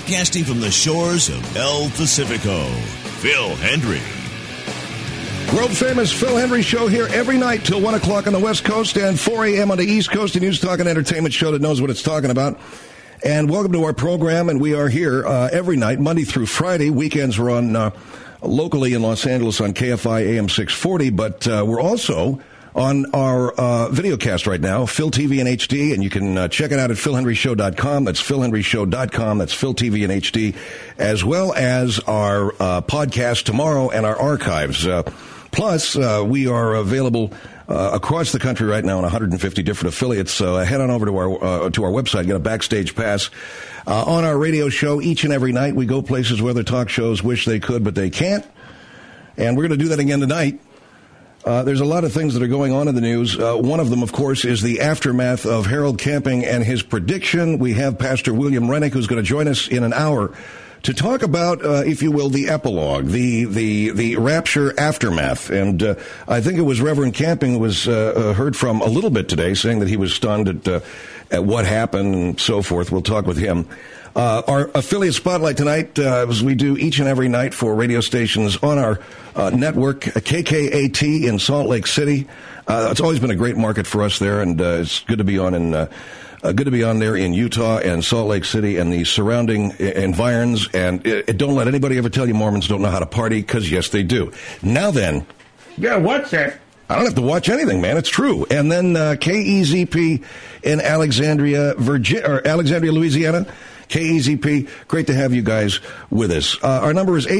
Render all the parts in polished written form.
broadcasting from the shores of El Pacifico, Phil Hendry. World-famous Phil Hendry Show here every night till 1 o'clock on the West Coast and 4 a.m. on the East Coast, a news, talk, and entertainment show that knows what it's talking about. And welcome to our program, and we are here every night, Monday through Friday. Weekends we're on locally in Los Angeles on KFI AM 640, but we're also on our videocast right now, Phil TV in HD, and you can check it out at philhenryshow.com. That's philhenryshow.com. That's Phil TV in HD, as well as our podcast tomorrow and our archives. Plus, we are available across the country right now in 150 different affiliates. Head on over to our website, get a backstage pass. On our radio show each and every night, we go places where other talk shows wish they could, but they can't. And we're going to do that again tonight. There's a lot of things that are going on in the news. One of them, of course, is the aftermath of Harold Camping and his prediction. We have Pastor William Rennick, who's going to join us in an hour to talk about, if you will, the epilogue, the rapture aftermath. And I think it was Reverend Camping was heard from a little bit today, saying that he was stunned at what happened and so forth. We'll talk with him. Our affiliate spotlight tonight, as we do each and every night for radio stations on our network, KKAT in Salt Lake City. It's always been a great market for us there, and it's good to be on there in Utah and Salt Lake City and the surrounding environs. And don't let anybody ever tell you Mormons don't know how to party, because yes, they do. Now then, yeah, what's that? I don't have to watch anything, man. It's true. And then KEZP in Alexandria, Louisiana. KEZP, great to have you guys with us. Our number is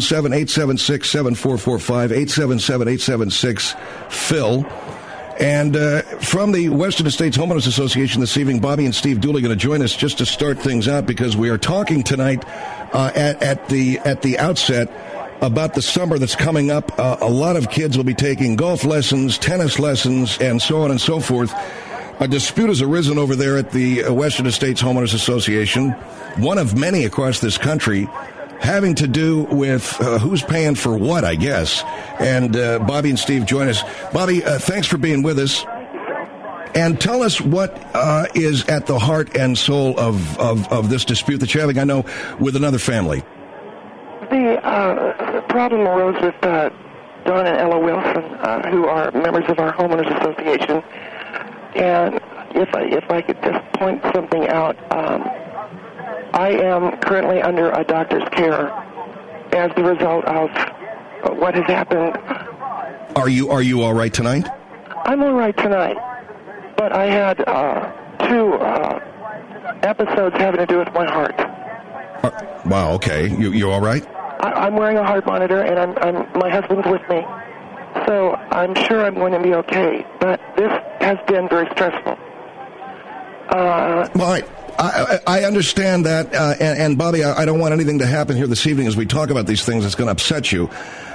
877-876-7445, 877-876-PHIL. And from the Western States Homeowners Association this evening, Bobby and Steve Dooley are going to join us just to start things out, because we are talking tonight at the outset about the summer that's coming up. A lot of kids will be taking golf lessons, tennis lessons, and so on and so forth. A dispute has arisen over there at the Western States Homeowners Association, one of many across this country, having to do with who's paying for what, I guess. And Bobby and Steve join us. Bobby, thanks for being with us. And tell us what is at the heart and soul of this dispute that you're having, I know, with another family. The problem arose with Don and Ella Wilson, who are members of our Homeowners Association. And if I could just point something out, I am currently under a doctor's care as the result of what has happened. Are you all right tonight? I'm all right tonight, but I had two episodes having to do with my heart. Wow. Okay. You all right? I'm wearing a heart monitor, and my husband's with me. So I'm sure I'm going to be okay, but this has been very stressful. Well, I understand that, and Bobby, I don't want anything to happen here this evening as we talk about these things that's going to upset you.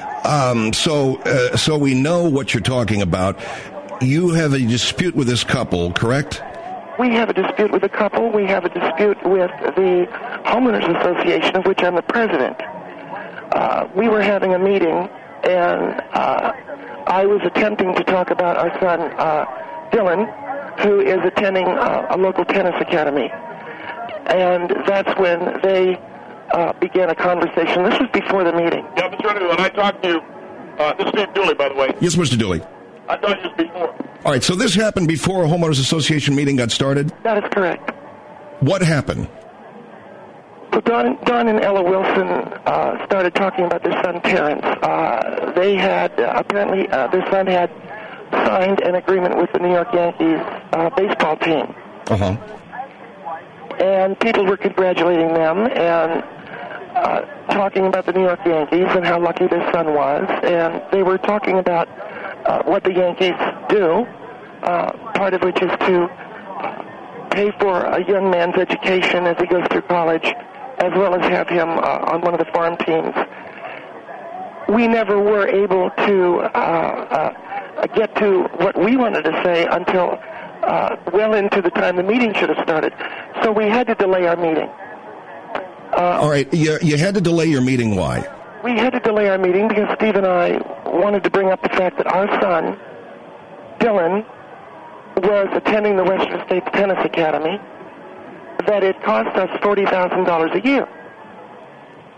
So we know what you're talking about. You have a dispute with this couple, correct? We have a dispute with the couple. We have a dispute with the Homeowners Association, of which I'm the president. We were having a meeting, and I was attempting to talk about our son, Dylan, who is attending a local tennis academy. And that's when they began a conversation. This was before the meeting. Yeah, Mr. Rennick, when I talked to you, this is Steve Dooley, by the way. Yes, Mr. Dooley. I thought it was before. All right, so this happened before a Homeowners Association meeting got started? That is correct. What happened? So Don and Ella Wilson started talking about their son, Terrence. They had, apparently, their son had signed an agreement with the New York Yankees baseball team. Uh-huh. And people were congratulating them and talking about the New York Yankees and how lucky their son was. And they were talking about what the Yankees do, part of which is to pay for a young man's education as he goes through college, as well as have him on one of the farm teams. We never were able to get to what we wanted to say until well into the time the meeting should have started. So we had to delay our meeting. All right, you had to delay your meeting. Why? We had to delay our meeting because Steve and I wanted to bring up the fact that our son, Dylan, was attending the Western States Tennis Academy, that it cost us $40,000 a year.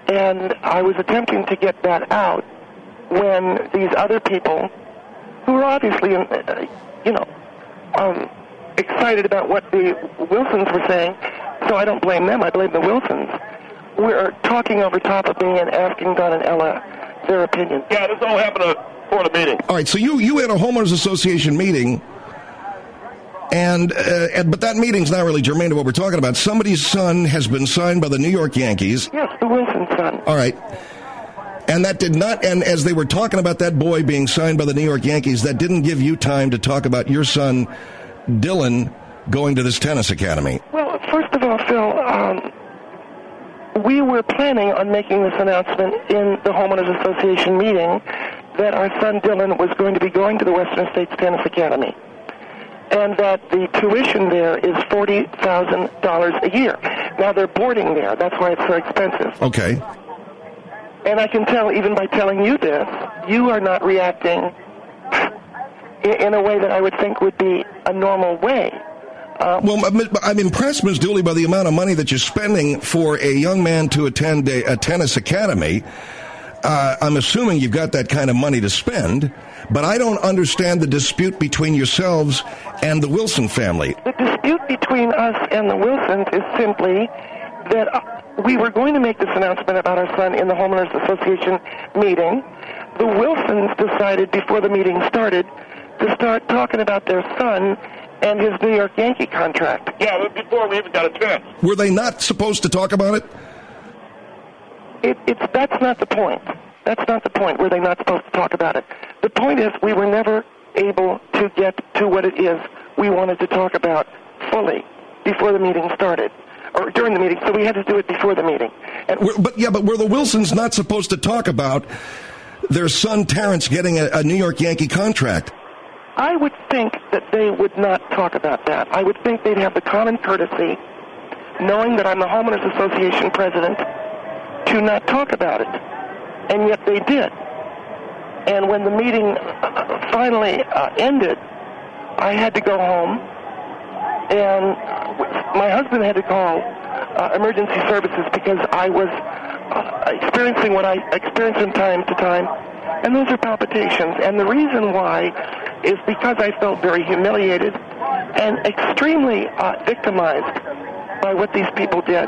And I was attempting to get that out when these other people, who were obviously, excited about what the Wilsons were saying, so I don't blame them, I blame the Wilsons, were talking over top of me and asking Don and Ella their opinion. Yeah, this all happened before the meeting. All right, so you had a homeowners association meeting, and but that meeting's not really germane to what we're talking about. Somebody's son has been signed by the New York Yankees. Yes, the Wilson son. All right. And that did not, and as they were talking about that boy being signed by the New York Yankees, that didn't give you time to talk about your son, Dylan, going to this tennis academy. Well, first of all, Phil, we were planning on making this announcement in the Homeowners Association meeting that our son Dylan was going to be going to the Western States Tennis Academy, and that the tuition there is $40,000 a year. Now, they're boarding there. That's why it's so expensive. Okay. And I can tell, even by telling you this, you are not reacting in a way that I would think would be a normal way. Well, I'm impressed, Ms. Dooley, by the amount of money that you're spending for a young man to attend a tennis academy. I'm assuming you've got that kind of money to spend, but I don't understand the dispute between yourselves and the Wilson family. The dispute between us and the Wilsons is simply that we were going to make this announcement about our son in the Homeowners Association meeting. The Wilsons decided before the meeting started to start talking about their son and his New York Yankee contract. Yeah, before we even got a chance. Were they not supposed to talk about it? That's not the point. That's not the point. Were they not supposed to talk about it? The point is we were never able to get to what it is we wanted to talk about fully before the meeting started, or during the meeting, so we had to do it before the meeting. And but were the Wilsons not supposed to talk about their son Terrence getting a New York Yankee contract? I would think that they would not talk about that. I would think they'd have the common courtesy, knowing that I'm the Homeowners Association president, to not talk about it. And yet they did. And when the meeting finally ended, I had to go home, and my husband had to call emergency services because I was experiencing what I experience from time to time, and those are palpitations. And the reason why is because I felt very humiliated and extremely victimized by what these people did.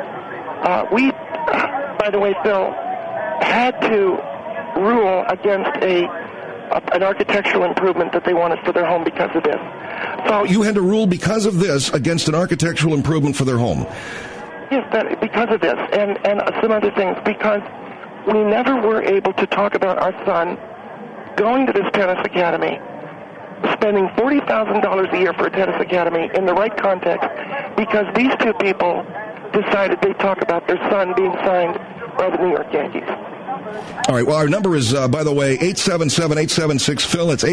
We, by the way, Phil, had to rule against an architectural improvement that they wanted for their home because of this. So you had to rule because of this against an architectural improvement for their home? Yes, because of this, and some other things, because we never were able to talk about our son going to this tennis academy, spending $40,000 a year for a tennis academy in the right context, because these two people decided they'd talk about their son being signed by the New York Yankees. All right, well, our number is, by the way, 877-876-PHIL. It's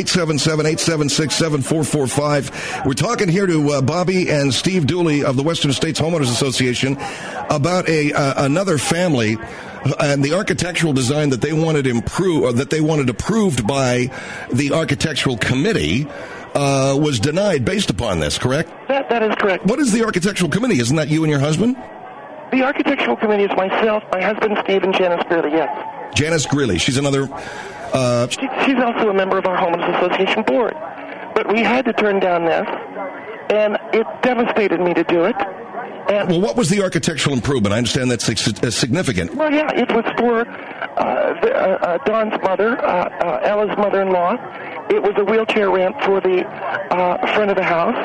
877-876-7445. We're talking here to Bobby and Steve Dooley of the Western States Homeowners Association about another family and the architectural design that they wanted approved by the architectural committee was denied based upon this, correct? That is correct. What is the architectural committee? Isn't that you and your husband? The architectural committee is myself, my husband, Steve, and Janice Greeley, yes. Janice Greeley. She's another... She's also a member of our Homeowners Association board. But we had to turn down this, and it devastated me to do it. And well, what was the architectural improvement? I understand that's significant. Well, yeah, it was for Don's mother, Ella's mother-in-law. It was a wheelchair ramp for the front of the house.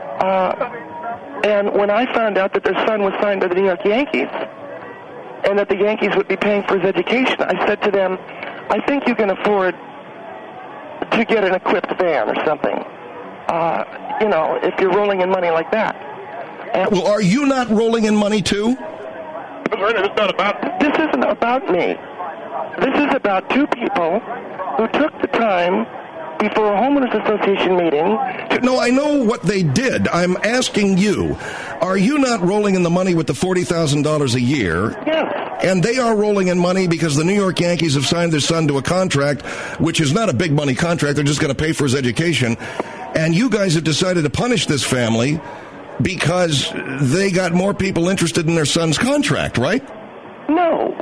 And when I found out that their son was signed by the New York Yankees and that the Yankees would be paying for his education, I said to them, I think you can afford to get an equipped van or something, if you're rolling in money like that. And well, are you not rolling in money, too? It's not about... This isn't about me. This is about two people who took the time before a Homeowners Association meeting. No, I know what they did. I'm asking you, are you not rolling in the money with the $40,000 a year? Yes. And they are rolling in money because the New York Yankees have signed their son to a contract, which is not a big money contract. They're just going to pay for his education. And you guys have decided to punish this family because they got more people interested in their son's contract, right? No,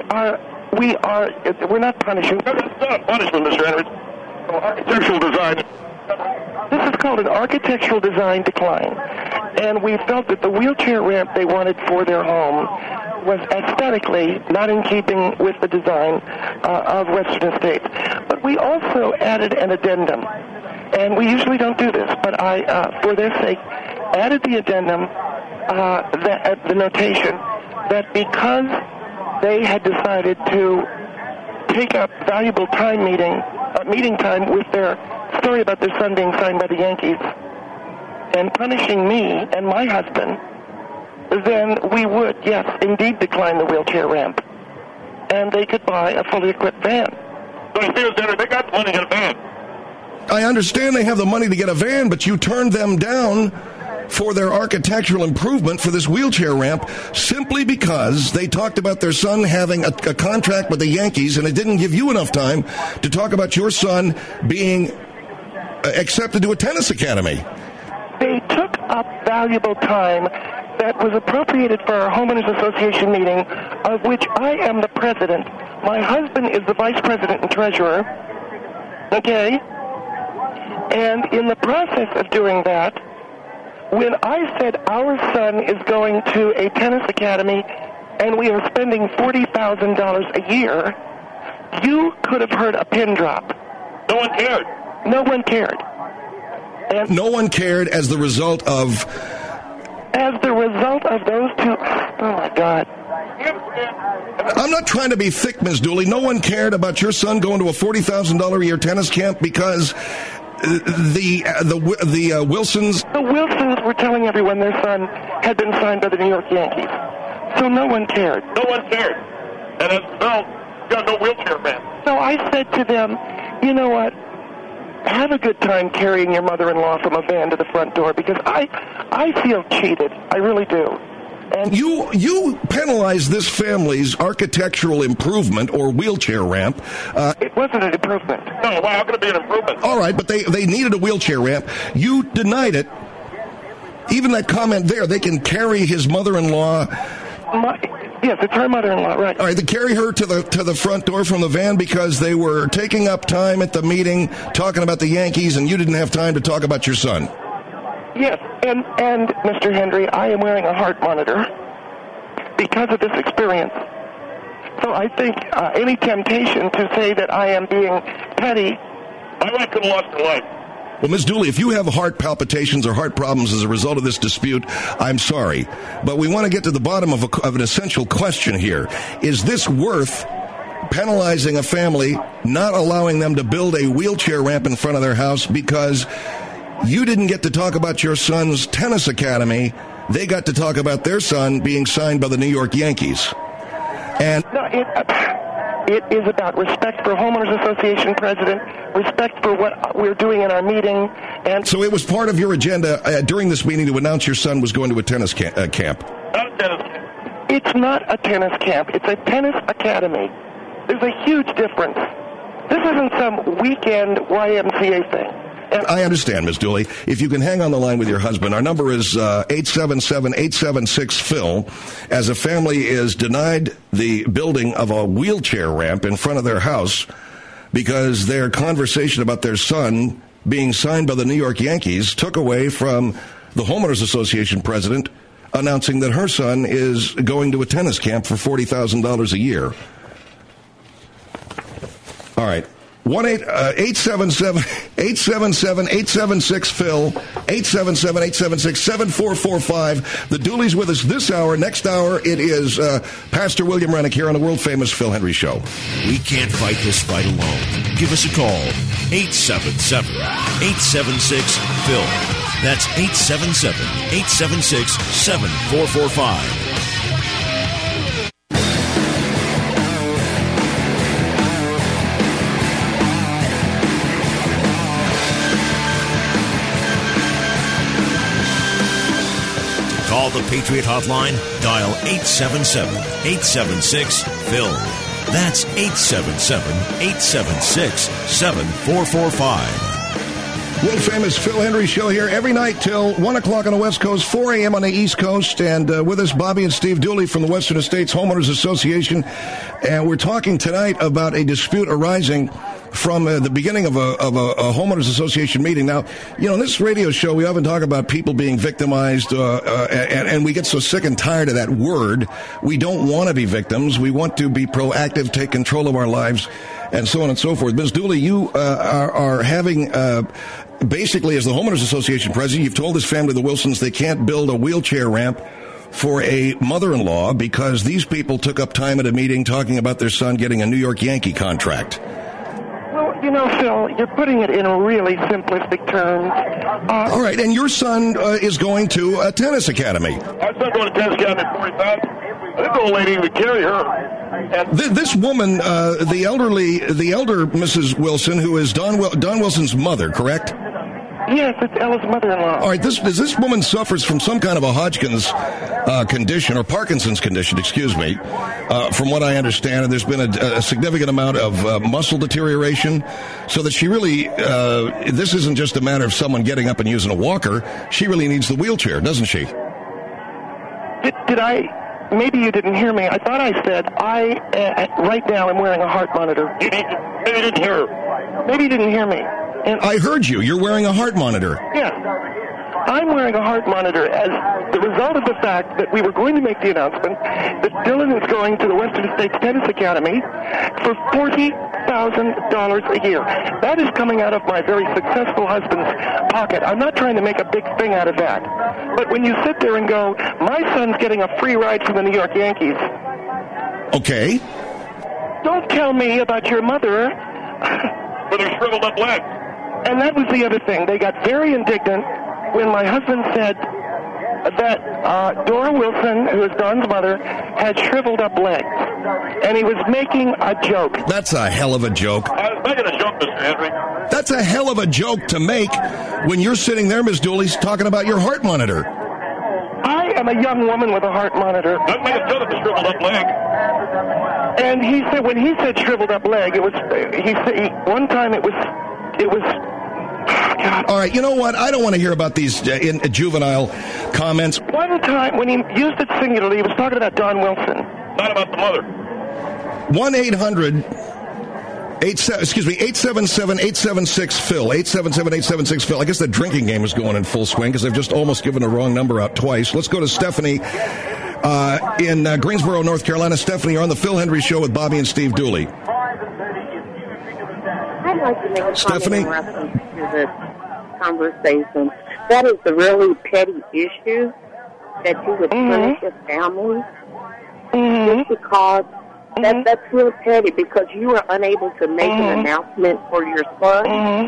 we're not punishing. It's not a punishment, Mr. Henry. Architectural design. This is called an architectural design decline. And we felt that the wheelchair ramp they wanted for their home was aesthetically not in keeping with the design of Western Estates. But we also added an addendum. And we usually don't do this, but I, for their sake, added the addendum, the notation, that because they had decided to take up valuable meeting time with their story about their son being signed by the Yankees and punishing me and my husband, then we would, yes, indeed decline the wheelchair ramp. And they could buy a fully equipped van. So you see, they got the money to get a van. I understand they have the money to get a van, but you turned them down for their architectural improvement for this wheelchair ramp simply because they talked about their son having a contract with the Yankees, and it didn't give you enough time to talk about your son being accepted to a tennis academy. They took up valuable time that was appropriated for our homeowners association meeting, of which I am the president. My husband is the vice president and treasurer. Okay? And in the process of doing that, when I said our son is going to a tennis academy and we are spending $40,000 a year, you could have heard a pin drop. No one cared. No one cared. And no one cared as the result of... As the result of those two... Oh, my God. I'm not trying to be thick, Ms. Dooley. No one cared about your son going to a $40,000 a year tennis camp because the Wilsons... The Wilsons were telling everyone their son had been signed by the New York Yankees. So no one cared. No one cared. And as a result, you got no wheelchair man. So I said to them, you know what? Have a good time carrying your mother-in-law from a van to the front door, because I feel cheated. I really do. And you penalize this family's architectural improvement or wheelchair ramp. It wasn't an improvement. No, well, how could it be an improvement? All right, but they needed a wheelchair ramp. You denied it. Even that comment there, they can carry his mother-in-law. Yes, it's her mother-in-law, right. All right, they carry her to the front door from the van because they were taking up time at the meeting talking about the Yankees, and you didn't have time to talk about your son. Yes, and Mr. Henry, I am wearing a heart monitor because of this experience. So I think any temptation to say that I am being petty... My wife could have lost her life. Well, Ms. Dooley, if you have heart palpitations or heart problems as a result of this dispute, I'm sorry. But we want to get to the bottom of an essential question here. Is this worth penalizing a family, not allowing them to build a wheelchair ramp in front of their house because you didn't get to talk about your son's tennis academy? They got to talk about their son being signed by the New York Yankees. And no, it is about respect for Homeowners Association president, respect for what we're doing in our meeting. And so it was part of your agenda during this meeting to announce your son was going to a tennis camp. Not a tennis camp. It's not a tennis camp. It's a tennis academy. There's a huge difference. This isn't some weekend YMCA thing. I understand, Ms. Dooley. If you can hang on the line with your husband, our number is 877-876-PHIL. As a family is denied the building of a wheelchair ramp in front of their house because their conversation about their son being signed by the New York Yankees took away from the Homeowners Association president announcing that her son is going to a tennis camp for $40,000 a year. All right. 877-876-PHIL, 877-876-7445. The Dooley's with us this hour. Next hour, it is Pastor William Rennick here on the world-famous Phil Hendry Show. We can't fight this fight alone. Give us a call, 877-876-PHIL. That's 877-876-7445. Call the Patriot Hotline, dial 877-876-PHIL. That's 877-876-7445. World-famous Phil Hendrie Show here every night till 1 o'clock on the West Coast, 4 a.m. on the East Coast. And with us, Bobby and Steve Dooley from the Western Estates Homeowners Association. And we're talking tonight about a dispute arising from the beginning of a homeowners association meeting. Now, you know, in this radio show, we often talk about people being victimized, and we get so sick and tired of that word. We don't want to be victims. We want to be proactive, take control of our lives, and so on and so forth. Ms. Dooley, you are having, basically, as the homeowners association president, you've told this family, the Wilsons, they can't build a wheelchair ramp for a mother-in-law because these people took up time at a meeting talking about their son getting a New York Yankee contract. Well, you know, Phil, you're putting it in really simplistic terms. All right, and your son is going to a tennis academy. My son going to tennis academy at 40,000. This old lady would carry her. And This woman, the elder Mrs. Wilson, who is Don Wilson's mother, correct? Yes, it's Ella's mother-in-law. All right, this woman suffers from some kind of a Hodgkin's condition, or Parkinson's condition, excuse me, from what I understand. And there's been a significant amount of muscle deterioration, so that she really, this isn't just a matter of someone getting up and using a walker. She really needs the wheelchair, doesn't she? Did I... Maybe you didn't hear me. I thought I said right now I'm wearing a heart monitor. maybe you didn't hear her. Maybe you didn't hear me. And I heard you. You're wearing a heart monitor. yeah, I'm wearing a heart monitor as the result of the fact that we were going to make the announcement that Dylan is going to the Western States Tennis Academy for $40,000 a year. That is coming out of my very successful husband's pocket. I'm not trying to make a big thing out of that. But when you sit there and go, my son's getting a free ride from the New York Yankees, Okay. don't tell me about your mother. With her shriveled up legs. And that was the other thing. They got very indignant when my husband said that Dora Wilson, who is Don's mother, had shriveled up legs. And he was making a joke. That's a hell of a joke. I was making a joke, Mr. Henry. That's a hell of a joke to make when you're sitting there, Ms. Dooley, talking about your heart monitor. I am a young woman with a heart monitor. Don't make a joke of the shriveled up leg. And he said, when he said shriveled up leg, it was, one time it was, God. All right, you know what? I don't want to hear about these juvenile comments. One time, when he used it singularly, he was talking about Don Wilson. Not about the mother. 877-876-PHIL. 877-876-PHIL. I guess the drinking game is going in full swing because I've just almost given the wrong number out twice. Let's go to Stephanie in Greensboro, North Carolina. Stephanie, you're on the Phil Hendrie Show with Bobby and Steve Dooley. I'd like to make a Stephanie? comment in reference to this conversation. That is a really petty issue that you would punish your family just because that's real petty because you were unable to make an announcement for your son.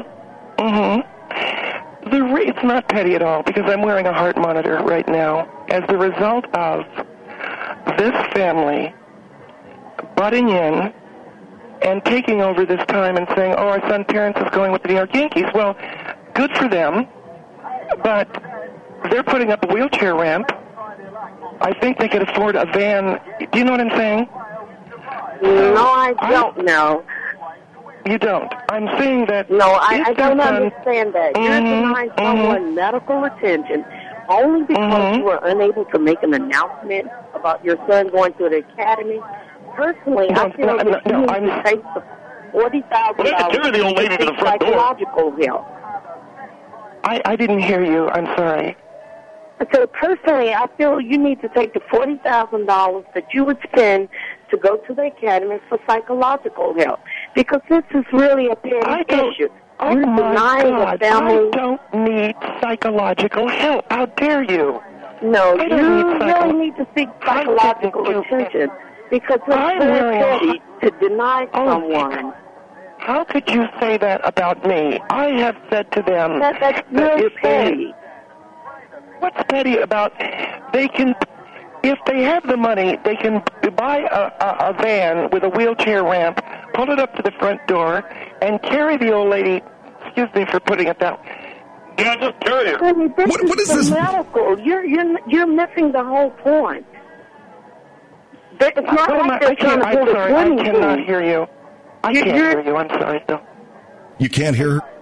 It's not petty at all because I'm wearing a heart monitor right now as the result of this family butting in and taking over this time and saying, oh, our son Terrence is going with the New York Yankees. Well, good for them, but they're putting up a wheelchair ramp. I think they could afford a van. Do you know what I'm saying? No, I don't know. You don't. I'm saying that... No, I if don't their son- understand that. You're denying someone medical attention only because you were unable to make an announcement about your son going to the academy. Personally, I feel that you need to take the $40,000 Well, they can carry the old lady to the front door. psychological help. I didn't hear you. I'm sorry. So personally, I feel you need to take the $40,000 that you would spend to go to the academy for psychological help, because this is really a petty issue. Oh You're my denying God, the family. I don't need psychological help. How dare you? No, I you don't need really need to seek psychological attention, because it's very petty to deny someone. How could you say that about me? I have said to them That's really petty. What's petty about they can, if they have the money, they can buy a van with a wheelchair ramp, pull it up to the front door, and carry the old lady, excuse me for putting it down. Yeah, just carry her. Honey, What is this? medical. You're missing the whole point. It's not like they're trying to build a I swimming cannot pool. hear you. I can't hear you. I'm sorry, Phil. You can't hear her?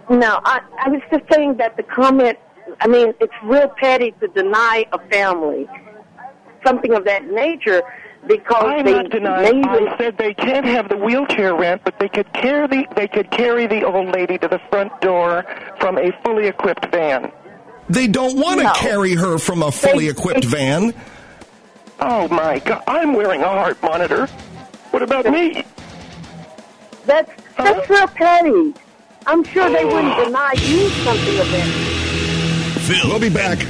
No, I was just saying that the comment, I mean, it's real petty to deny a family something of that nature because I'm not denying. I said they can't have the wheelchair ramp, but they could carry the old lady to the front door from a fully equipped van. They don't want to carry her from a fully equipped van. Oh, my God. I'm wearing a heart monitor. What about me? That's real petty. I'm sure they wouldn't deny you something of that. Phil. We'll be back.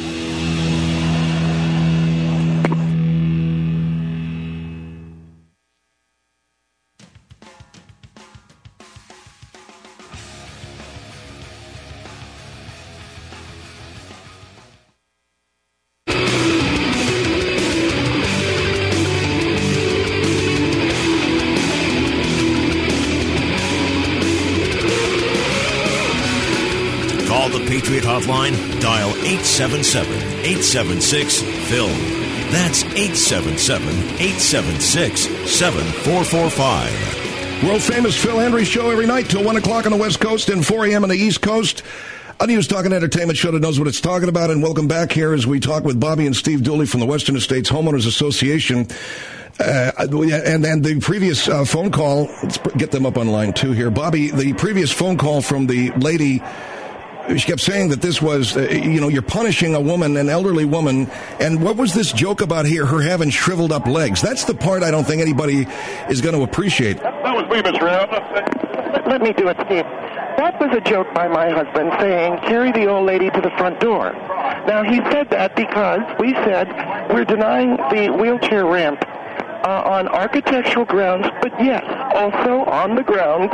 Call the Patriot Hotline, dial 877-876-PHIL. That's 877-876-7445. World-famous Phil Hendrie Show every night till 1 o'clock on the West Coast and 4 a.m. on the East Coast. A news, talk, and entertainment show that knows what it's talking about. And welcome back here as we talk with Bobby and Steve Dooley from the Western Estates Homeowners Association. And the previous phone call, let's get them up on line 2 here. Bobby, the previous phone call from the lady, she kept saying that this was, you're punishing a woman, an elderly woman. And what was this joke about here, her having shriveled up legs? That's the part I don't think anybody is going to appreciate. That was me, Mr. Allen. Let me do it, Steve. That was a joke by my husband saying, carry the old lady to the front door. Now, he said that because we said we're denying the wheelchair ramp on architectural grounds, but yes, also on the grounds.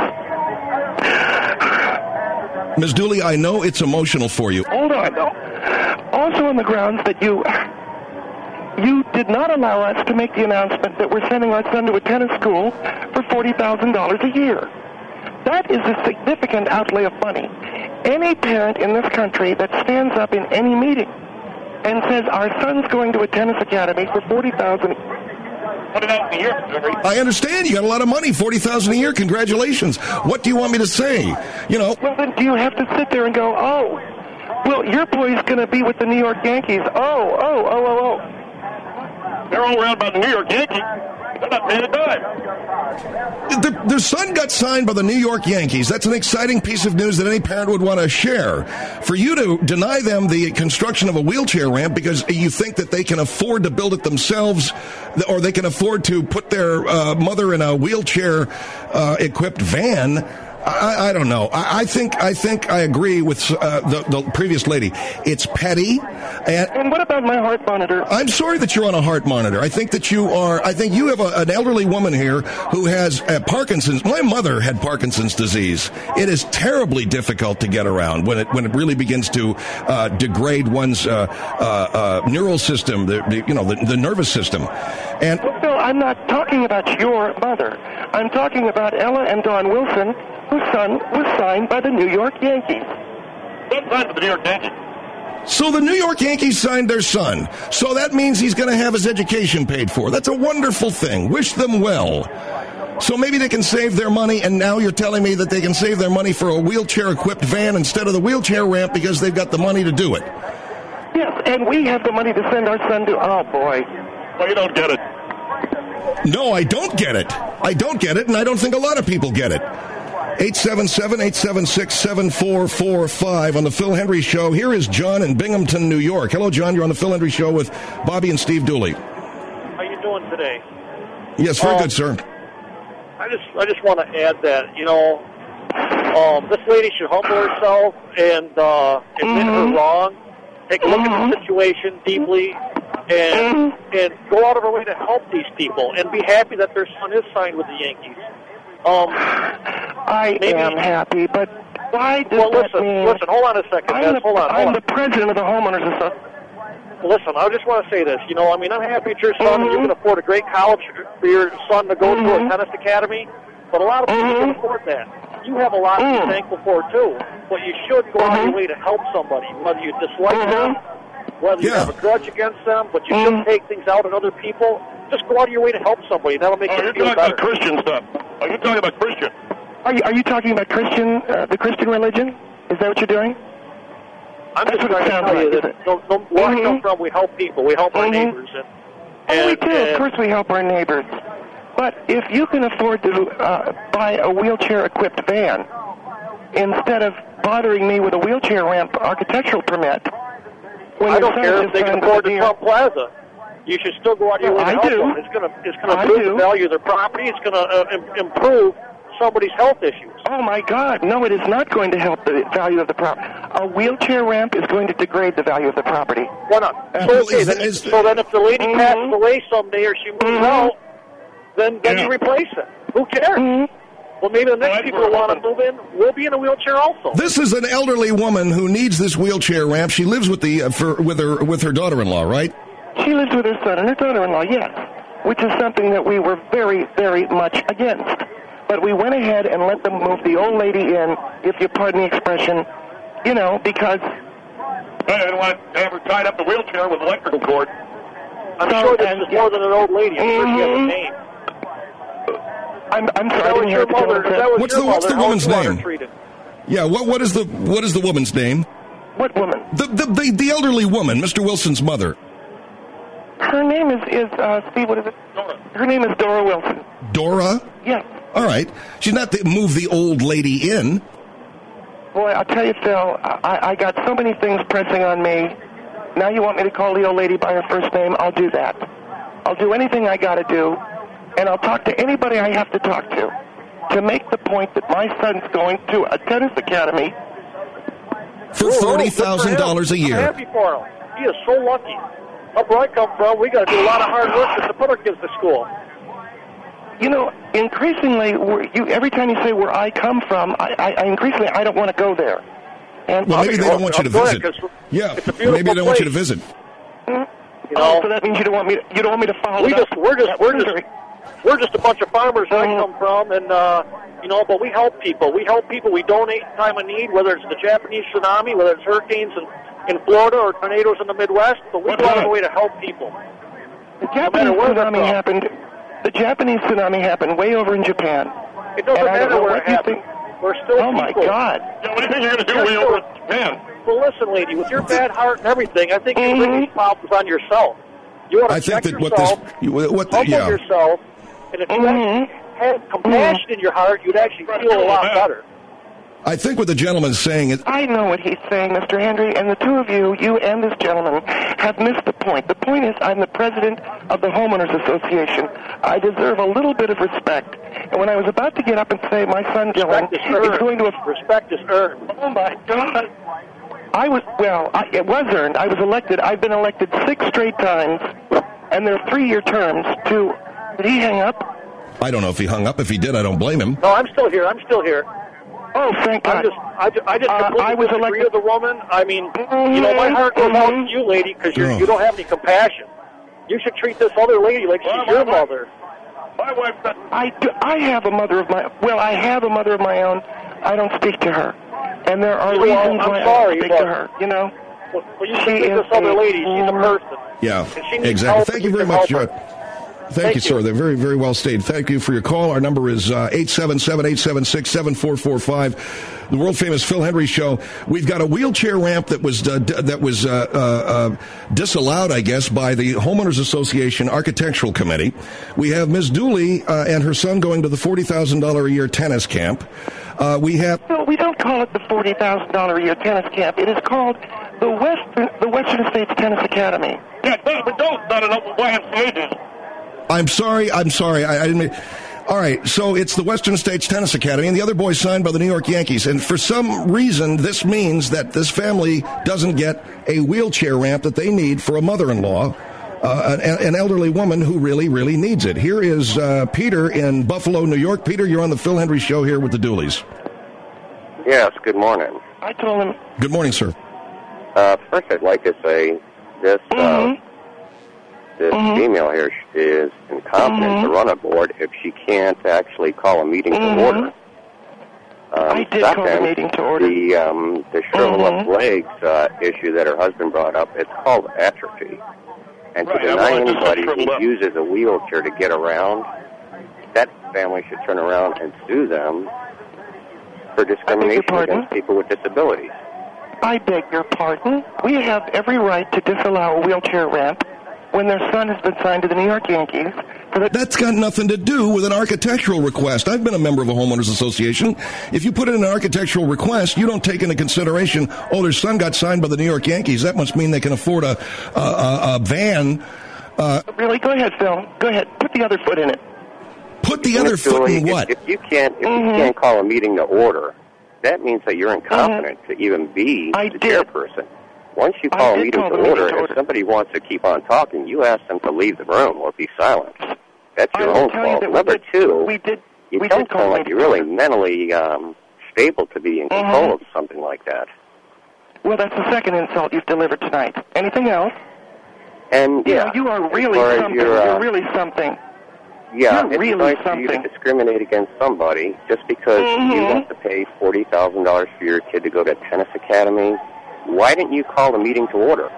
Ms. Dooley, I know it's emotional for you. Hold on, though. Also on the grounds that you did not allow us to make the announcement that we're sending our son to a tennis school for $40,000 a year. That is a significant outlay of money. Any parent in this country that stands up in any meeting and says our son's going to a tennis academy for $40,000 a year. I understand. You got a lot of money, $40,000 a year. Congratulations. What do you want me to say? Well, then do you have to sit there and go, oh, well, your boy's going to be with the New York Yankees. Oh. They're all around by the New York Yankees. They're not paying a dime. Their son got signed by the New York Yankees. That's an exciting piece of news that any parent would want to share. For you to deny them the construction of a wheelchair ramp because you think that they can afford to build it themselves, or they can afford to put their mother in a wheelchair-equipped van, I don't know. I think I agree with the previous lady. It's petty. And what about my heart monitor? I'm sorry that you're on a heart monitor. I think that you are. I think you have an elderly woman here who has Parkinson's. My mother had Parkinson's disease. It is terribly difficult to get around when it really begins to degrade one's neural system, the nervous system. And well, Phil, I'm not talking about your mother. I'm talking about Ella and Don Wilson, whose son was signed by the New York Yankees. Signed by the New York Yankees. So the New York Yankees signed their son. So that means he's going to have his education paid for. That's a wonderful thing. Wish them well. So maybe they can save their money, and now you're telling me that they can save their money for a wheelchair-equipped van instead of the wheelchair ramp because they've got the money to do it. Yes, and we have the money to send our son to... Oh, boy. Well, you don't get it. No, I don't get it. I don't get it, and I don't think a lot of people get it. 877-876-7445 on the Phil Hendrie Show. Here is John in Binghamton, New York. Hello, John. You're on the Phil Hendrie Show with Bobby and Steve Dooley. How you doing today? Yes, very good, sir. I just want to add that, this lady should humble herself and admit her wrong, take a look at the situation deeply, and go out of her way to help these people, and be happy that their son is signed with the Yankees. I am happy, but why does that mean... Listen, hold on a second, Hold on. I'm the president of the homeowners association. Listen, I just want to say this. I'm happy that your son, you can afford a great college for your son to go to a tennis academy, but a lot of people can afford that. You have a lot to be thankful for, too, but you should go out of your way to help somebody, whether you dislike them, whether you have a grudge against them, but you shouldn't take things out on other people. Just go out of your way to help somebody. That'll make you feel better. You're talking about Christian stuff. Are you talking about Christian? Are you talking about the Christian religion? Is that what you're doing? I'm just trying to tell you that where I come from, we help people. We help our neighbors. We do. Of course we help our neighbors. But if you can afford to buy a wheelchair-equipped van, instead of bothering me with a wheelchair ramp architectural permit, when I don't care if they can afford the Trump Plaza. You should still go out of your way to help them. It's going to improve the value of their property. It's going to improve somebody's health issues. Oh, my God. No, it is not going to help the value of the property. A wheelchair ramp is going to degrade the value of the property. Why not? So then if the lady passes away someday or she moves out, then you replace it. Who cares? Well, maybe the next people who want to move in will be in a wheelchair also. This is an elderly woman who needs this wheelchair ramp. She lives with with her daughter-in-law, right? She lives with her son and her daughter-in-law, yes, which is something that we were very, very much against. But we went ahead and let them move the old lady in, if you pardon the expression, because... I don't want to have her tied up in a wheelchair with electrical cord. I'm sure this is more than an old lady. I'm sure she has a name. I'm sorry, I didn't hear What's the woman's name? Yeah, what is the woman's name? What woman? The elderly woman, Mr. Wilson's mother. Her name is Steve, what is it? Dora. Her name is Dora Wilson. Dora? Yes. All right. She's not to move the old lady in. Boy, I'll tell you, Phil, I got so many things pressing on me. Now you want me to call the old lady by her first name? I'll do that. I'll do anything I got to do, and I'll talk to anybody I have to talk to make the point that my son's going to a tennis academy. For $40,000 a year. I'm happy for him. He is so lucky. Up where I come from, we got to do a lot of hard work just to put our kids to school. Increasingly, every time you say where I come from, increasingly I don't want to go there. And well, maybe they don't want you to visit. Yeah, maybe they don't want you to visit. So that means you don't want me to follow. We're just a bunch of farmers where I come from, and but we help people. We donate in time of need, whether it's the Japanese tsunami, whether it's hurricanes in Florida or tornadoes in the Midwest. But we go out of the way to help people. The Japanese tsunami happened way over in Japan. It doesn't matter where it happened. We're still people. My God. Yeah, what do you think you're going to do way over in Japan? Well, listen, lady, with your bad heart and everything, I think you bring these problems on yourself. You want to check yourself, humble yourself, and if you actually had compassion in your heart, you'd actually feel a lot better. I think what the gentleman's saying is... I know what he's saying, Mr. Henry, and the two of you and this gentleman, have missed the point. The point is I'm the president of the Homeowners Association. I deserve a little bit of respect. And when I was about to get up and say my son Dylan is going to... Respect is earned. Oh, my God. It was earned. I was elected. I've been elected 6 straight times, and they're 3-year terms. Did he hang up? I don't know if he hung up. If he did, I don't blame him. No, I'm still here. Oh, thank God. I just completely disagree with the woman. I mean, my heart goes out to you, lady, because you don't have any compassion. You should treat this other lady like she's your mother. My wife... I have a mother of my... Well, I have a mother of my own. I don't speak to her. And there are reasons why I don't speak to her, Well, you should treat this other lady. She's a person. Yeah, exactly. Thank you very much, Joe. Thank you, sir. They're very, very well stated. Thank you for your call. Our number is 877-876-7445. The world-famous Phil Hendry Show. We've got a wheelchair ramp that was disallowed, I guess, by the Homeowners Association Architectural Committee. We have Ms. Dooley and her son going to the $40,000 a year tennis camp. No, we don't call it the $40,000 a year tennis camp. It is called the Western States Tennis Academy. Yeah, but don't not enough YMCA. I'm sorry. I didn't mean... All right, so it's the Western States Tennis Academy, and the other boy's signed by the New York Yankees. And for some reason, this means that this family doesn't get a wheelchair ramp that they need for a mother-in-law, an elderly woman who really, really needs it. Here is Peter in Buffalo, New York. Peter, you're on the Phil Hendry Show here with the Dooleys. Yes, good morning. I told him... Good morning, sir. First, I'd like to say this... This female here is incompetent to run a board if she can't actually call a meeting to order. I did call the meeting to order. The shrivel up legs issue that her husband brought up, it's called atrophy. And to deny anybody who uses a wheelchair to get around, that family should turn around and sue them for discrimination against people with disabilities. I beg your pardon? We have every right to disallow a wheelchair ramp when their son has been signed to the New York Yankees. That's got nothing to do with an architectural request. I've been a member of a homeowners association. If you put in an architectural request, you don't take into consideration, their son got signed by the New York Yankees. That must mean they can afford a van. Really? Go ahead, Phil. Go ahead. Put the other foot in it. Put the other foot in what? If you can't call a meeting to order, that means that you're incompetent to even be the chairperson. Once you call a meeting to order, if somebody wants to keep on talking, you ask them to leave the room or be silent. That's your own fault. Number two, you don't sound like you're really mentally stable to be in control of something like that. Well, that's the second insult you've delivered tonight. Anything else? And you are really something. You're really something. Yeah, You're it's really nice something. for you to discriminate against somebody just because you want to pay $40,000 for your kid to go to a tennis academy. Why didn't you call the meeting to order?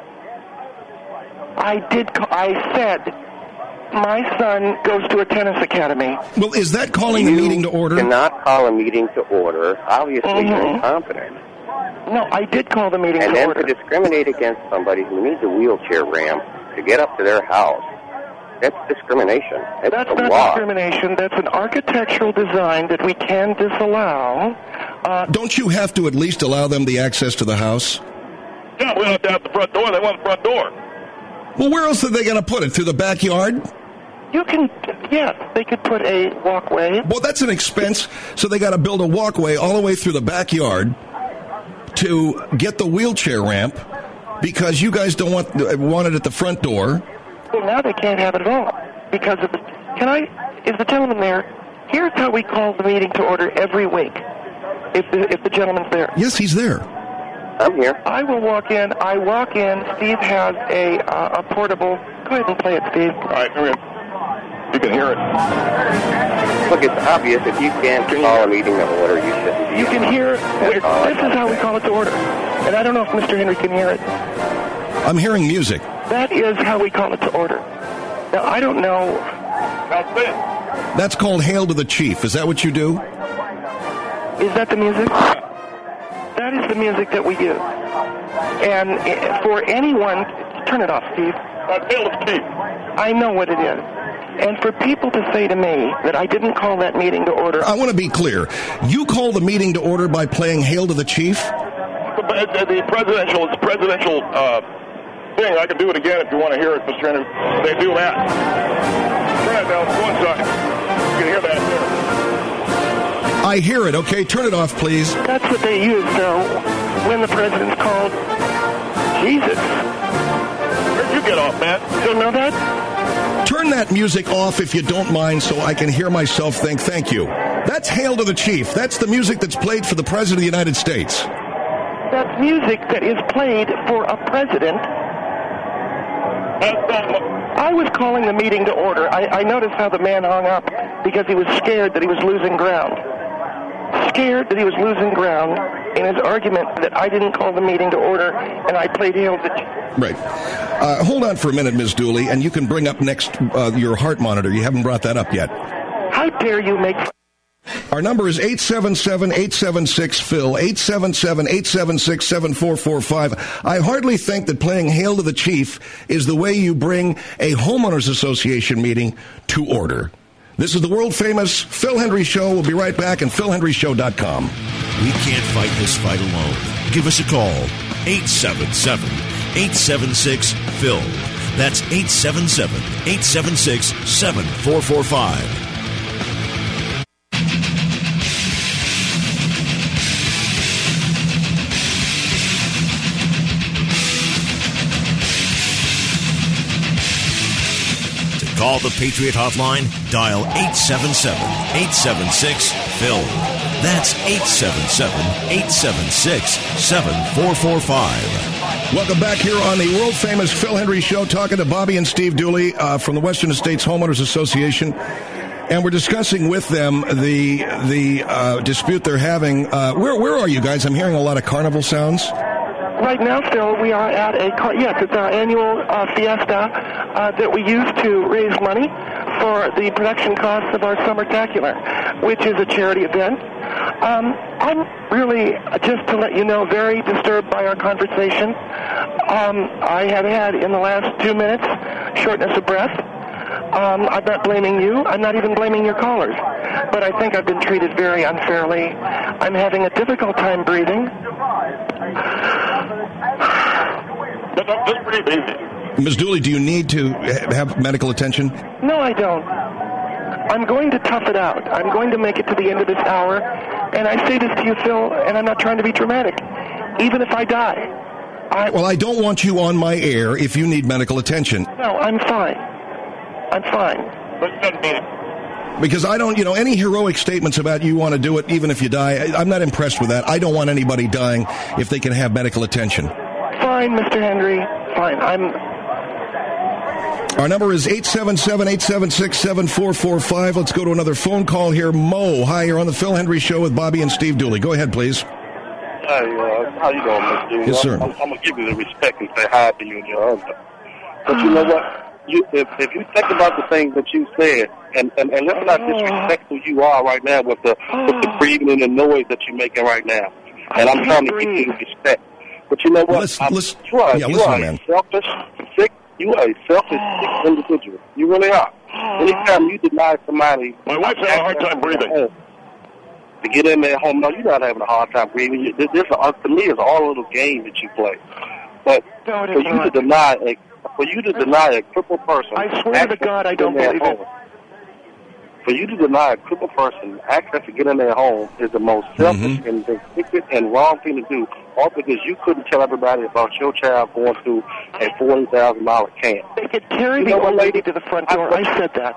I did. I said my son goes to a tennis academy. Well, is that calling the meeting to order? You cannot call a meeting to order. Obviously, you're incompetent. No, I did call the meeting to order. And then to discriminate against somebody who needs a wheelchair ramp to get up to their house, that's discrimination. That's not discrimination. That's an architectural design that we can disallow. Don't you have to at least allow them the access to the house? Yeah, we have to have the front door. They want the front door. Well, where else are they going to put it? Through the backyard? You can, yes, they could put a walkway. Well, that's an expense, so they got to build a walkway all the way through the backyard to get the wheelchair ramp because you guys don't want it at the front door. Well, now they can't have it at all because of the... Is the gentleman there? Here's how we call the meeting to order every week. If the gentleman's there. Yes, he's there. I'm here. I will walk in. I walk in. Steve has a portable. Go ahead and play it, Steve. All right, come here. You can hear it. Look, it's obvious if you can't call a meeting to order, you shouldn't be. You can hear. This is how we call it to order. And I don't know if Mr. Henry can hear it. I'm hearing music. That is how we call it to order. Now, I don't know. That's it. That's called Hail to the Chief. Is that what you do? Is that the music? That is the music that we use. And for anyone... Turn it off, Steve. Hail to the Chief. I know what it is. And for people to say to me that I didn't call that meeting to order... I want to be clear. You call the meeting to order by playing Hail to the Chief? The presidential thing. I can do it again if you want to hear it, Mr. Henry. They do that. Turn it down one side. You can hear that there. I hear it. Okay, turn it off, please. That's what they use, though, when the president's called. Jesus. Where'd you get off, Matt? You don't know that? Turn that music off if you don't mind so I can hear myself think thank you. That's Hail to the Chief. That's the music that's played for the President of the United States. That's music that is played for a president. I was calling the meeting to order. I noticed how the man hung up because he was scared that he was losing ground. Scared that he was losing ground in his argument that I didn't call the meeting to order and I played Hail to the Chief. Right. Hold on for a minute, Ms. Dooley, and you can bring up next your heart monitor. You haven't brought that up yet. How dare you make... Our number is 877-876-PHIL, 877-876-7445. I hardly think that playing Hail to the Chief is the way you bring a homeowners association meeting to order. This is the world-famous Phil Hendrie Show. We'll be right back at philhendrieshow.com. We can't fight this fight alone. Give us a call, 877-876-PHIL. That's 877-876-7445. Call the Patriot Hotline, dial 877-876-PHIL. That's 877-876-7445. Welcome back here on the world-famous Phil Hendrie Show, talking to Bobby and Steve Dooley from the Western States Homeowners Association. And we're discussing with them the dispute they're having. Where are you guys? I'm hearing a lot of carnival sounds. Right now, Phil, we are at it's our annual fiesta that we use to raise money for the production costs of our Summertacular, which is a charity event I'm really, just to let you know, very disturbed by our conversation. I have had, in the last 2 minutes, shortness of breath. I'm not blaming you. I'm not even blaming your callers. But I think I've been treated very unfairly. I'm having a difficult time breathing. Just breathe easy. Ms. Dooley, do you need to have medical attention? No, I don't. I'm going to tough it out. I'm going to make it to the end of this hour. And I say this to you, Phil, and I'm not trying to be dramatic. Even if I die. Well, I don't want you on my air if you need medical attention. No, I'm fine. I'm fine. But it doesn't mean it. Because I don't, any heroic statements about you want to do it even if you die, I'm not impressed with that. I don't want anybody dying if they can have medical attention. Fine, Mr. Henry. Fine. Our number is 877-876-7445. Let's go to another phone call here. Mo, hi, you're on the Phil Hendry Show with Bobby and Steve Dooley. Go ahead, please. Hi, how you doing, Mr. Dooley? Yes, sir. I'm going to give you the respect and say hi to you and your husband. But you know what? If you think about the things that you said, and let's not disrespect who you are right now with the breathing and the noise that you're making right now. And I'm trying to give you respect. But you know what? You are a selfish, sick. You are a selfish, sick individual. You really are. Anytime you deny somebody, my wife's having a hard time breathing. To get in their home, no, you're not having a hard time breathing. This to me is all a little game that you play. But for you to deny a crippled person, I swear to God, I don't believe it. For you to deny a crippled person access to get in their home is the most selfish and vindictive and wrong thing to do, all because you couldn't tell everybody about your child going through a $40,000 camp. They could carry the old lady to the front door. I said that.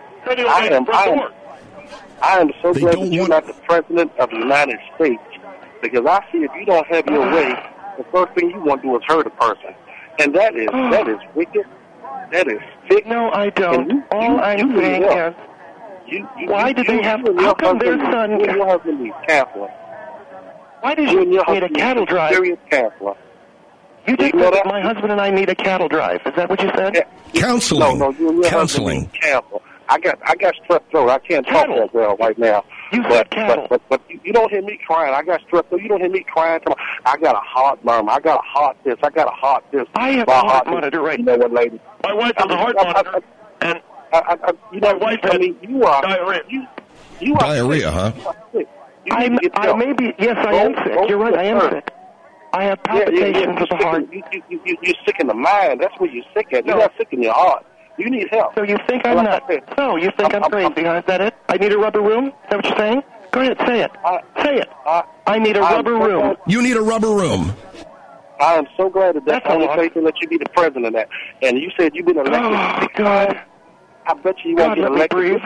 I am so glad that you're not the President of the United States, because I see if you don't have your way, the first thing you want to do is hurt a person. And that is wicked. That is sick. No, I don't. All I'm saying is, why did they have? How come their son? You and your husband need Catholic. Why did you need a cattle drive? Serious Catholic. You just said that my husband and I need a cattle drive. Is that what you said? Yeah. Counseling. No, you and your Counseling. husband need cattle. I got strep throat. I can't talk that well right now. But you don't hear me crying. I got strep throat. You don't hear me crying. I got a heart murmur. I got a heart this. I got a heart this. I have a heart monitor right now. You know what, lady? My wife has a heart monitor. And my wife had diarrhea. You are diarrhea, sick. huh? I may be. Yes, I am sick. You're right. I am sick. I have palpitations of the heart. You're sick in the mind. That's where you're sick at. You're not sick in your heart. You need help. So you think I'm not? So you think I'm crazy? Is that it? I need a rubber room? Is that what you're saying? Go ahead, say it. Say it. I need a rubber room. You need a rubber room. I am so glad that that's the only place to let you be the president of that. And you said you've been elected. Oh, God. I bet you won't get elected.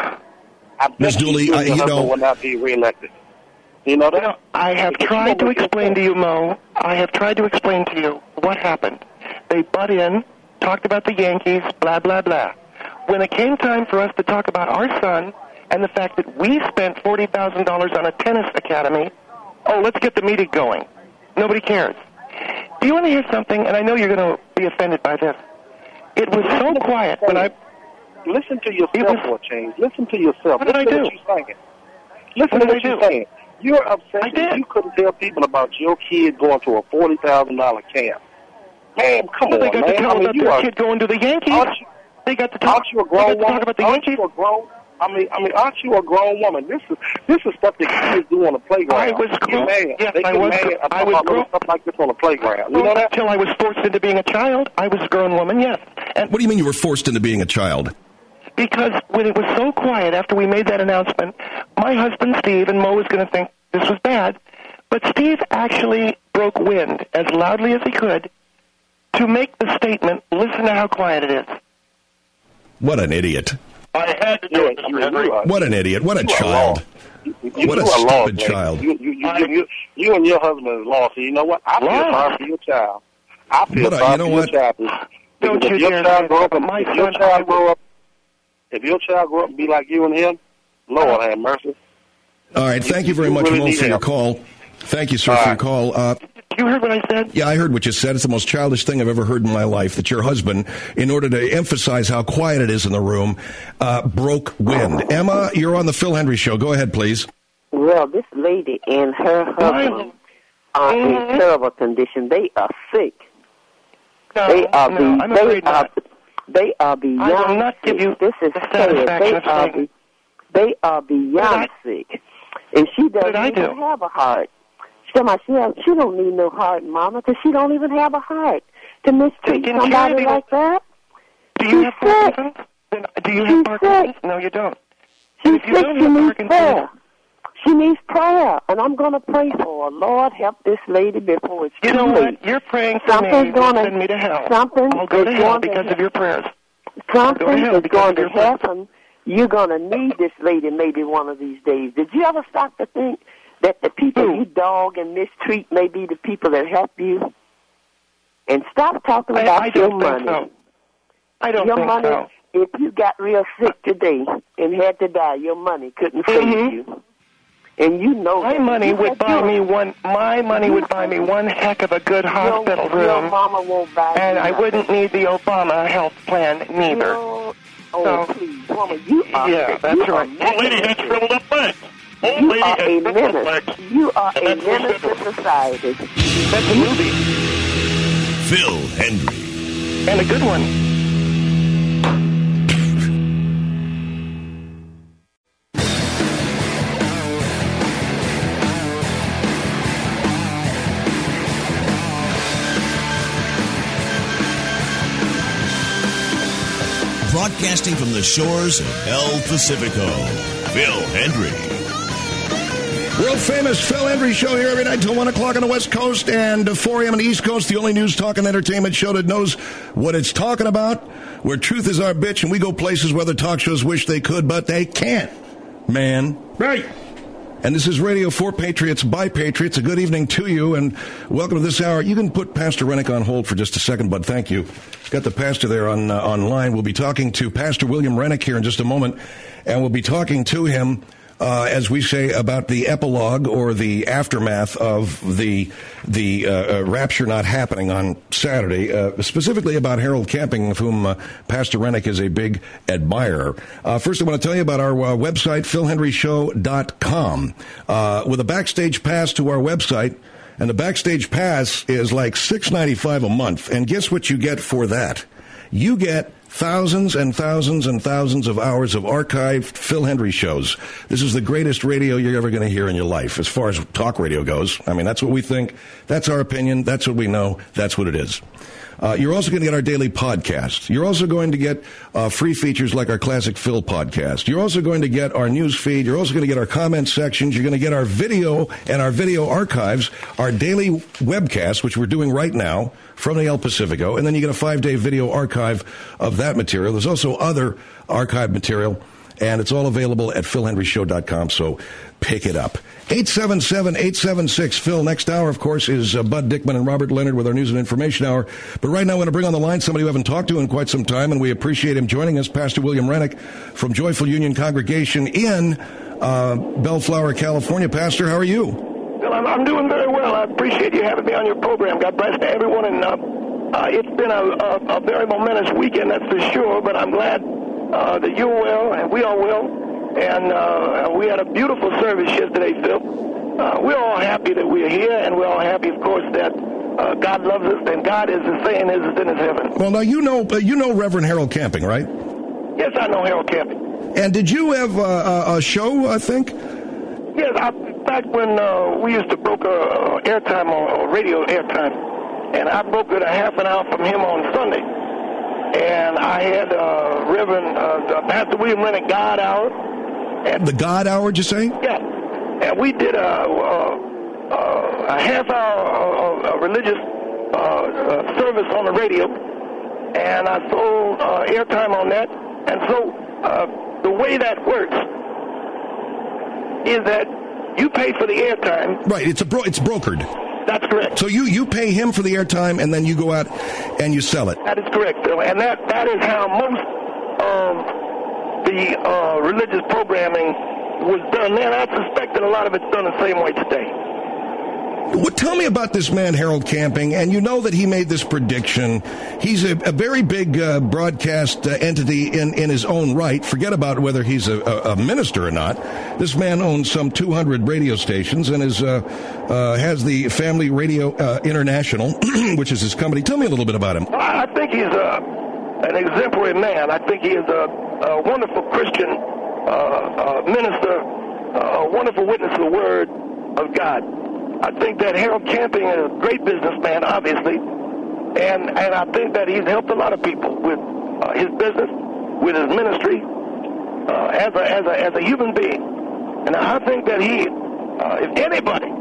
Ms. Dooley, you will not be reelected. You know that? I have tried to explain to you, Mo. I have tried to explain to you what happened. They butt in, talked about the Yankees, blah, blah, blah. When it came time for us to talk about our son and the fact that we spent $40,000 on a tennis academy, let's get the meeting going. Nobody cares. Do you want to hear something? And I know you're going to be offended by this. It was so quiet when I... Listen to yourself for a change. Listen to yourself. What did I do? Listen to what you're saying. You're upset that you couldn't tell people about your kid going to a $40,000 camp. Man, come on, they got to tell about their kid going to the Yankees. They got to talk about the Yankees. Aren't you a grown woman? This is stuff that kids do on the playground. I was grown. Yes, I was grown. Stuff like this on the playground. You know that? Until I was forced into being a child, I was a grown woman. Yes. And what do you mean you were forced into being a child? Because when it was so quiet after we made that announcement, my husband Steve and Mo was going to think this was bad, but Steve actually broke wind as loudly as he could to make the statement, listen to how quiet it is. What an idiot. I had to do it, Mr. Henry. What an idiot. What a child. What a stupid child. You and your husband is lost. So you know what? I feel sorry for your child. I feel sorry for your child. Don't you dare say that, but my son... If your child grow up and be like you and him, Lord have mercy. All right. Thank you very much, Mo, for your call. Thank you, sir, for your call. You heard what I said? Yeah, I heard what you said. It's the most childish thing I've ever heard in my life, that your husband, in order to emphasize how quiet it is in the room, broke wind. Emma, you're on the Phil Hendry Show. Go ahead, please. Well, this lady and her husband are in terrible condition. They are sick. No, they are I'm afraid not. They are beyond I will not give you this is the satisfaction they are beyond sick. And she doesn't even have a heart. She don't need no heart, Mama, because she don't even have a heart to mistreat somebody like that. Do you have Parkinson's? Do you have Parkinson's? No, you don't. She's sick. She needs prayer. She needs prayer, and I'm going to pray for her. Lord, help this lady before it's too late. You know what? You're praying for me. Send me to hell. I'll go to hell because of your prayers. Something is going to happen. You're going to need this lady maybe one of these days. Did you ever stop to think that the people you dog and mistreat may be the people that help you? And stop talking about your money. So. I don't your think money, so. If you got real sick today and had to die, your money couldn't save you. And you know my money would buy me one. My money would buy me one heck of a good hospital room. Your mama won't buy and I wouldn't need the Obama health plan neither. Please, woman, you are. Yeah, that's right. Old lady has shriveled up legs. You are a menace. You are a menace to society. That's a movie. Phil Hendrie. And a good one. Broadcasting from the shores of El Pacifico, Phil Hendrie. World-famous Phil Hendrie Show here every night till 1 o'clock on the West Coast and 4 a.m. on the East Coast, the only news, talk, and entertainment show that knows what it's talking about, where truth is our bitch, and we go places where the talk shows wish they could, but they can't, man. Right. And this is Radio for Patriots by Patriots. A good evening to you, and welcome to this hour. You can put Pastor Rennick on hold for just a second, bud. Thank you. Got the pastor there online. We'll be talking to Pastor William Rennick here in just a moment, and we'll be talking to him, as we say, about the epilogue or the aftermath of the rapture not happening on Saturday, specifically about Harold Camping, of whom Pastor Rennick is a big admirer. First, I want to tell you about our website, philhendrieshow.com, with a backstage pass to our website. And the backstage pass is like $6.95 a month. And guess what you get for that? You get thousands and thousands and thousands of hours of archived Phil Hendrie shows. This is the greatest radio you're ever going to hear in your life, as far as talk radio goes. I mean, that's what we think. That's our opinion. That's what we know. That's what it is. You're also going to get our daily podcast. You're also going to get free features like our Classic Phil podcast. You're also going to get our news feed. You're also going to get our comment sections. You're going to get our video and our video archives, our daily webcast, which we're doing right now from the El Pacifico. And then you get a 5-day video archive of that material. There's also other archive material, and it's all available at philhendrieshow.com, so pick it up. 877-876-PHIL. Next hour, of course, is Bud Dickman and Robert Leonard with our News and Information Hour. But right now, I want to bring on the line somebody we haven't talked to in quite some time, and we appreciate him joining us, Pastor William Rennick from Joyful Union Congregation in Bellflower, California. Pastor, how are you? Well, I'm doing very well. I appreciate you having me on your program. God bless to everyone. And it's been a very momentous weekend, that's for sure, but I'm glad that you're well and we are well. And we had a beautiful service yesterday, Phil. We're all happy that we're here, and we're all happy, of course, that God loves us, and God is the saying is in his heaven. Well, now, you know Reverend Harold Camping, right? Yes, I know Harold Camping. And did you have a show, I think? Yes, back when we used to broker airtime or radio airtime, and I brokered a half an hour from him on Sunday. And I had Reverend Pastor William Rennick God Hour. And the God Hour, did you say? Yeah. And we did a half hour of religious service on the radio, and I sold airtime on that. And so the way that works is that you pay for the airtime. Right, it's brokered. That's correct. So you pay him for the airtime, and then you go out and you sell it. That is correct, Bill. And that is how most of the religious programming was done then. I suspect that a lot of it's done the same way today. Tell me about this man, Harold Camping, and you know that he made this prediction. He's a very big broadcast entity in his own right. Forget about whether he's a minister or not. This man owns some 200 radio stations and has the Family Radio International, which is his company. Tell me a little bit about him. I think he's an exemplary man. I think he is a wonderful Christian minister, a wonderful witness to the Word of God. I think that Harold Camping is a great businessman, obviously, and I think that he's helped a lot of people with his business, with his ministry, as a human being. And I think that he, if anybody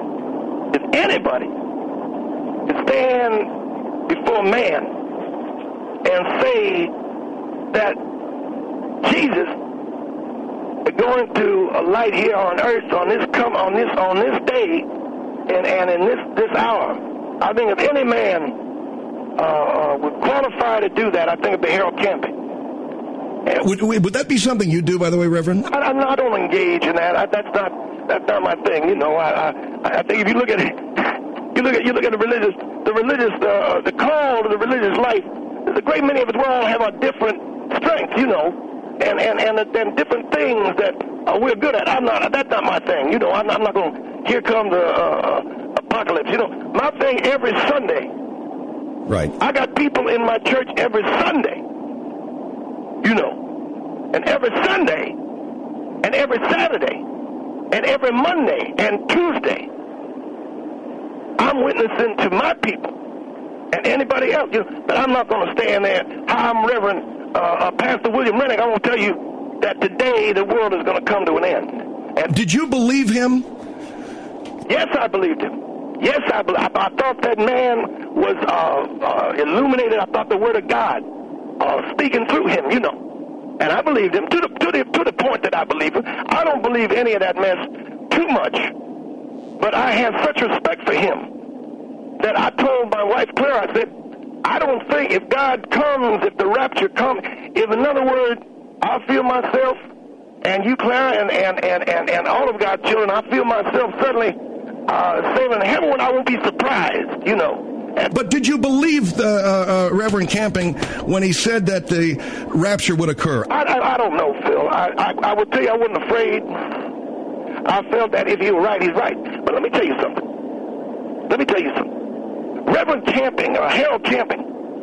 can stand before man and say that Jesus is going to a light here on earth on this day. And in this hour, I think if any man would qualify to do that, I think it'd be Harold Camping. Would that be something you do, by the way, Reverend? I don't engage in that. That's not my thing. You know, I think if you look at it, you look at the call to the religious life. There's a great many of us. We all have our different strengths, you know, and different things that we're good at. That's not my thing. You know, I'm not going to. Here comes the apocalypse. You know, my thing every Sunday. Right. I got people in my church every Sunday. You know, and every Sunday, and every Saturday, and every Monday and Tuesday, I'm witnessing to my people and anybody else. You know, but I'm not going to stand there. I'm Reverend Pastor William Rennick. I'm going to tell you that today the world is going to come to an end. And did you believe him? Yes, I believed him. Yes, I thought that man was illuminated. I thought the Word of God speaking through him, you know. And I believed him to the point that I believe him. I don't believe any of that mess too much, but I have such respect for him that I told my wife Claire, I said, I don't think if God comes, if the rapture comes, if in other words, I feel myself, and you, Claire, and all of God's children, I feel myself suddenly sailing to heaven, I won't be surprised, you know. But did you believe Reverend Camping when he said that the rapture would occur? I don't know, Phil. I would tell you I wasn't afraid. I felt that if he was right, he's right. But let me tell you something. Reverend Camping, Harold Camping,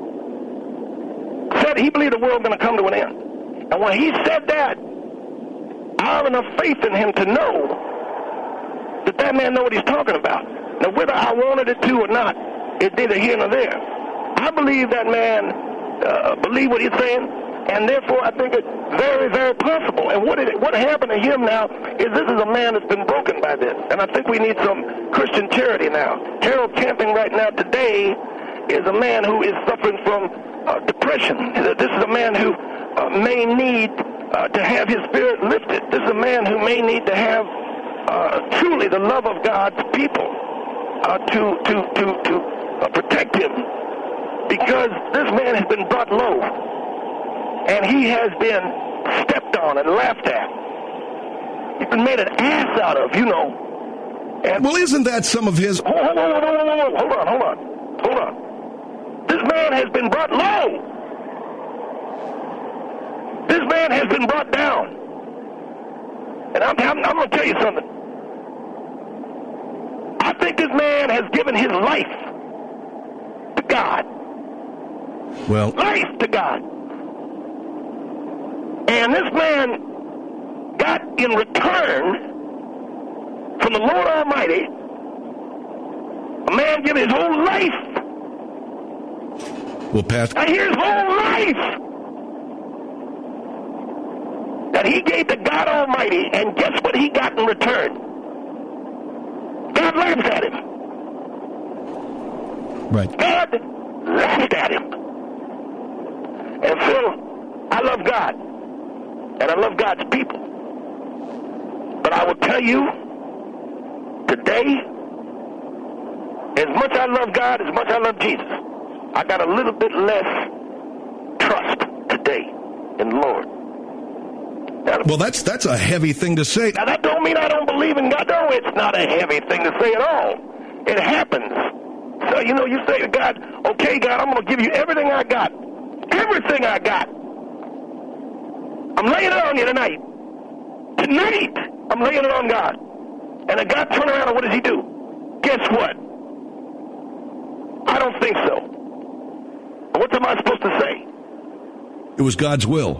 said he believed the world was going to come to an end. And when he said that, I have enough faith in him to know that man know what he's talking about. Now, whether I wanted it to or not, it's neither here nor there. I believe that man believe what he's saying, and therefore I think it's very, very possible. And what happened to him now is this is a man that's been broken by this, and I think we need some Christian charity now. Harold Camping right now today is a man who is suffering from depression. This is a man who may need to have his spirit lifted. This is a man who may need to have truly the love of God's people to protect him, because this man has been brought low, and he has been stepped on and laughed at. He's been made an ass out of, you know. And well, isn't that some of his... Hold on. This man has been brought low. This man has been brought down. And I'm going to tell you something. I think this man has given his life to God. Well, life to God. And this man got in return from the Lord Almighty, a man give his whole life. Well, Pastor, now here's whole life that he gave to God Almighty, and guess what he got in return? God laughs at him. Right. God laughed at him. And Phil, I love God, and I love God's people. But I will tell you, today, as much I love God, as much I love Jesus, I got a little bit less trust today in the Lord. Now, well, that's a heavy thing to say. Now, that don't mean I don't believe in God. No, it's not a heavy thing to say at all. It happens. So, you say to God, okay, God, I'm going to give you everything I got. Everything I got. I'm laying it on you tonight. Tonight, I'm laying it on God. And then God turn around and what does he do? Guess what? I don't think so. What am I supposed to say? It was God's will.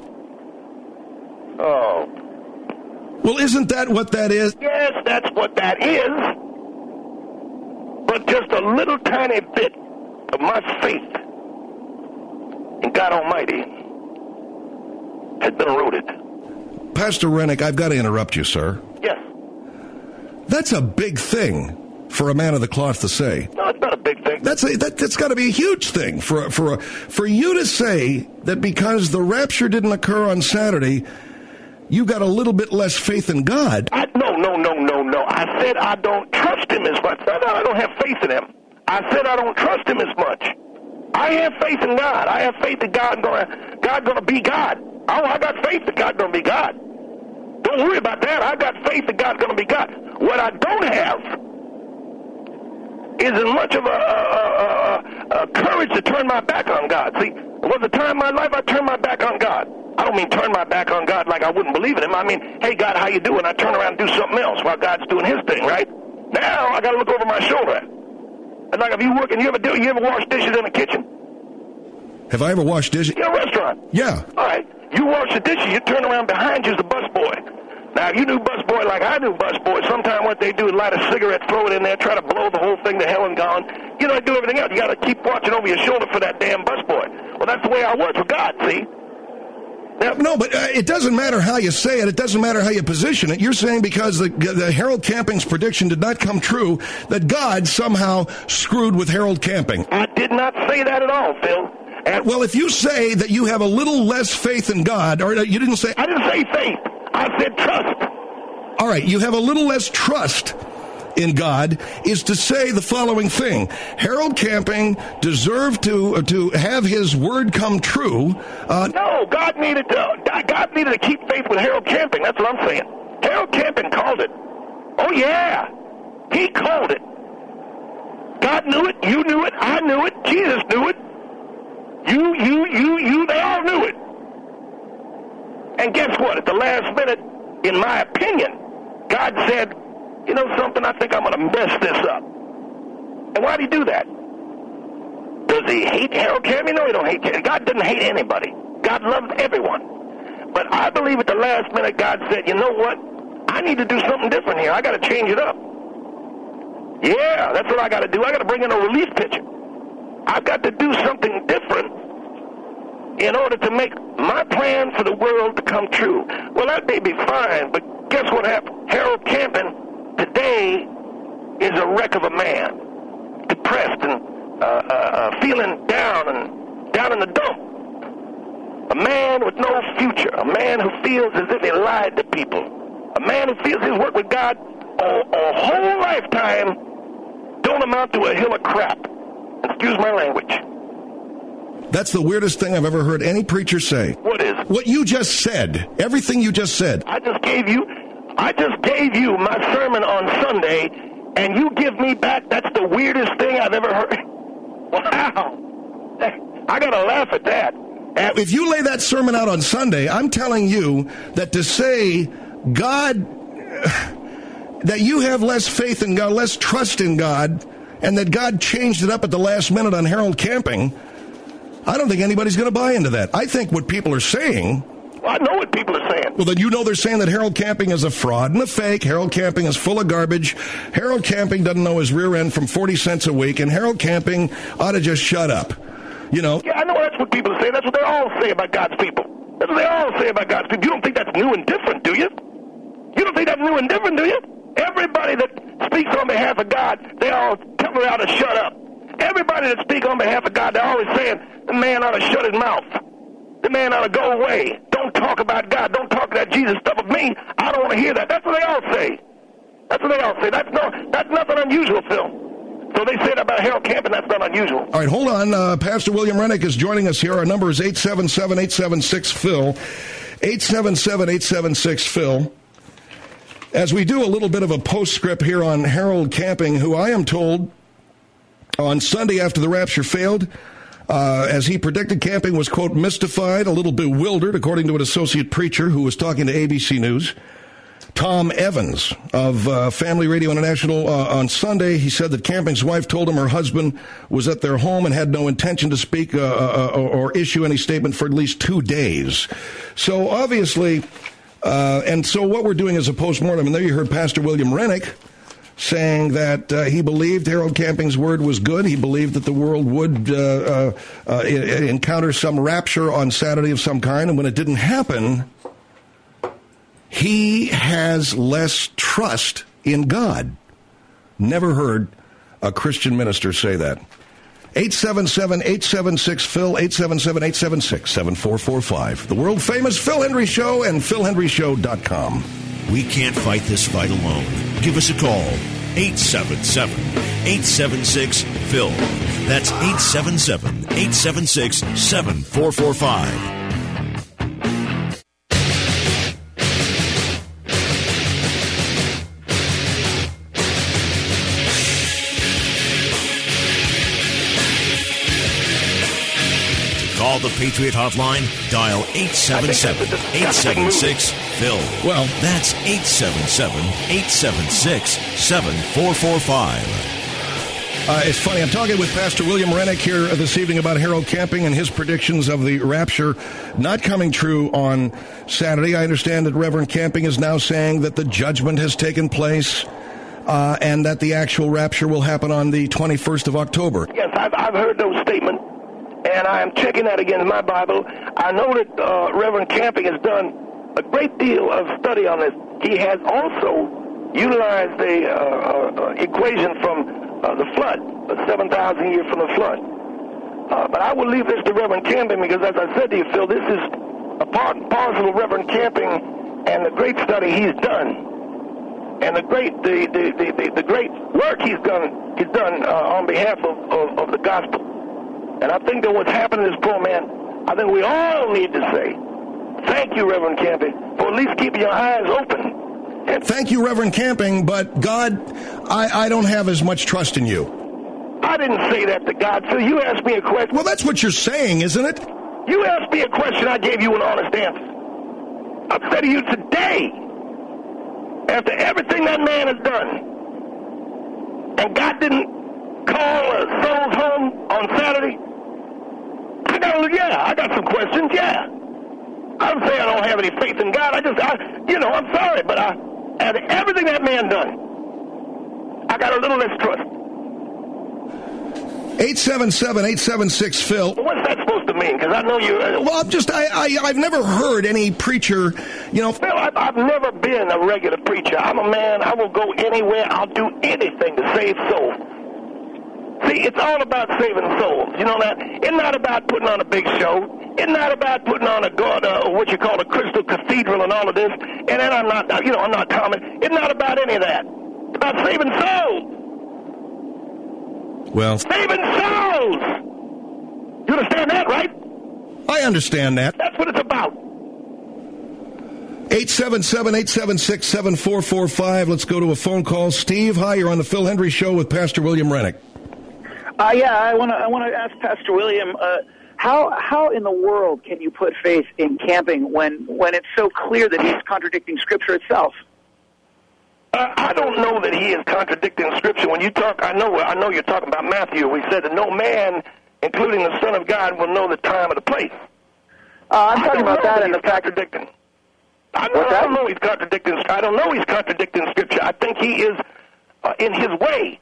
Oh. Well, isn't that what that is? Yes, that's what that is. But just a little tiny bit of my faith in God Almighty has been eroded. Pastor Rennick, I've got to interrupt you, sir. Yes. That's a big thing for a man of the cloth to say. No, it's not a big thing. That's got to be a huge thing for you to say that because the rapture didn't occur on Saturday, you got a little bit less faith in God. No. I said I don't trust him as much. No, I don't have faith in him. I said I don't trust him as much. I have faith in God. I have faith that God going to be God. Oh, I got faith that God's going to be God. Don't worry about that. I got faith that God's going to be God. What I don't have is as much of a courage to turn my back on God. See, there was a time in my life I turned my back on God. I don't mean turn my back on God like I wouldn't believe in him. I mean, hey, God, how you doing? I turn around and do something else while God's doing his thing, right? Now I got to look over my shoulder. And like if you work and you ever wash dishes in the kitchen? Have I ever washed dishes? In a restaurant. Yeah. All right. You wash the dishes, you turn around behind you is the busboy. Now, if you knew busboy like I knew busboy, sometimes what they do is light a cigarette, throw it in there, try to blow the whole thing to hell and gone. You know, they do everything else. You got to keep watching over your shoulder for that damn busboy. Well, that's the way I was with God, see? Now, no, but it doesn't matter how you say it. It doesn't matter how you position it. You're saying because the Harold Camping's prediction did not come true, that God somehow screwed with Harold Camping. I did not say that at all, Phil. Well, if you say that you have a little less faith in God, or you didn't say... I didn't say faith. I said trust. All right, you have a little less trust in God is to say the following thing. Harold Camping deserved to have his word come true. No, God needed to keep faith with Harold Camping. That's what I'm saying. Harold Camping called it. Oh, yeah. He called it. God knew it. You knew it. I knew it. Jesus knew it. You, they all knew it. And guess what? At the last minute, in my opinion, God said, you know something, I think I'm going to mess this up. And why did he do that? Does he hate Harold Camping? No, he don't hate Camping. God doesn't hate anybody. God loves everyone. But I believe at the last minute, God said, you know what? I need to do something different here. I got to change it up. Yeah, that's what I got to do. I got to bring in a relief pitcher. I've got to do something different in order to make my plan for the world to come true. Well, that may be fine, but guess what happened? Harold Camping today is a wreck of a man, depressed and feeling down in the dump. A man with no future, a man who feels as if he lied to people, a man who feels his work with God a whole lifetime don't amount to a hill of crap. Excuse my language. That's the weirdest thing I've ever heard any preacher say. What is? What you just said. Everything you just said. I just gave you my sermon on Sunday, and you give me back, that's the weirdest thing I've ever heard. Wow. I got to laugh at that. If you lay that sermon out on Sunday, I'm telling you that to say God, that you have less faith in God, less trust in God, and that God changed it up at the last minute on Harold Camping, I don't think anybody's going to buy into that. I think what people are saying... Well, I know what people are saying. Well, then you know they're saying that Harold Camping is a fraud and a fake. Harold Camping is full of garbage. Harold Camping doesn't know his rear end from 40 cents a week, and Harold Camping ought to just shut up. You know? Yeah, I know that's what people are saying. That's what they all say about God's people. That's what they all say about God's people. You don't think that's new and different, do you? You don't think that's new and different, do you? Everybody that speaks on behalf of God, they all tell me how to shut up. Everybody that speaks on behalf of God, they're always saying, the man ought to shut his mouth. The man ought to go away. Don't talk about God. Don't talk that Jesus stuff with me. I don't want to hear that. That's what they all say. That's what they all say. That's nothing unusual, Phil. So they said about Harold Camping, that's not unusual. All right, hold on. Pastor William Rennick is joining us here. Our number is 877-876-PHIL. 877-876-PHIL. As we do a little bit of a postscript here on Harold Camping, who I am told on Sunday after the rapture failed, as he predicted, Camping was, quote, mystified, a little bewildered, according to an associate preacher who was talking to ABC News. Tom Evans of Family Radio International on Sunday, he said that Camping's wife told him her husband was at their home and had no intention to speak or issue any statement for at least 2 days. So obviously, and so what we're doing is a postmortem, and there you heard Pastor William Rennick saying that he believed Harold Camping's word was good. He believed that the world would encounter some rapture on Saturday of some kind, and when it didn't happen, he has less trust in God. Never heard a Christian minister say that. 877-876-PHIL, 877-876-7445. The world-famous Phil Hendrie Show and philhendrieshow.com. We can't fight this fight alone. Give us a call. 877-876-PHIL. That's 877-876-7445. Call the Patriot Hotline. Dial 877-876-PHIL. Well, that's 877-876-7445. It's funny. I'm talking with Pastor William Rennick here this evening about Harold Camping and his predictions of the rapture not coming true on Saturday. I understand that Reverend Camping is now saying that the judgment has taken place and that the actual rapture will happen on the 21st of October. Yes, I've heard those statements. And I am checking that against my Bible. I know that Reverend Camping has done a great deal of study on this. He has also utilized the equation from the flood, 7,000 years from the flood. But I will leave this to Reverend Camping because, as I said to you, Phil, this is a part and parcel of Reverend Camping and the great study he's done, and the great work he's done on behalf of the gospel. And I think that what's happened to this poor man, I think we all need to say, thank you, Reverend Camping, for at least keeping your eyes open. Thank you, Reverend Camping, but God, I don't have as much trust in you. I didn't say that to God, so you asked me a question. Well, that's what you're saying, isn't it? You asked me a question, I gave you an honest answer. I've said to you today, after everything that man has done, and God didn't call souls home on Saturday, I got some questions, yeah. I don't say I don't have any faith in God. I'm sorry, but after everything that man done, I got a little less trust. 877-876-PHIL. What's that supposed to mean? Because I know you... well, I've never heard any preacher, Phil, I've never been a regular preacher. I'm a man. I will go anywhere. I'll do anything to save souls. See, it's all about saving souls. You know that? It's not about putting on a big show. It's not about putting on what you call a crystal cathedral and all of this. And then I'm not commenting. It's not about any of that. It's about saving souls. Well, saving souls. You understand that, right? I understand that. That's what it's about. 877-876-7445. Let's go to a phone call. Steve, hi, you're on the Phil Hendrie Show with Pastor William Rennick. I want to ask Pastor William, how in the world can you put faith in Camping when it's so clear that he's contradicting Scripture itself? I don't know that he is contradicting Scripture. When you talk, I know you're talking about Matthew. We said that no man, including the Son of God, will know the time or the place. I'm talking about that and the fact contradicting. I don't know he's contradicting. I don't know he's contradicting Scripture. I think he is in his way,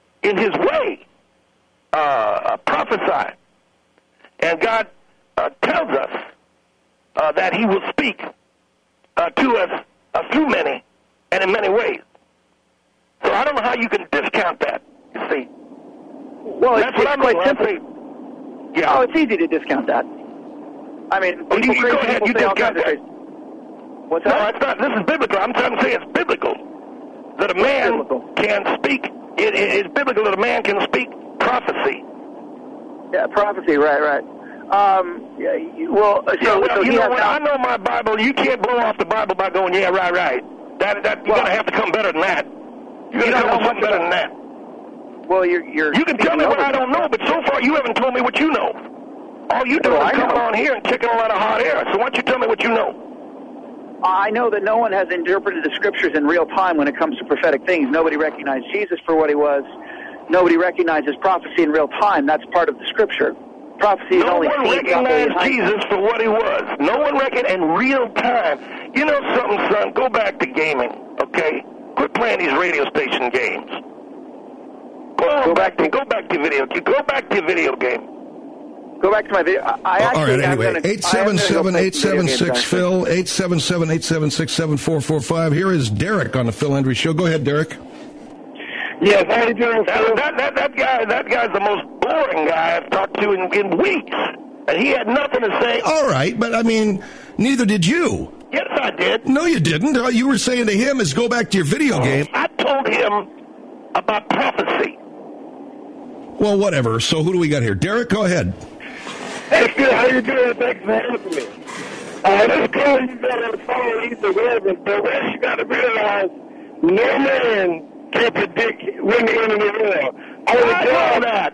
prophesy, and God tells us that He will speak to us through many and in many ways. So I don't know how you can discount that. You see? Well, that's what I'm quite simple. Yeah. Oh, it's easy to discount that. I mean, people go ahead. You discount that. What's that? No, it's not. This is biblical. I'm trying to say it's biblical that a man can speak. It is biblical that a man can speak prophecy. Yeah, prophecy. Right. I know my Bible. You can't blow off the Bible by going, yeah, right. You're going to have to come better than that. You're going to come with something better than that. Well, you can tell me what I don't know, but so far you haven't told me what you know. All you do is coming on here and kicking a lot of hot air. So why don't you tell me what you know? I know that no one has interpreted the scriptures in real time when it comes to prophetic things. Nobody recognized Jesus for what he was. Nobody recognizes prophecy in real time. That's part of the scripture. Prophecy is only seen. No one recognized Jesus for what he was. No one recognized in real time. You know something, son? Go back to gaming, okay? Quit playing these radio station games. Go back to video. Go back to your video game. Go back to my video. All right, anyway, 877-876-PHIL, 877-876-7445. Here is Derek on the Phil Hendry Show. Go ahead, Derek. Yes, how you doing, Phil? That guy's the most boring guy I've talked to in weeks. And he had nothing to say. All right, but I mean, neither did you. Yes, I did. No, you didn't. All you were saying to him is go back to your video game. I told him about prophecy. Well, whatever. So who do we got here? Derek, go ahead. Hey, Phil, how you doing? Thanks for having me. This call you got on the phone, he's the Reverend, but what you got to realize, no man can predict when the end of the world. I know that.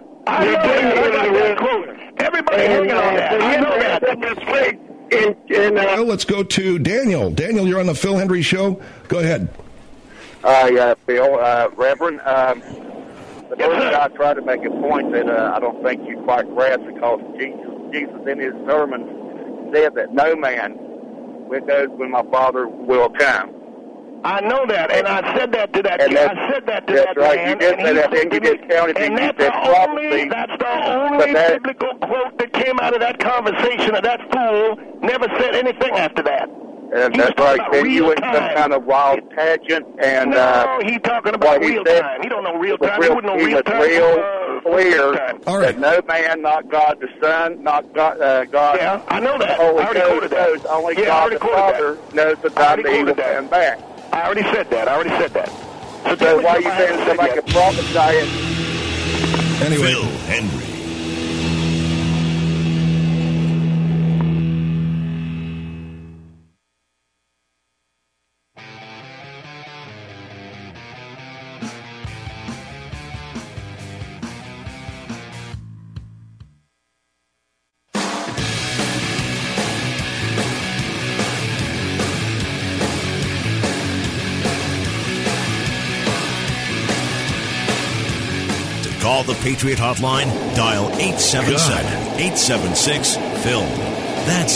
Everybody hanging on that. I know that. Well, let's go to Daniel. Daniel, you're on the Phil Hendry Show. Go ahead. Yeah, Phil, Reverend. The first guy tried to make a point that I don't think you quite grasp, because Jesus in his sermon said that no man will go when my Father will come. I know that, and I said that to that man. That's right. You did say that, and you discounted it. That's the only biblical quote that came out of that conversation, and that fool never said anything after that. That's right. Then you went some kind of wild tangent, and he talking about real time. He don't know real time. He wouldn't know real time. Real clear that no man, not God the Son, not God. Yeah, I know that. I already quoted that. Only God the Father knows the time that He will come back. I already said that. So why are you saying somebody can prophesy it? Anyway, Phil Hendry. Call the Patriot Hotline. Dial 877-876-PHIL. That's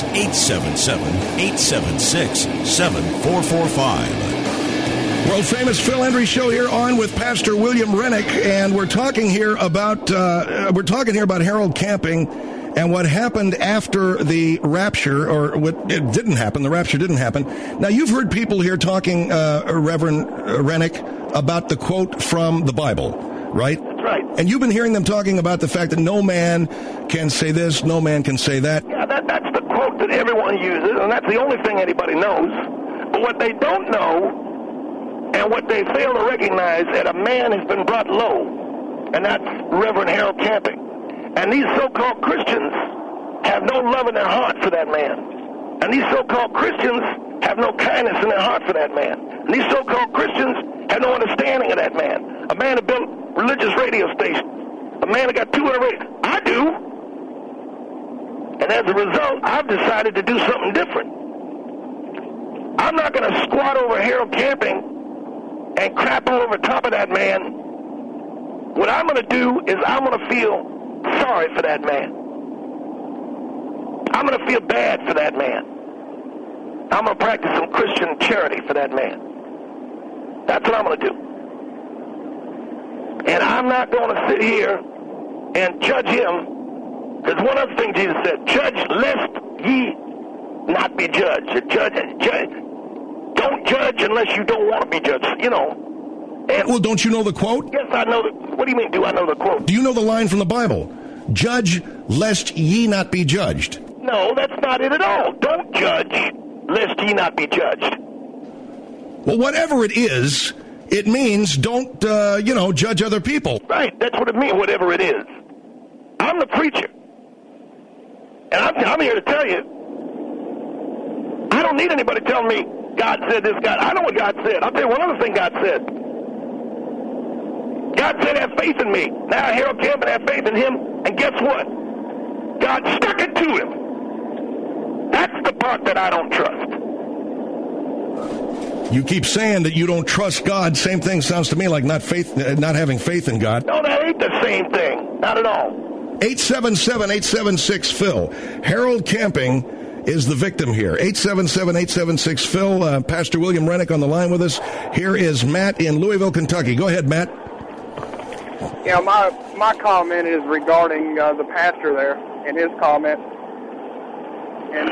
877-876-7445. World famous Phil Hendry Show here on with Pastor William Rennick, and we're talking here about Harold Camping and what happened after the rapture, or what it didn't happen. The rapture didn't happen. Now you've heard people here talking, Reverend Rennick, about the quote from the Bible, right? Right. And you've been hearing them talking about the fact that no man can say this, no man can say that. Yeah, that's the quote that everyone uses, and that's the only thing anybody knows. But what they don't know, and what they fail to recognize, that a man has been brought low, and that's Reverend Harold Camping. And these so-called Christians have no love in their heart for that man. And these so-called Christians have no kindness in their heart for that man. And these so-called Christians have no understanding of that man. A man that built religious radio station. A man that got 200 radio. I do. And as a result, I've decided to do something different. I'm not going to squat over Harold Camping and crap all over top of that man. What I'm going to do is I'm going to feel sorry for that man. I'm going to feel bad for that man. I'm going to practice some Christian charity for that man. That's what I'm going to do. And I'm not going to sit here and judge him. There's one other thing Jesus said: judge lest ye not be judged. Don't judge unless you don't want to be judged, you know. And well, don't you know the quote? Yes, I know the. What do you mean, do I know the quote? Do you know the line from the Bible? Judge lest ye not be judged. No, that's not it at all. Don't judge lest ye not be judged. Well, whatever it is, it means don't, judge other people. Right, that's what it means, whatever it is. I'm the preacher. And I'm here to tell you, I don't need anybody telling me God said this, God. I know what God said. I'll tell you one other thing God said. God said, have faith in me. Now Harold Camping had faith in him, and guess what? God stuck it to him. That's the part that I don't trust. You keep saying that you don't trust God. Same thing sounds to me like not having faith in God. No, that ain't the same thing. Not at all. 877-876-PHIL. Harold Camping is the victim here. 877-876-PHIL. Pastor William Rennick on the line with us. Here is Matt in Louisville, Kentucky. Go ahead, Matt. Yeah, my comment is regarding the pastor there and his comment. And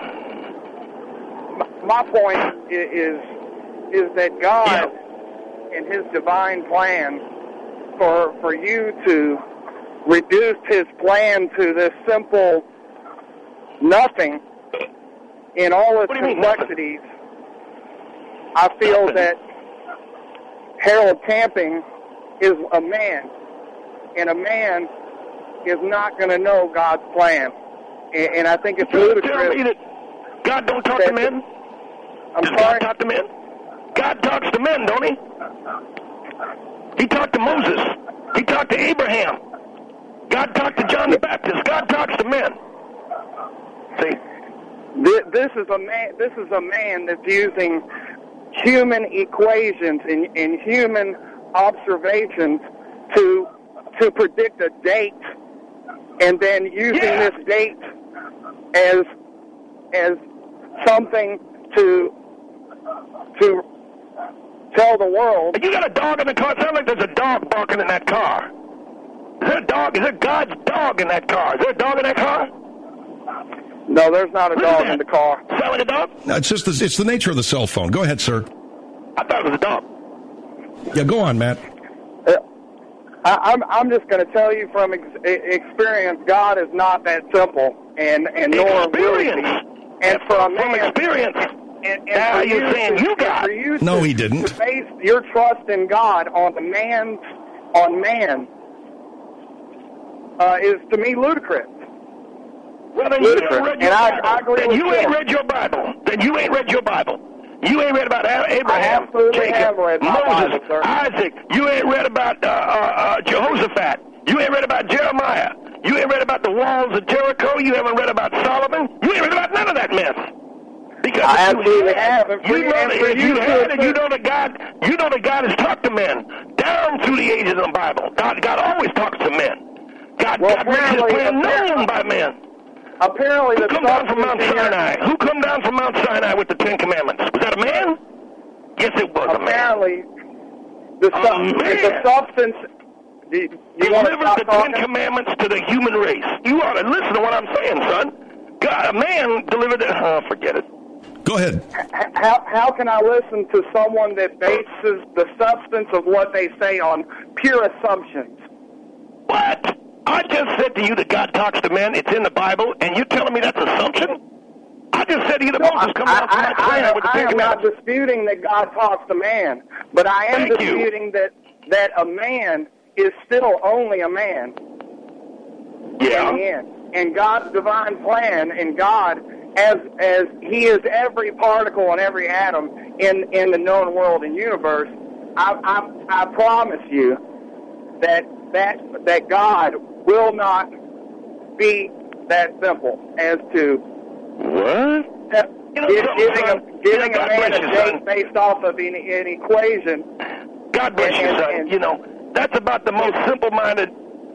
my point is that God, in His divine plan, for you to reduce His plan to this simple nothing in all its complexities, I feel that Harold Camping is a man, and a man is not going to know God's plan. And I think it's ludicrous. Tell me that God don't talk to men? I'm sorry? God talk to men? God talks to men, don't He? He talked to Moses. He talked to Abraham. God talked to John the Baptist. God talks to men. See? This is a man that's using human equations and human observations to predict a date, and then using this date as something to tell the world. You got a dog in the car. It sounds like there's a dog barking in that car. Is there a dog? Is there God's dog in that car? Is there a dog in that car? No, there's not a dog in the car. Sound like a dog? No, it's the nature of the cell phone. Go ahead, sir. I thought it was a dog. Yeah, go on, Matt. I'm just going to tell you from experience, God is not that simple, and nor will He be. And from experience. And now you're saying you got it. No, he didn't. To base your trust in God on man is to me ludicrous. Well, then you ain't read your Bible. I agree then you ain't read your Bible. Then you ain't read your Bible. You ain't read about Abraham, Jacob, Moses, Isaac. You ain't read about Jehoshaphat. You ain't read about Jeremiah. You ain't read about the walls of Jericho. You haven't read about Solomon. You ain't read about none of that mess. Because I absolutely have. You know that God has talked to men down through the ages of the Bible. God always talks to men. God makes His plan known by men. Apparently, Who come down from Mount Sinai? Who come down from Mount Sinai with the Ten Commandments? Was that a man? Yes, it was a man. Apparently, the substance. You delivered the Ten Commandments to the human race. You ought to listen to what I'm saying, son. God, a man delivered it. Oh, forget it. Go ahead. How can I listen to someone that bases the substance of what they say on pure assumptions? What? I just said to you that God talks to men. It's in the Bible, and you're telling me that's assumption? I just said to you that Moses comes out from Mount Sinai with the Ten Commandments. I'm not disputing that God talks to man, but I am disputing that a man is still only a man. Yeah. In the end. And God's divine plan, and God, as He is every particle and every atom in the known world and universe, I promise you that God will not be that simple as to what? Giving a man a date based off of an equation. God bless you, son. You know, that's about the most simple-minded.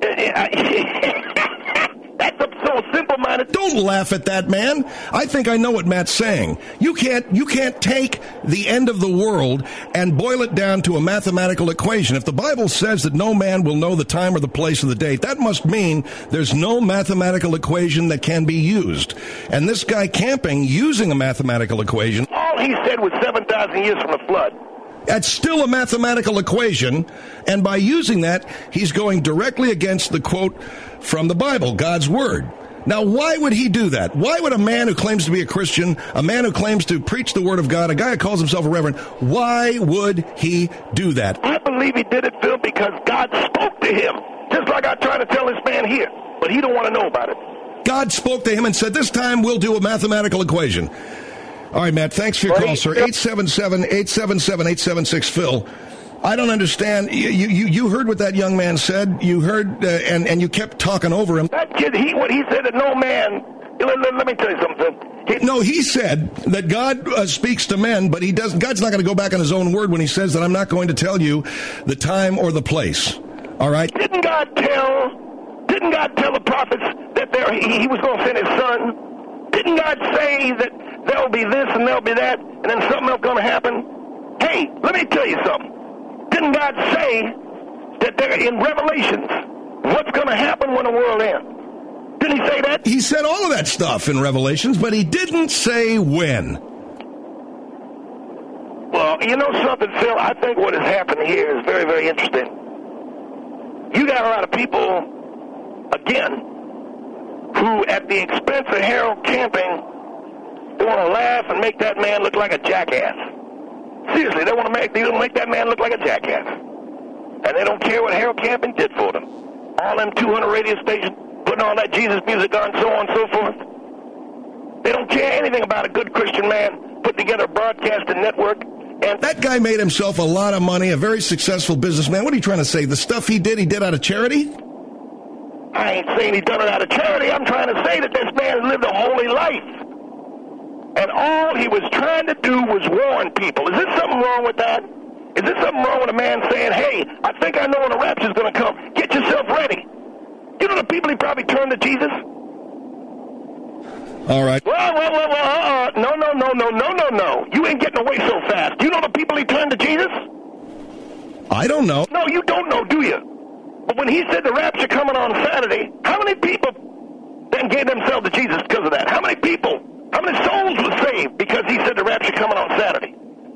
That's so simple-minded. Don't laugh at that, man. I think I know what Matt's saying. You can't take the end of the world and boil it down to a mathematical equation. If the Bible says that no man will know the time or the place of the date, that must mean there's no mathematical equation that can be used. And this guy Camping using a mathematical equation. All he said was 7,000 years from the flood. That's still a mathematical equation, and by using that, he's going directly against the quote from the Bible, God's Word. Now, why would he do that? Why would a man who claims to be a Christian, a man who claims to preach the Word of God, a guy who calls himself a reverend, why would he do that? I believe he did it, Phil, because God spoke to him, just like I try to tell this man here, but he don't want to know about it. God spoke to him and said, this time we'll do a mathematical equation. All right, Matt, thanks for your call, sir. 877-877-876-Phil. I don't understand. You heard what that young man said. You heard, and you kept talking over him. That kid, what he said that no man, let me tell you something. He said that God speaks to men, but God's not going to go back on his own word when he says that I'm not going to tell you the time or the place. All right? Didn't God tell the prophets that he was going to send his son? Didn't God say that there'll be this and there'll be that, and then something else going to happen? Hey, let me tell you something. Didn't God say that there in Revelations what's going to happen when the world ends? Didn't he say that? He said all of that stuff in Revelations, but he didn't say when. Well, you know something, Phil? I think what has happened here is very, very interesting. You got a lot of people, again, who at the expense of Harold Camping, they want to laugh and make that man look like a jackass. Seriously, they want to make that man look like a jackass. And they don't care what Harold Camping did for them. All them 200 radio stations, putting all that Jesus music on, so on and so forth. They don't care anything about a good Christian man put together a broadcasting network. And that guy made himself a lot of money, a very successful businessman. What are you trying to say? The stuff he did out of charity? I ain't saying he done it out of charity. I'm trying to say that this man lived a holy life. And all he was trying to do was warn people. Is there something wrong with that? Is there something wrong with a man saying, hey, I think I know when the rapture's going to come. Get yourself ready. You know the people he probably turned to Jesus? All right. No. You ain't getting away so fast. Do you know the people he turned to Jesus? I don't know. No, you don't know, do you? But when he said the rapture coming on Saturday, how many people then gave themselves to Jesus because of that? How many people? How many souls were saved because he said the rapture coming on Saturday?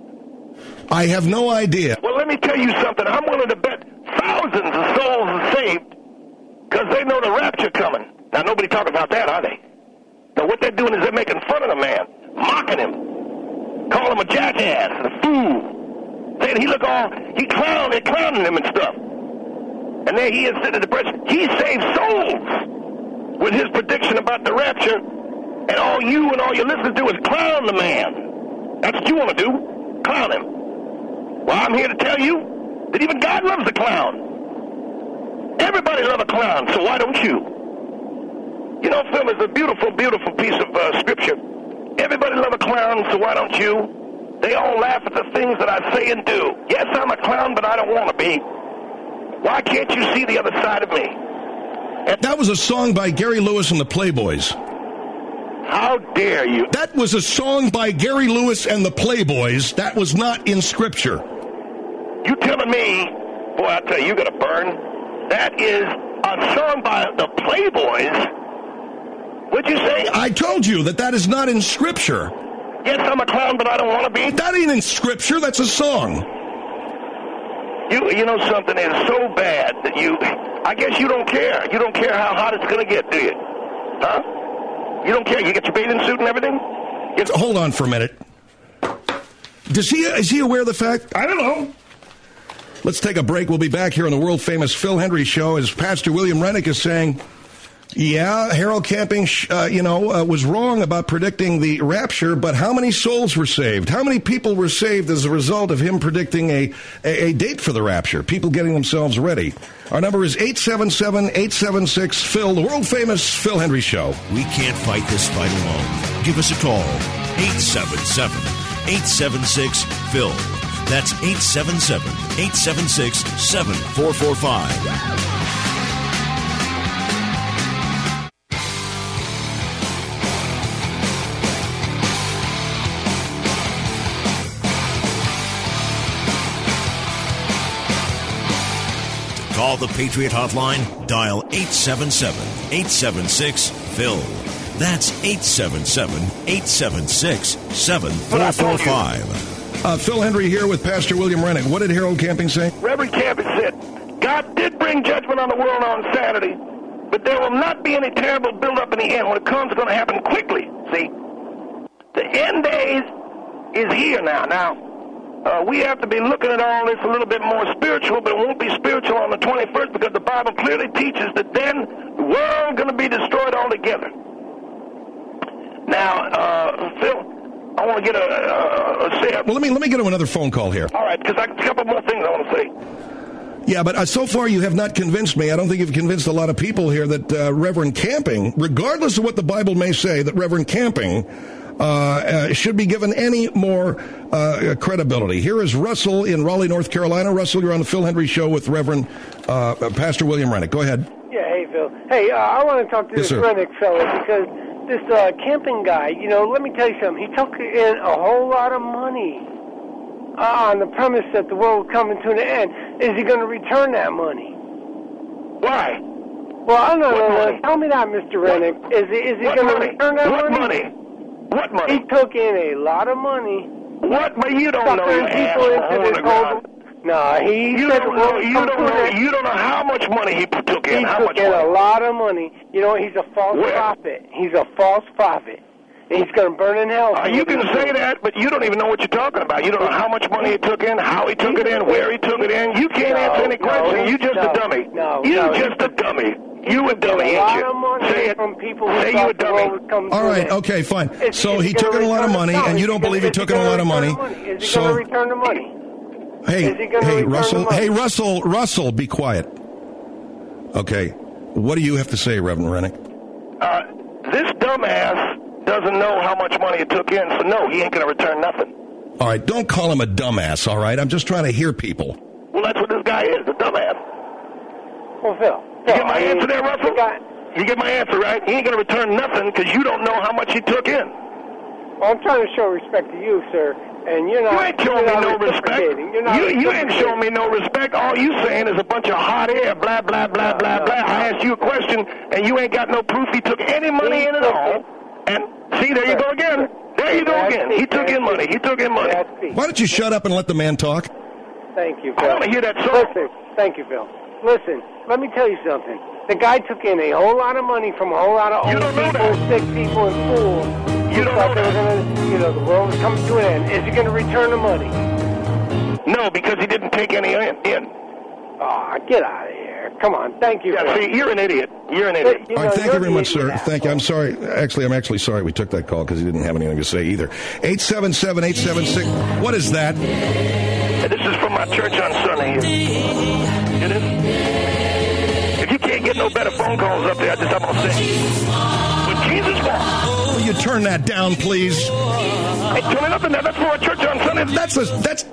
I have no idea. Well, let me tell you something. I'm willing to bet thousands of souls are saved because they know the rapture coming. Now, nobody talking about that, are they? Now, what they're doing is they're making fun of the man, mocking him, calling him a jackass and a fool, saying they're clowning him and stuff. And there he is sitting at the breast. He saved souls with his prediction about the rapture. And all you and all your listeners do is clown the man. That's what you want to do, clown him. Well, I'm here to tell you that even God loves a clown. Everybody loves a clown, so why don't you? You know, Phil, is a beautiful, beautiful piece of scripture. Everybody loves a clown, so why don't you? They all laugh at the things that I say and do. Yes, I'm a clown, but I don't want to be. Why can't you see the other side of me? And that was a song by Gary Lewis and the Playboys. How dare you? That was a song by Gary Lewis and the Playboys. That was not in Scripture. You telling me, boy, I tell you, you're going to burn. That is a song by the Playboys. What'd you say? I told you that is not in Scripture. Yes, I'm a clown, but I don't want to be. That ain't in Scripture. That's a song. You know something is so bad that I guess you don't care. You don't care how hot it's going to get, do you? Huh? You don't care. You get your bathing suit and everything? Hold on for a minute. Is he aware of the fact? I don't know. Let's take a break. We'll be back here on the world-famous Phil Hendrie Show as Pastor William Rennick is saying, yeah, Harold Camping, was wrong about predicting the rapture, but how many souls were saved? How many people were saved as a result of him predicting a date for the rapture? People getting themselves ready. Our number is 877-876-PHIL, the world-famous Phil Hendrie Show. We can't fight this fight alone. Give us a call, 877-876-PHIL. That's 877-876-7445. Call the Patriot Hotline, dial 877-876-PHIL. That's 877-876-7445. Phil Hendrie here with Pastor William Rennick. What did Harold Camping say? Reverend Camping said, God did bring judgment on the world on Saturday, but there will not be any terrible buildup in the end. When it comes, it's going to happen quickly. See? The end days is here now. Now, we have to be looking at all this a little bit more spiritual, but it won't be spiritual on the 21st because the Bible clearly teaches that then the world's going to be destroyed altogether. Now, Phil, I want to get a say. Well, let me get to another phone call here. All right, because I got a couple more things I want to say. Yeah, but so far you have not convinced me. I don't think you've convinced a lot of people here that Reverend Camping, regardless of what the Bible may say, that Reverend Camping should be given any more credibility. Here is Russell in Raleigh, North Carolina. Russell, you're on the Phil Hendry Show with Reverend Pastor William Rennick. Go ahead. Yeah, hey, Phil. Hey, I want to talk to this Rennick fellow because this Camping guy, let me tell you something. He took in a whole lot of money on the premise that the world will come to an end. Is he going to return that money? Why? Well, I don't know. Tell me that, Mr. Rennick. Is he going to return that money? What money? He took in a lot of money. What? But you don't know. You don't know how much money he took in. He took in a lot of money. He's a false prophet. He's a false prophet. He's going to burn in hell. You can say that, but you don't even know what you're talking about. You don't know how much money he took in, how he took it in, where he took it in. You can't answer any question. You're just a dummy. You're just a dummy. You a dummy, ain't you? Say it. Say you a dummy. All right, okay, fine. So he took in a lot of money, and you don't believe he took in a lot of money. Is he going to return the money? Hey, Russell. Hey, Russell, be quiet. Okay. What do you have to say, Reverend Rennick? This dumbass doesn't know how much money he took in, so no, he ain't going to return nothing. All right, don't call him a dumbass, all right? I'm just trying to hear people. Well, that's what this guy is, a dumbass. Well, Phil. You get my answer there, Russell? You get my answer, right? He ain't going to return nothing because you don't know how much he took in. Well, I'm trying to show respect to you, sir, and you're not. You ain't showing me no respect. You ain't showing me no respect. All you saying is a bunch of hot air, blah, blah, blah, blah, blah. I asked you a question, and you ain't got no proof he took any money in at all. And see, there you go again. There you go again. He took in money. He took in money. Why don't you shut up and let the man talk? Thank you, Phil. I want to hear that song. Listen, thank you, Phil. Listen, let me tell you something. The guy took in a whole lot of money from a whole lot of old people, sick people, and fools. You don't know that. The world is coming to an end. Is he going to return the money? No, because he didn't take any in. Oh, get out of here. Come on. Thank you. Yeah, see, you're an idiot. You're an idiot. All right, thank you very much, sir. Thank you. I'm sorry. Actually, I'm actually sorry we took that call because he didn't have anything to say either. 877-876. What is that? This is from my church on Sunday. It is? If you can't get no better phone calls up there, I'm going to say, when Jesus walked. Will you turn that down, please? Hey, turn it up and down. That's for our church on Sunday. That's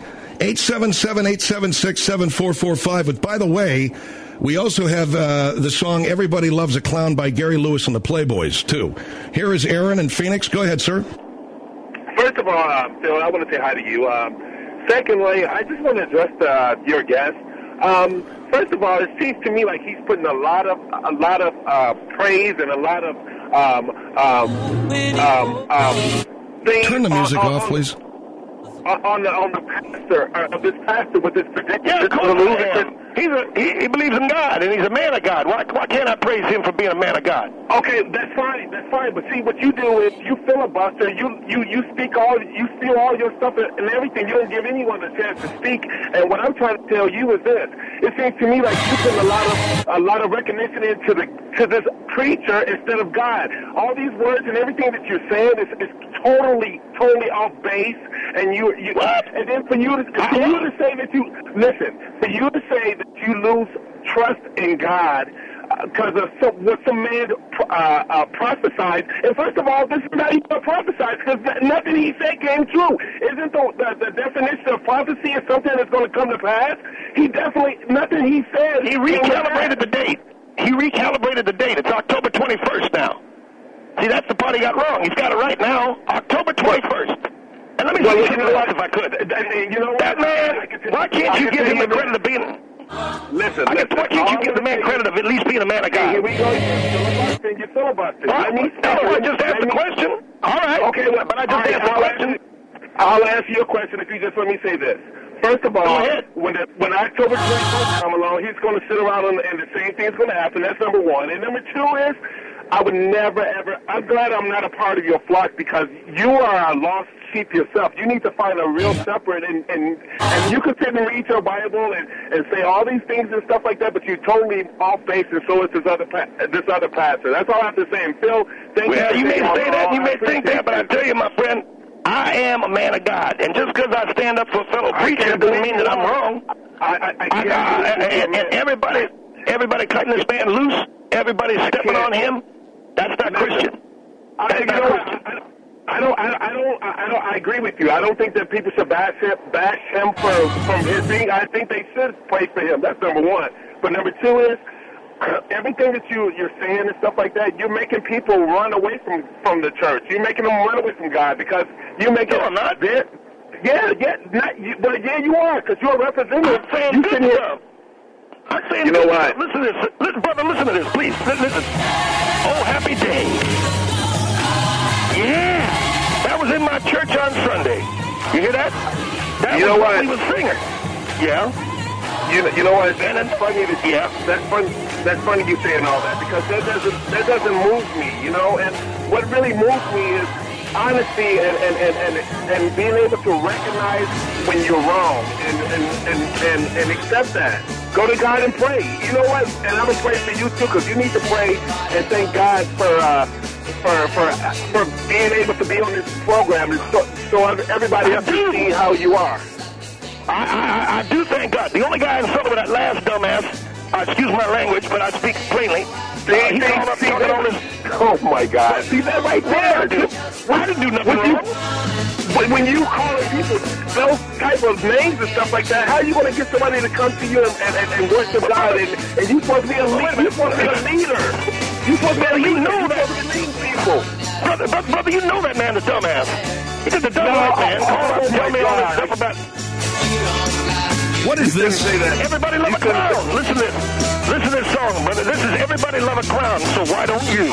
877-876-7445. But by the way, we also have the song Everybody Loves a Clown by Gary Lewis and the Playboys, too. Here is Aaron in Phoenix. Go ahead, sir. First of all, Phil, I want to say hi to you. Secondly, I just want to address your guest. First of all, it seems to me like he's putting a lot of praise and a lot of things. Turn the music off, please. On the pastor, this pastor with this prediction. Yeah, of course. He believes in God, and he's a man of God. Why can't I praise him for being a man of God? Okay, that's fine. But see, what you do is you filibuster. You steal all your stuff and everything. You don't give anyone a chance to speak. And what I'm trying to tell you is this: it seems to me like you put a lot of recognition into this preacher instead of God. All these words and everything that you're saying is totally off base. And and then for you to say that you lose trust in God because of what some man prophesied. And first of all, this is not even prophesied because nothing he said came true. Isn't the definition of prophecy is something that's going to come to pass? Nothing he said. He recalibrated the date. It's October 21st now. See, that's the part he got wrong. He's got it right now. October 21st. And let me say something else if I could. That man, why can't you give him the credit of being... Listen, why can't you give the man credit of at least being a man of God? Here we go. You're filibustering. I just asked the question. All right. Okay, but I just asked the question. I'll answer your question if you just let me say this. First of all, when October 21st come along, he's going to sit around and the same thing's going to happen. That's number one. And number two is, I would never, ever... I'm glad I'm not a part of your flock because you are a lost sheep yourself. You need to find a real shepherd, and you can sit and read your Bible and say all these things and stuff like that, but you're totally off base, and so is this other pastor. That's all I have to say. And Phil, thank you. Well, you may say that, you may think that, but I tell you, my friend, I am a man of God, and just because I stand up for a fellow preacher doesn't mean that I'm wrong. And everybody cutting this man loose, everybody stepping on him. That's not Christian. I agree with you. I don't think that people should bash him from his being. I think they should pray for him. That's number one. But number two is, everything that you're saying and stuff like that, you're making people run away from the church. You're making them run away from God because you're making. No, I'm not. Yeah, you are, because you're a representative. I'm saying good stuff. I'm saying, you know what? Listen to this, brother. Listen to this, please. Listen. Oh, happy day. Yeah, that was in my church on Sunday. You hear that? That you was know what? We were singing. Yeah. You know what? That's funny. That's funny you saying all that, because that doesn't move me. You know, and what really moves me is honesty and being able to recognize when you're wrong and accept that. Go to God and pray. You know what? And I'm gonna pray for you too, because you need to pray and thank God for being able to be on this program, and so everybody else can see how you are. I do thank God. The only guy in trouble with that last dumbass, excuse my language, but I speak plainly. He called up talking all this. Oh my God! See that right there? I didn't do nothing wrong. When you call people those type of names and stuff like that, how are you going to get somebody to come to you and worship God? And you're supposed to be a leader. You're supposed to be a leader. You're supposed to be a leader. You know that. People. Brother, you know that man, the dumbass. He did the dumbass man. Call up, tell me all this stuff about. What is this? Everybody love a clown. Listen to this song, brother. This is Everybody Love a Clown, so why don't you?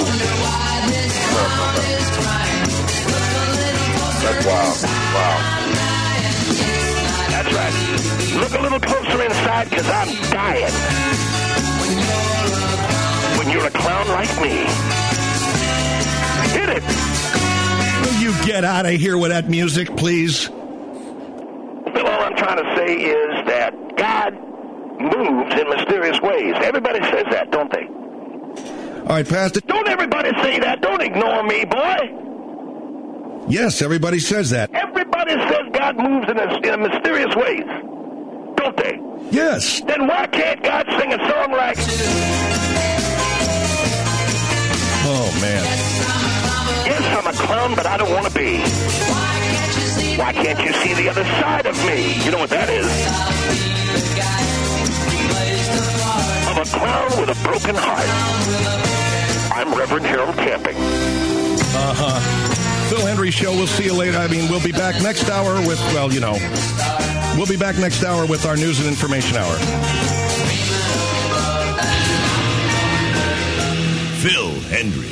That's wild. Wow. That's right. Look a little closer inside, because I'm dying. When you're a clown like me. Hit it. Will you get out of here with that music, please? Well, all I'm trying to say is that God moves in mysterious ways. Everybody says that, don't they? All right, Pastor. Don't everybody say that. Don't ignore me, boy. Yes, everybody says that. Everybody says God moves in mysterious ways, don't they? Yes. Then why can't God sing a song like... Oh, man. Yes, I'm a clown, but I don't want to be. Why can't you see the other side of me? You know what that is? I'm a clown with a broken heart. I'm Reverend Harold Camping. Phil Hendry Show. We'll see you later. I mean, we'll be back next hour with, well, you know, we'll be back next hour with our news and information hour. Phil Hendry.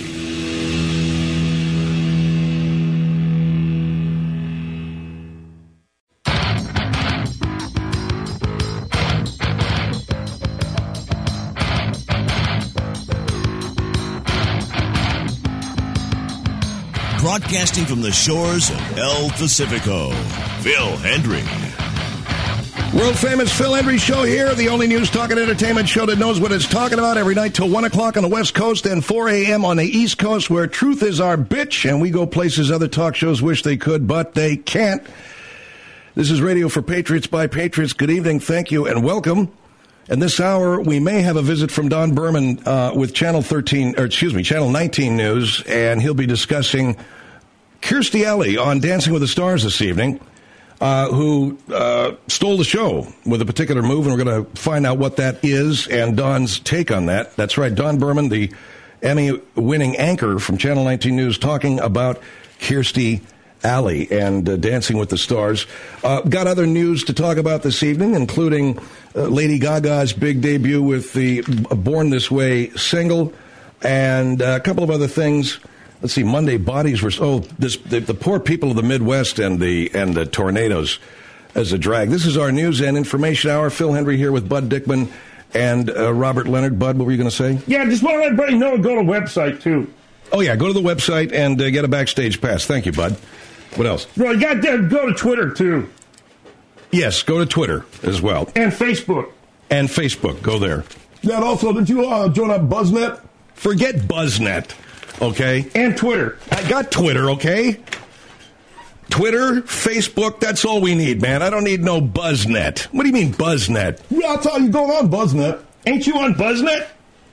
Broadcasting from the shores of El Pacifico, Phil Hendry. World famous Phil Hendry Show here, the only news, talk, and entertainment show that knows what it's talking about, every night till 1 o'clock on the West Coast and 4 a.m. on the East Coast, where truth is our bitch, and we go places other talk shows wish they could, but they can't. This is Radio for Patriots by Patriots. Good evening, thank you, and welcome. And this hour, we may have a visit from Don Berman with Channel 19 News, and he'll be discussing Kirstie Alley on Dancing with the Stars this evening, who stole the show with a particular move, and we're going to find out what that is and Don's take on that. That's right, Don Berman, the Emmy-winning anchor from Channel 19 News, talking about Kirstie Alley and Dancing with the Stars. Got other news to talk about this evening, including Lady Gaga's big debut with the Born This Way single, and a couple of other things. Let's see, Monday bodies were the poor people of the Midwest and the tornadoes as a drag. This is our news and information hour. Phil Hendry here with Bud Dickman and Robert Leonard. Bud, what were you going to say? Yeah, just want to let everybody know to go to the website too. Oh yeah, go to the website and get a backstage pass. Thank you, Bud. What else? Well, you got to go to Twitter too. Yes, go to Twitter as well. And Facebook. Go there. That also, did you join up BuzzNet? Forget BuzzNet, okay? And Twitter. I got Twitter, okay? Twitter, Facebook, that's all we need, man. I don't need no BuzzNet. What do you mean, BuzzNet? Yeah, I'll tell you, going on BuzzNet. Ain't you on BuzzNet?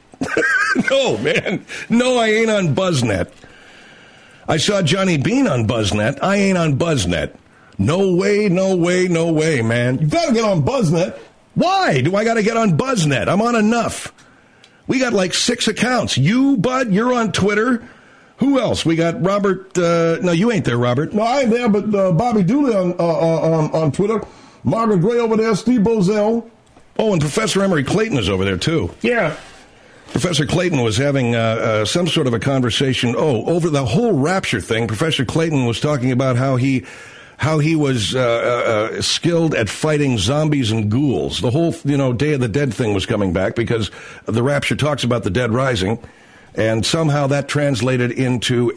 No, man. No, I ain't on BuzzNet. I saw Johnny Bean on BuzzNet. I ain't on BuzzNet. No way, no way, no way, man. You got to get on BuzzNet. Why do I got to get on BuzzNet? I'm on enough. We got like 6 accounts. You, Bud, you're on Twitter. Who else? We got Robert. No, you ain't there, Robert. No, I ain't there, but Bobby Dooley on Twitter. Margaret Gray over there. Steve Bozell. Oh, and Professor Emery Clayton is over there, too. Yeah. Professor Clayton was having some sort of a conversation. Oh, over the whole rapture thing, Professor Clayton was talking about how he was skilled at fighting zombies and ghouls. The whole, Day of the Dead thing was coming back because the rapture talks about the dead rising. And somehow that translated into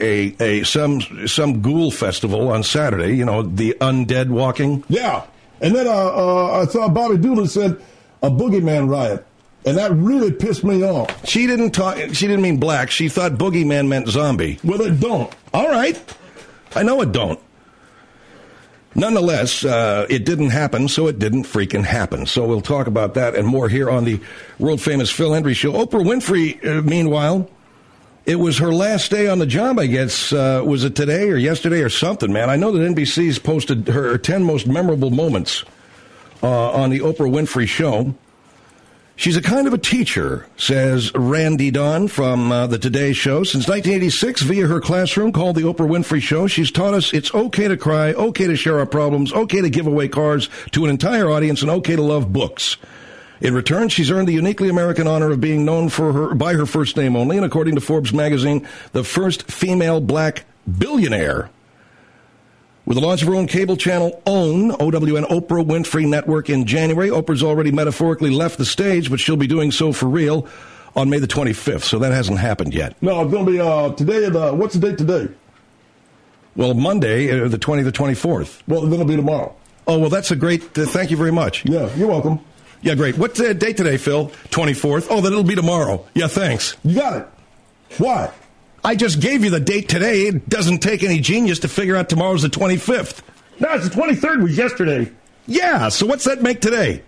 some ghoul festival on Saturday, the undead walking. Yeah. And then I saw Bobby Dooley said a boogeyman riot. And that really pissed me off. She didn't mean black. She thought boogeyman meant zombie. Well, it don't. All right. I know it don't. Nonetheless, it didn't happen, so it didn't freaking happen. So we'll talk about that and more here on the world-famous Phil Hendry Show. Oprah Winfrey, meanwhile, it was her last day on the job, I guess. Was it today or yesterday or something, man? I know that NBC's posted her 10 most memorable moments on the Oprah Winfrey Show. She's a kind of a teacher, says Randy Don from the Today Show. Since 1986, via her classroom called The Oprah Winfrey Show, she's taught us it's okay to cry, okay to share our problems, okay to give away cars to an entire audience, and okay to love books. In return, she's earned the uniquely American honor of being known by her first name only, and according to Forbes magazine, the first female black billionaire. With the launch of her own cable channel, OWN, O-W-N, Oprah Winfrey Network, in January, Oprah's already metaphorically left the stage, but she'll be doing so for real on May the 25th, so that hasn't happened yet. No, it's going to be today. What's the date today? Well, Monday, the 20th or 24th. Well, then it'll be tomorrow. Oh, well, that's a great, thank you very much. Yeah, you're welcome. Yeah, great. What's the date today, Phil? 24th? Oh, then it'll be tomorrow. Yeah, thanks. You got it. Why? I just gave you the date today. It doesn't take any genius to figure out tomorrow's the 25th. No, it's the 23rd was yesterday. Yeah, so what's that make today?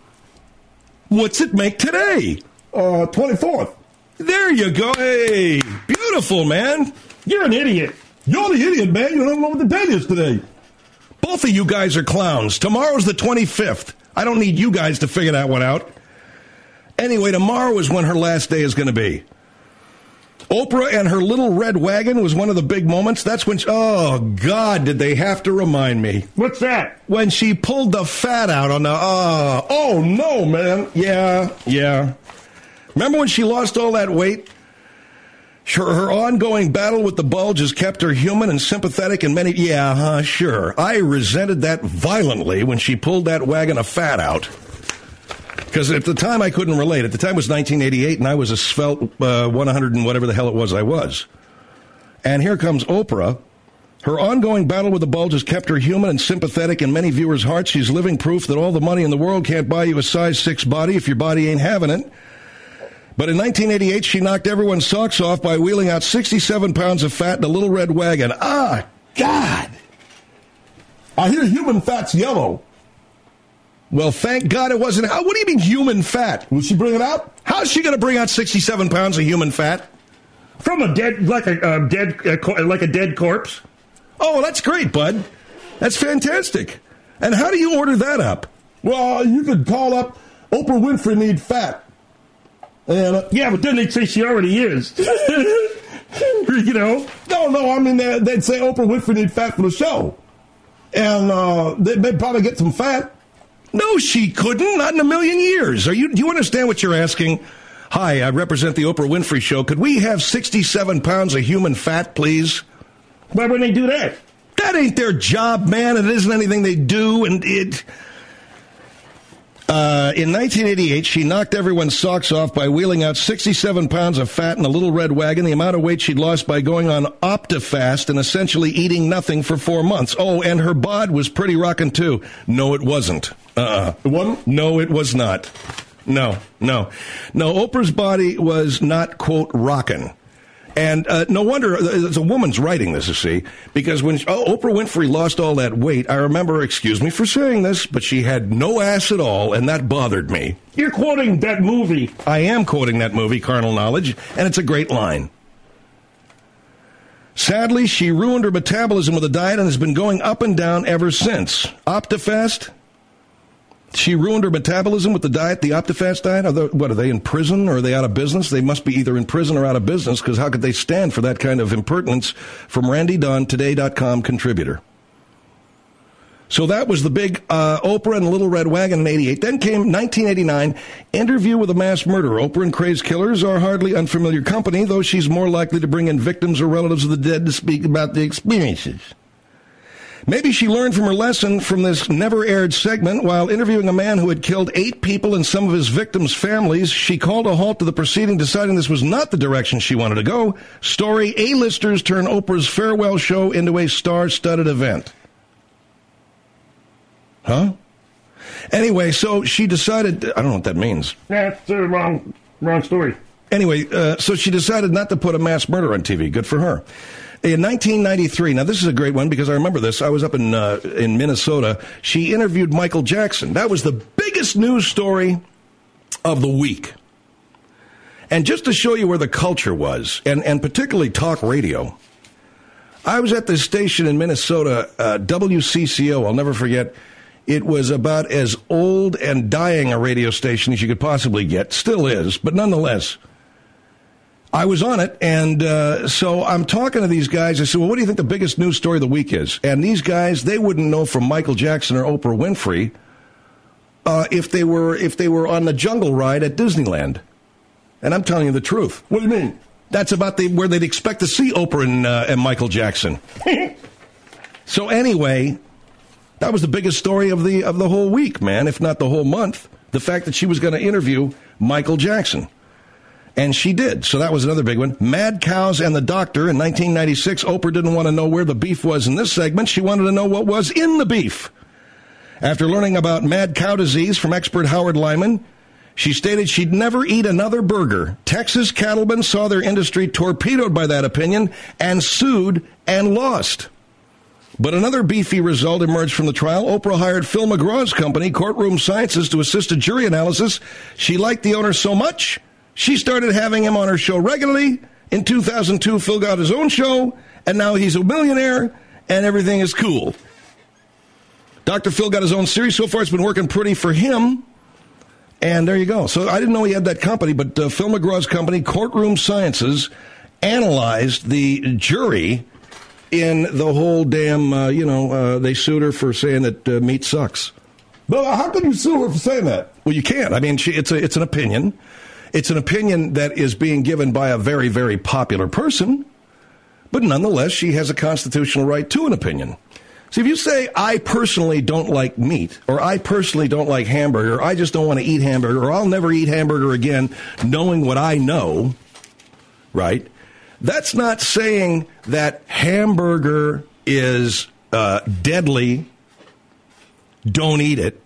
What's it make today? 24th. There you go. Hey, beautiful, man. You're an idiot. You're the idiot, man. You don't know what the date is today. Both of you guys are clowns. Tomorrow's the 25th. I don't need you guys to figure that one out. Anyway, tomorrow is when her last day is going to be. Oprah and her little red wagon was one of the big moments. That's when, oh, God, did they have to remind me. What's that? When she pulled the fat out on the, oh, no, man. Yeah. Remember when she lost all that weight? Her ongoing battle with the bulge has kept her human and sympathetic in many, sure. I resented that violently when she pulled that wagon of fat out. Because at the time I couldn't relate. At the time it was 1988, and I was a svelte 100 and whatever the hell it was I was. And here comes Oprah. Her ongoing battle with the bulge has kept her human and sympathetic in many viewers' hearts. She's living proof that all the money in the world can't buy you a size 6 body if your body ain't having it. But in 1988, she knocked everyone's socks off by wheeling out 67 pounds of fat in a little red wagon. Ah, God! I hear human fat's yellow. Well, thank God it wasn't. What do you mean human fat? Will she bring it out? How's she going to bring out 67 pounds of human fat? From a dead, like a dead corpse. Oh, well, that's great, bud. That's fantastic. And how do you order that up? Well, you could call up Oprah Winfrey need fat. And yeah, but then they'd say she already is. You know? No, I mean, they'd say Oprah Winfrey need fat for the show. And they'd probably get some fat. No, she couldn't. Not in a million years. Do you understand what you're asking? Hi, I represent the Oprah Winfrey Show. Could we have 67 pounds of human fat, please? Why wouldn't they do that? That ain't their job, man. It isn't anything they do. And in 1988, she knocked everyone's socks off by wheeling out 67 pounds of fat in a little red wagon, the amount of weight she'd lost by going on OptiFast and essentially eating nothing for 4 months. Oh, and her bod was pretty rockin' too. No, it wasn't. It wasn't? No, it was not. No. Oprah's body was not, quote, rockin'. And no wonder it's a woman's writing this, you see, because when Oprah Winfrey lost all that weight, I remember, excuse me for saying this, but she had no ass at all, and that bothered me. You're quoting that movie. I am quoting that movie, Carnal Knowledge, and it's a great line. Sadly, she ruined her metabolism with a diet and has been going up and down ever since. Optifast? She ruined her metabolism with the diet, the Optifast diet? Are they in prison or are they out of business? They must be either in prison or out of business, because how could they stand for that kind of impertinence? From Randy Dunn, Today.com contributor. So that was the big Oprah and the Little Red Wagon in 88. Then came 1989, Interview with a Mass Murderer. Oprah and crazed killers are hardly unfamiliar company, though she's more likely to bring in victims or relatives of the dead to speak about the experiences. Maybe she learned from her lesson from this never-aired segment. While interviewing a man who had killed 8 people and some of his victims' families, she called a halt to the proceeding, deciding this was not the direction she wanted to go. Story: A-listers turn Oprah's farewell show into a star-studded event. Huh? Anyway, so she decided... I don't know what that means. That's the wrong story. Anyway, so she decided not to put a mass murder on TV. Good for her. In 1993, now this is a great one because I remember this. I was up in Minnesota. She interviewed Michael Jackson. That was the biggest news story of the week. And just to show you where the culture was, and particularly talk radio, I was at this station in Minnesota, WCCO. I'll never forget. It was about as old and dying a radio station as you could possibly get. Still is, but nonetheless. I was on it, and so I'm talking to these guys. I said, well, what do you think the biggest news story of the week is? And these guys, they wouldn't know from Michael Jackson or Oprah Winfrey if they were on the jungle ride at Disneyland. And I'm telling you the truth. What do you mean? That's about where they'd expect to see Oprah and Michael Jackson. So anyway, that was the biggest story of the whole week, man, if not the whole month. The fact that she was going to interview Michael Jackson. And she did. So that was another big one. Mad Cows and the Doctor in 1996. Oprah didn't want to know where the beef was in this segment. She wanted to know what was in the beef. After learning about mad cow disease from expert Howard Lyman, she stated she'd never eat another burger. Texas cattlemen saw their industry torpedoed by that opinion and sued and lost. But another beefy result emerged from the trial. Oprah hired Phil McGraw's company, Courtroom Sciences, to assist a jury analysis. She liked the owner so much, she started having him on her show regularly. In 2002, Phil got his own show, and now he's a millionaire, and everything is cool. Dr. Phil got his own series. So far, it's been working pretty for him. And there you go. So I didn't know he had that company, but Phil McGraw's company, Courtroom Sciences, analyzed the jury in the whole damn, they sued her for saying that meat sucks. But how can you sue her for saying that? Well, you can't. I mean, it's an opinion. It's an opinion that is being given by a very, very popular person, but nonetheless, she has a constitutional right to an opinion. See, if you say, I personally don't like meat, or I personally don't like hamburger, or I just don't want to eat hamburger, or I'll never eat hamburger again, knowing what I know, right? That's not saying that hamburger is deadly, don't eat it.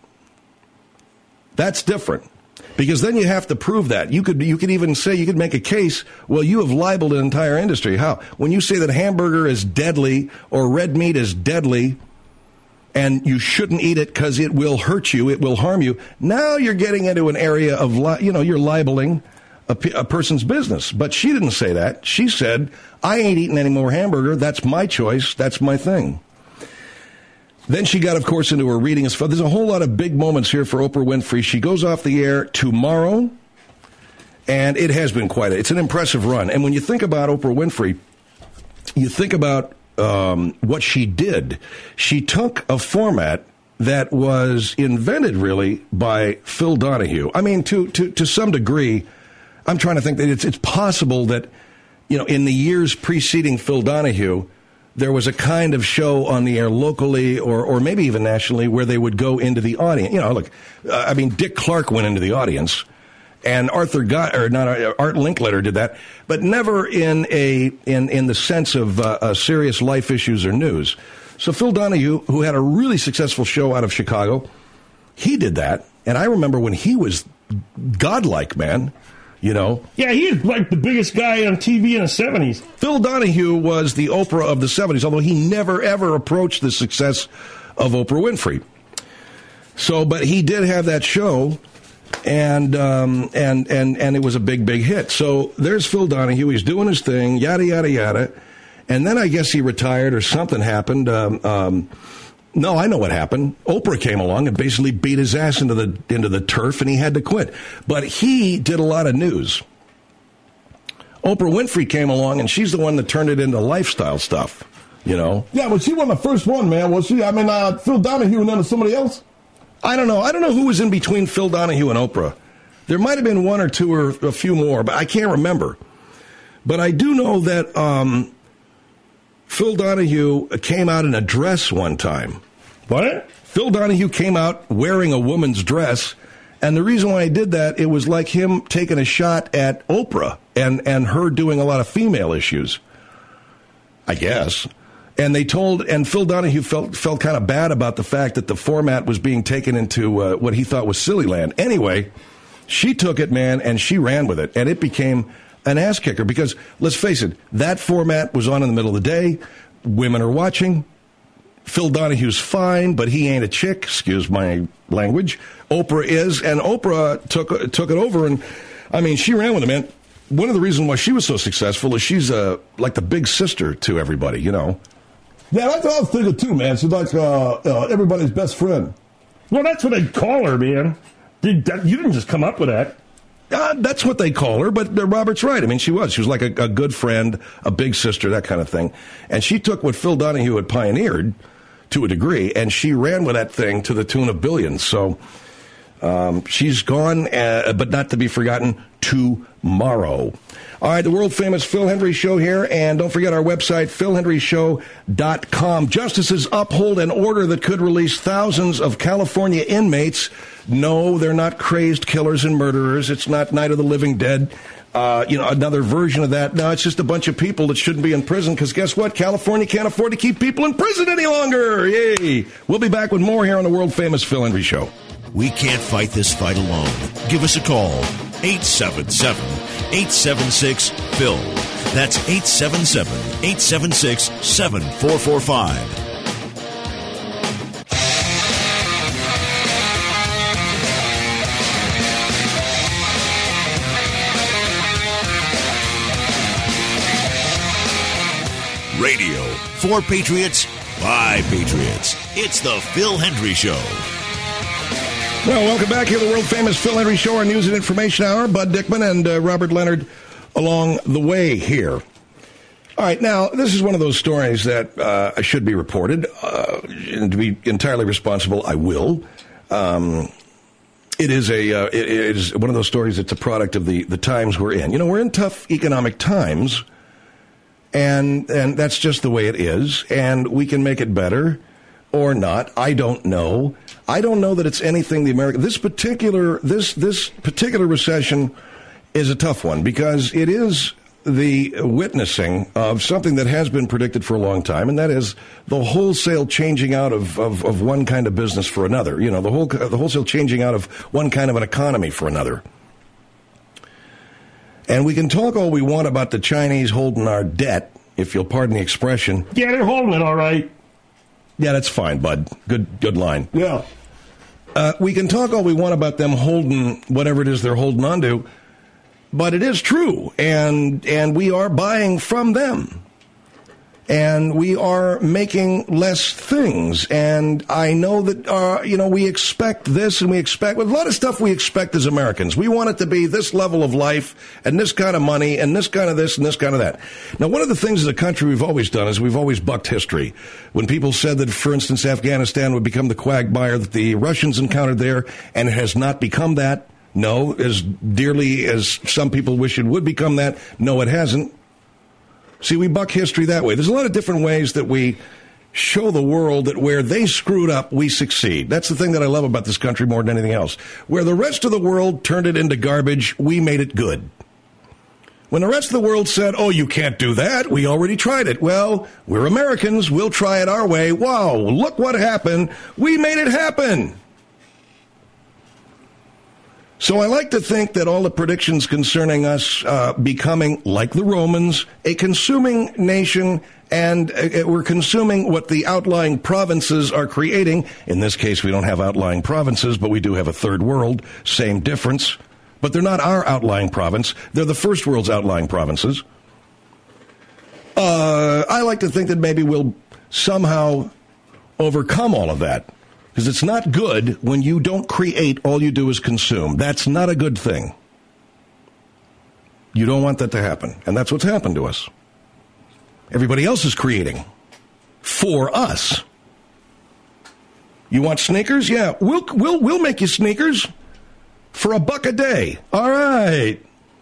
That's different. Because then you have to prove that. You could even say, you could make a case, well, you have libeled an entire industry. How? When you say that hamburger is deadly or red meat is deadly and you shouldn't eat it because it will hurt you, it will harm you, now you're getting into an area of, you're libeling a person's business. But she didn't say that. She said, I ain't eating any more hamburger. That's my choice. That's my thing. Then she got, of course, into her reading. There's a whole lot of big moments here for Oprah Winfrey. She goes off the air tomorrow, and it has been it's an impressive run. And when you think about Oprah Winfrey, you think about what she did. She took a format that was invented, really, by Phil Donahue. I mean, to some degree, I'm trying to think that it's possible that, in the years preceding Phil Donahue, there was a kind of show on the air locally or maybe even nationally where they would go into the audience. Dick Clark went into the audience, and Art Linkletter did that, but never in the sense of serious life issues or news. So Phil Donahue, who had a really successful show out of Chicago, he did that. And I remember when he was godlike, man. You know? Yeah, he is like the biggest guy on TV in the 70s. Phil Donahue was the Oprah of the 70s, although he never, ever approached the success of Oprah Winfrey. So, but he did have that show, and it was a big, big hit. So there's Phil Donahue. He's doing his thing, yada, yada, yada. And then I guess he retired or something happened. No, I know what happened. Oprah came along and basically beat his ass into the turf, and he had to quit. But he did a lot of news. Oprah Winfrey came along, and she's the one that turned it into lifestyle stuff, you know? Yeah, but she wasn't the first one, man, was she? I mean, Phil Donahue and then somebody else? I don't know. I don't know who was in between Phil Donahue and Oprah. There might have been one or two or a few more, but I can't remember. But I do know that Phil Donahue came out in a dress one time. What? Phil Donahue came out wearing a woman's dress, and the reason why he did that, it was like him taking a shot at Oprah and her doing a lot of female issues, I guess. And Phil Donahue felt kind of bad about the fact that the format was being taken into what he thought was silly land. Anyway, she took it, man, and she ran with it, and it became an ass kicker because, let's face it, that format was on in the middle of the day. Women are watching. Phil Donahue's fine, but he ain't a chick. Excuse my language. Oprah is, and Oprah took it over, and I mean, she ran with it, man. One of the reasons why she was so successful is she's like the big sister to everybody, you know. Yeah, that's what I was thinking too, man. She's like everybody's best friend. Well, that's what they call her, man. You didn't just come up with that. That's what they call her, but Robert's right. I mean, she was like a good friend, a big sister, that kind of thing. And she took what Phil Donahue had pioneered to a degree, and she ran with that thing to the tune of billions. So she's gone, but not to be forgotten, tomorrow. All right, the world-famous Phil Hendrie Show here, and don't forget our website, philhendrieshow.com. Justices uphold an order that could release thousands of California inmates. No, they're not crazed killers and murderers. It's not Night of the Living Dead, another version of that. No, it's just a bunch of people that shouldn't be in prison, because guess what? California can't afford to keep people in prison any longer. Yay! We'll be back with more here on the world-famous Phil Hendrie Show. We can't fight this fight alone. Give us a call. 877-876-PHIL. That's 877-876-7445. Radio for Patriots by Patriots. It's the Phil Hendrie Show. Well, welcome back here to the world-famous Phil Hendrie Show, our news and information hour. Bud Dickman and Robert Leonard along the way here. All right, now, this is one of those stories that should be reported. And to be entirely responsible, I will. It is one of those stories that's a product of the times we're in. You know, we're in tough economic times, and that's just the way it is, and we can make it better or not. I don't know. I don't know that it's anything this particular recession is a tough one, because it is the witnessing of something that has been predicted for a long time, and that is the wholesale changing out of one kind of business for another. You know, the wholesale changing out of one kind of an economy for another. And we can talk all we want about the Chinese holding our debt, if you'll pardon the expression. Yeah, they're holding it all right. Yeah, that's fine, bud. Good line. Yeah. We can talk all we want about them holding whatever it is they're holding on to, but it is true, and we are buying from them, and we are making less things. And I know that we expect this, and we expect a lot of stuff. We expect as Americans. We want it to be this level of life, and this kind of money, and this kind of this, and this kind of that. Now, one of the things as a country we've always done is we've always bucked history. When people said that, for instance, Afghanistan would become the quagmire that the Russians encountered there, and it has not become that. No, as dearly as some people wish it would become that, no, it hasn't. See, we buck history that way. There's a lot of different ways that we show the world that where they screwed up, we succeed. That's the thing that I love about this country more than anything else. Where the rest of the world turned it into garbage, we made it good. When the rest of the world said, oh, you can't do that, we already tried it. Well, we're Americans, we'll try it our way. Wow, look what happened. We made it happen. So I like to think that all the predictions concerning us becoming, like the Romans, a consuming nation, and we're consuming what the outlying provinces are creating. In this case, we don't have outlying provinces, but we do have a third world. Same difference. But they're not our outlying province. They're the first world's outlying provinces. I like to think that maybe we'll somehow overcome all of that. Because it's not good when you don't create, all you do is consume. That's not a good thing. You don't want that to happen. And that's what's happened to us. Everybody else is creating for us. You want sneakers? Yeah, we'll make you sneakers for $1 a day. All right.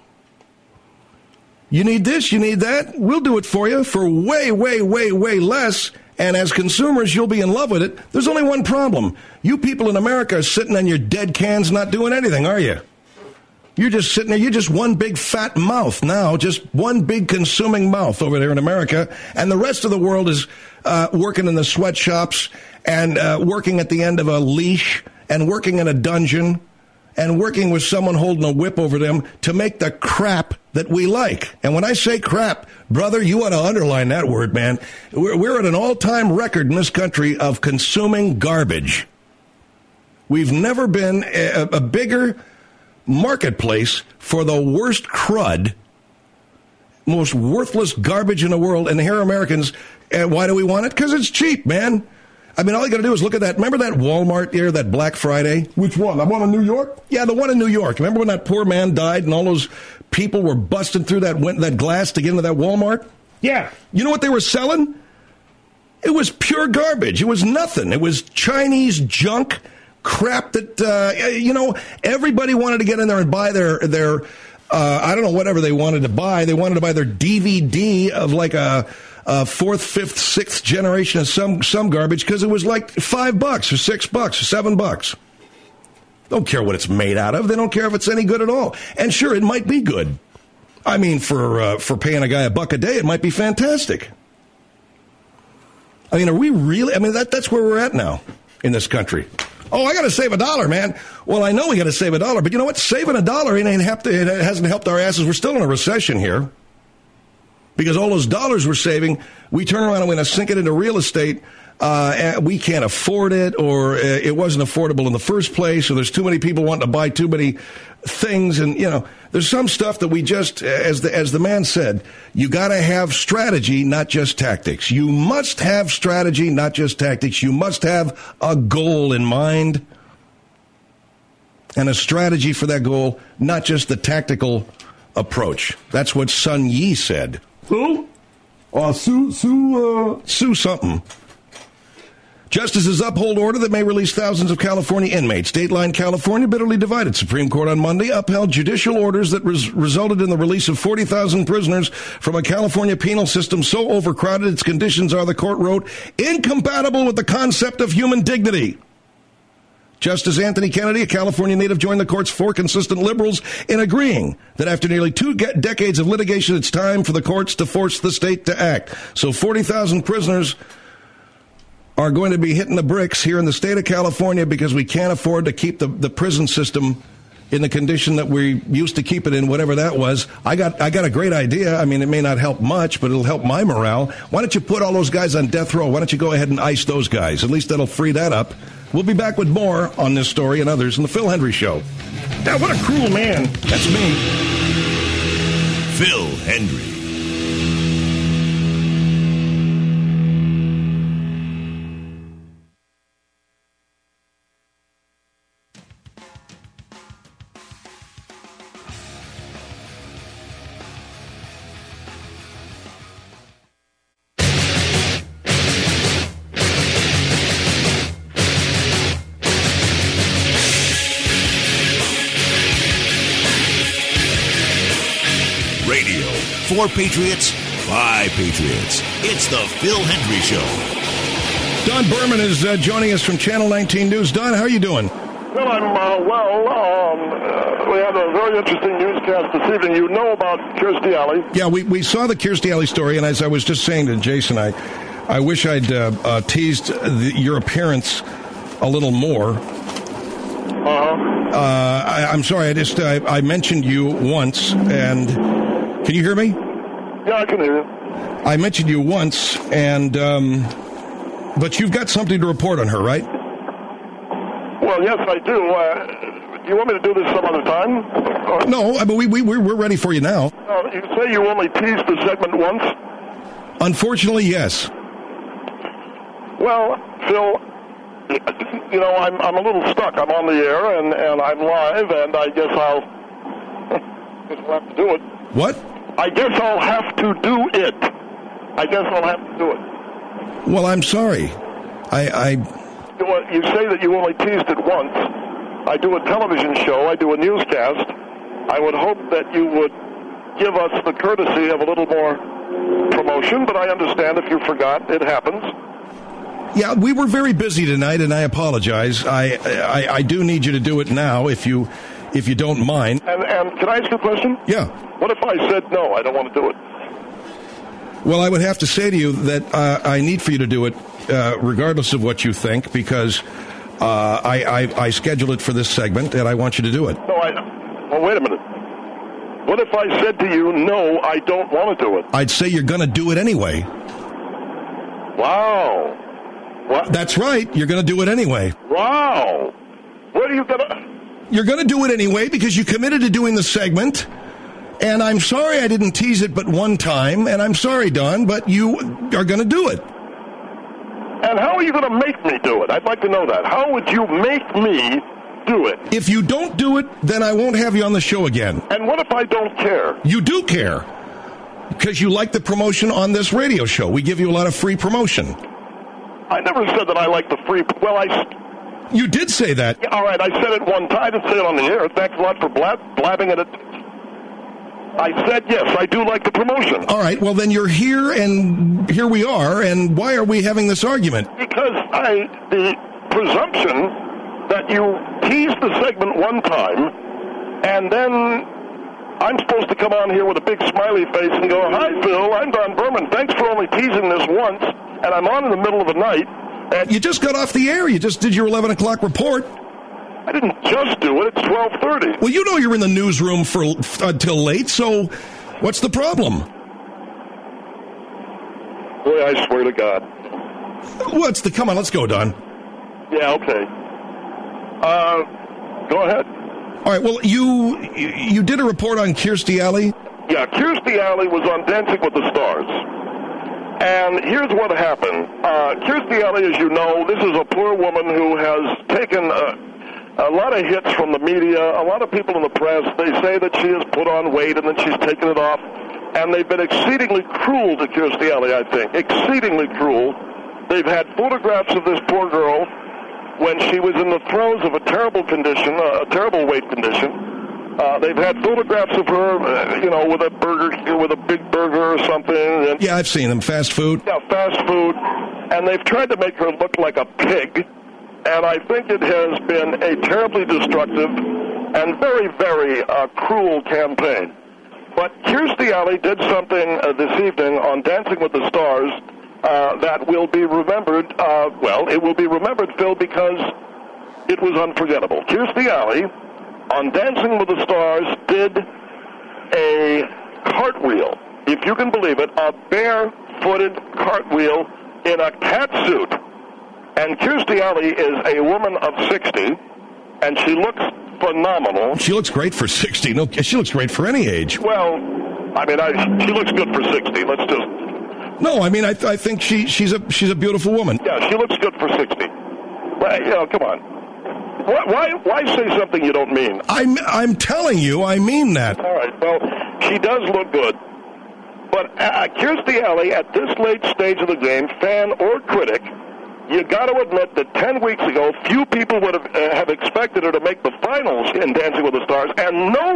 You need this, you need that? We'll do it for you for way, way, way, way less. And as consumers, you'll be in love with it. There's only one problem. You people in America are sitting on your dead cans not doing anything, are you? You're just sitting there. You're just one big fat mouth now, just one big consuming mouth over there in America. And the rest of the world is working in the sweatshops and working at the end of a leash and working in a dungeon and working with someone holding a whip over them to make the crap that we like. And when I say crap, brother, you ought to underline that word, man. We're at an all-time record in this country of consuming garbage. We've never been a bigger marketplace for the worst crud, most worthless garbage in the world. And here Americans, why do we want it? Because it's cheap, man. I mean, all you got to do is look at that. Remember that Walmart there, that Black Friday? Which one? The one in New York? Yeah, the one in New York. Remember when that poor man died and all those people were busting through that glass to get into that Walmart? Yeah. You know what they were selling? It was pure garbage. It was nothing. It was Chinese junk crap that, everybody wanted to get in there and buy their I don't know, whatever they wanted to buy. They wanted to buy their DVD of like a fourth, fifth, sixth generation of some garbage because it was like $5 or $6 or $7. Don't care what it's made out of. They don't care if it's any good at all. And sure, it might be good. I mean, for paying a guy $1 a day, it might be fantastic. I mean, are we really? I mean, that's where we're at now in this country. Oh, I got to save $1, man. Well, I know we got to save $1, but you know what? Saving $1 it hasn't helped our asses. We're still in a recession here. Because all those dollars we're saving, we turn around and we're going to sink it into real estate. We can't afford it, or it wasn't affordable in the first place, or there's too many people wanting to buy too many things. And, there's some stuff that we just, as the man said, you got to have strategy, not just tactics. You must have strategy, not just tactics. You must have a goal in mind and a strategy for that goal, not just the tactical approach. That's what Sun Yi said. Who? Sue something. Justices uphold order that may release thousands of California inmates. Dateline California bitterly divided. Supreme Court on Monday upheld judicial orders that resulted in the release of 40,000 prisoners from a California penal system so overcrowded its conditions are, the court wrote, incompatible with the concept of human dignity. Justice Anthony Kennedy, a California native, joined the court's 4 consistent liberals in agreeing that after nearly 2 decades of litigation, it's time for the courts to force the state to act. So 40,000 prisoners are going to be hitting the bricks here in the state of California because we can't afford to keep the prison system in the condition that we used to keep it in, whatever that was. I got a great idea. I mean, it may not help much, but it'll help my morale. Why don't you put all those guys on death row? Why don't you go ahead and ice those guys? At least that'll free that up. We'll be back with more on this story and others in the Phil Hendry Show. Now, what a cruel man. That's me. Phil Hendry. For Patriots, by Patriots. It's the Phil Hendry Show. Don Berman is joining us from Channel 19 News. Don, how are you doing? Well, I'm we have a very interesting newscast this evening. You know about Kirstie Alley. Yeah, we saw the Kirstie Alley story, and as I was just saying to Jason, I wish I'd teased your appearance a little more. I'm sorry. I mentioned you once, and can you hear me? Yeah, I can hear you. I mentioned you once, and but you've got something to report on her, right? Well, yes, I do. Do you want me to do this some other time? No, but we're ready for you now. You say you only teased the segment once? Unfortunately, yes. Well, Phil, you know, I'm a little stuck. I'm on the air, and I'm live, and I guess I'll have to do it. What? I guess I'll have to do it. Well, I'm sorry. You say that you only teased it once. I do a television show. I do a newscast. I would hope that you would give us the courtesy of a little more promotion, but I understand if you forgot, it happens. Yeah, we were very busy tonight, and I apologize. I do need you to do it now, if you don't mind. And can I ask you a question? Yeah. What if I said no, I don't want to do it? Well, I would have to say to you that I need for you to do it regardless of what you think, because I scheduled it for this segment, and I want you to do it. No, well, wait a minute. What if I said to you, no, I don't want to do it? I'd say you're going to do it anyway. Wow. What? That's right. You're going to do it anyway. Wow. What are you going to... You're going to do it anyway because you committed to doing the segment. And I'm sorry I didn't tease it but one time. And I'm sorry, Don, but you are going to do it. And how are you going to make me do it? I'd like to know that. How would you make me do it? If you don't do it, then I won't have you on the show again. And what if I don't care? You do care. Because you like the promotion on this radio show. We give you a lot of free promotion. I never said that I like the free... Well, You did say that. Yeah, all right, I said it one time. I didn't say it on the air. Thanks a lot for blabbing it. I said, yes, I do like the promotion. All right, well, then you're here, and here we are, and why are we having this argument? Because the presumption that you teased the segment one time, and then I'm supposed to come on here with a big smiley face and go, hi, Phil, I'm Don Berman. Thanks for only teasing this once, and I'm on in the middle of the night. And you just got off the air. You just did your 11 o'clock report. I didn't just do it. It's 12:30. Well, you know you're in the newsroom until late, so what's the problem? Boy, I swear to God. Come on, let's go, Don. Yeah, okay. Go ahead. All right, well, you did a report on Kirstie Alley? Yeah, Kirstie Alley was on Dancing with the Stars. And here's what happened. Kirstie Alley, as you know, this is a poor woman who has taken a lot of hits from the media. A lot of people in the press, they say that she has put on weight and then she's taken it off. And they've been exceedingly cruel to Kirstie Alley, I think. Exceedingly cruel. They've had photographs of this poor girl when she was in the throes of a terrible condition, a terrible weight condition. They've had photographs of her, with a burger, with a big burger or something. And, yeah, I've seen them. Fast food. Yeah, fast food. And they've tried to make her look like a pig. And I think it has been a terribly destructive and very, very cruel campaign. But Kirstie Alley did something this evening on Dancing with the Stars that will be remembered. It will be remembered, Phil, because it was unforgettable. Kirstie Alley on Dancing with the Stars did a cartwheel, if you can believe it, a bare-footed cartwheel in a cat suit. And Kirstie Alley is a woman of 60, and she looks phenomenal. She looks great for 60. No, she looks great for any age. Well, I mean, she looks good for 60. Let's just... No, I mean, I think she's a beautiful woman. Yeah, she looks good for 60. Well, come on. Why say something you don't mean? I'm telling you, I mean that. All right, well, she does look good. But Kirstie Alley, at this late stage of the game, fan or critic, you got to admit that 10 weeks ago, few people would have expected her to make the finals in Dancing with the Stars, and no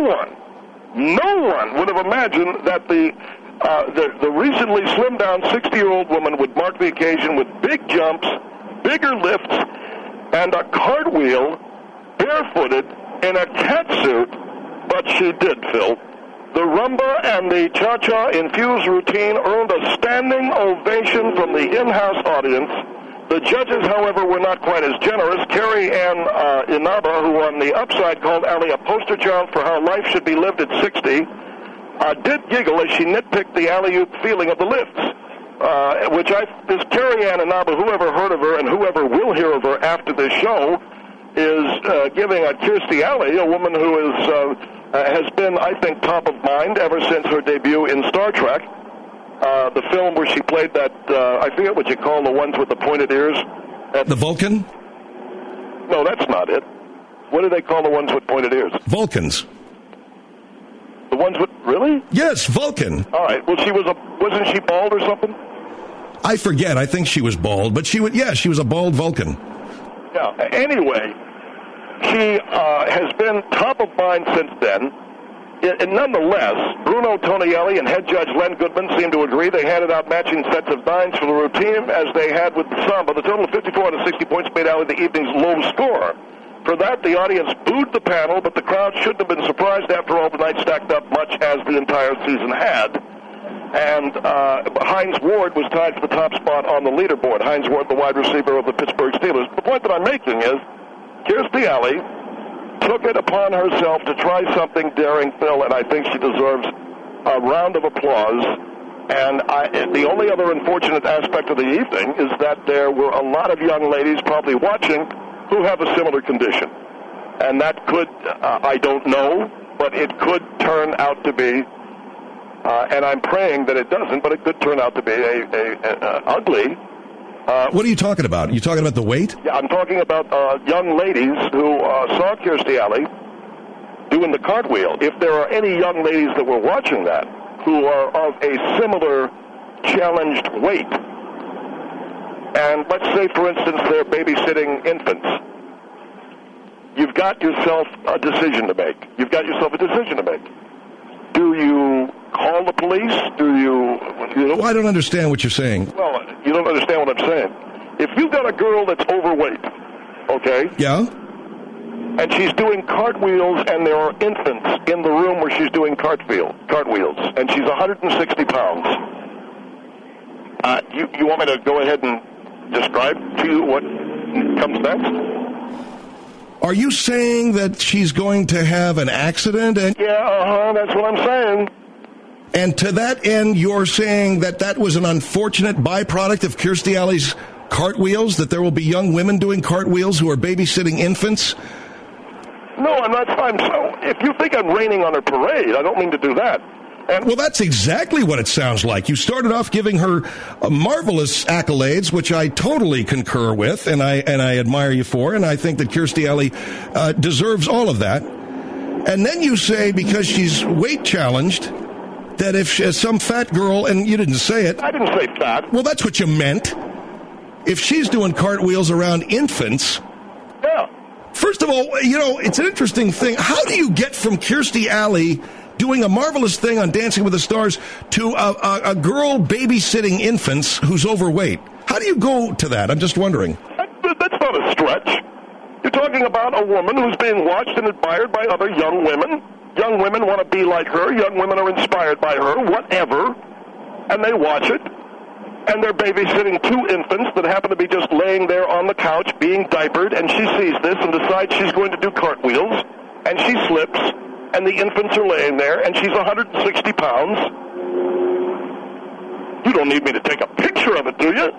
one would have imagined that the recently slimmed down 60-year-old woman would mark the occasion with big jumps, bigger lifts, and a cartwheel, barefooted, in a cat suit. But she did, Phil. The rumba and the cha-cha infused routine earned a standing ovation from the in-house audience. The judges, however, were not quite as generous. Carrie Ann Inaba, who on the upside called Ali a poster child for how life should be lived at 60, did giggle as she nitpicked the alley-oop feeling of the lifts, this Carrie Ann Inaba, whoever heard of her and whoever will hear of her after this show, is giving a Kirstie Alley, a woman who has been, I think, top of mind ever since her debut in Star Trek. The film where she played that, I forget what you call the ones with the pointed ears. The Vulcan? No, that's not it. What do they call the ones with pointed ears? Vulcans. The ones with, really? Yes, Vulcan. All right. Well, wasn't she bald or something? I forget. I think she was bald, but she was a bald Vulcan. Yeah. Anyway, she has been top of mind since then. And nonetheless, Bruno Tonielli and head judge Len Goodman seemed to agree. They handed out matching sets of nines for the routine, as they had with the samba. The total of 54 out of 60 points made Alley the evening's low score. For that, the audience booed the panel, but the crowd shouldn't have been surprised. After all, the night stacked up much as the entire season had. And Hines Ward was tied for the top spot on the leaderboard. Hines Ward, the wide receiver of the Pittsburgh Steelers. The point that I'm making is, Kirstie Alley took it upon herself to try something daring, Phil, and I think she deserves a round of applause. And the only other unfortunate aspect of the evening is that there were a lot of young ladies probably watching who have a similar condition. And that could, I don't know, but it could turn out to be, and I'm praying that it doesn't, but it could turn out to be a ugly. What are you talking about? Are you talking about the weight? Yeah, I'm talking about young ladies who saw Kirstie Alley doing the cartwheel. If there are any young ladies that were watching that who are of a similar challenged weight, and let's say, for instance, they're babysitting infants, you've got yourself a decision to make. Do you call the police? Well, I don't understand what you're saying. Well, you don't understand what I'm saying. If you've got a girl that's overweight, okay? Yeah? And she's doing cartwheels, and there are infants in the room where she's doing cartwheels, and she's 160 pounds. You want me to go ahead and describe to you what comes next? Are you saying that she's going to have an accident? Yeah, that's what I'm saying. And to that end, you're saying that was an unfortunate byproduct of Kirstie Alley's cartwheels, that there will be young women doing cartwheels who are babysitting infants? No, I'm not. So if you think I'm raining on her parade, I don't mean to do that. Well, that's exactly what it sounds like. You started off giving her marvelous accolades, which I totally concur with, and I admire you for, and I think that Kirstie Alley deserves all of that. And then you say, because she's weight challenged, that if some fat girl, and you didn't say it. I didn't say fat. Well, that's what you meant. If she's doing cartwheels around infants. Yeah. First of all, it's an interesting thing. How do you get from Kirstie Alley doing a marvelous thing on Dancing with the Stars to a girl babysitting infants who's overweight? How do you go to that? I'm just wondering. That's not a stretch. You're talking about a woman who's being watched and admired by other young women. Young women want to be like her. Young women are inspired by her, whatever. And they watch it. And they're babysitting two infants that happen to be just laying there on the couch being diapered. And she sees this and decides she's going to do cartwheels. And she slips. And the infants are laying there. And she's 160 pounds. You don't need me to take a picture of it, do you?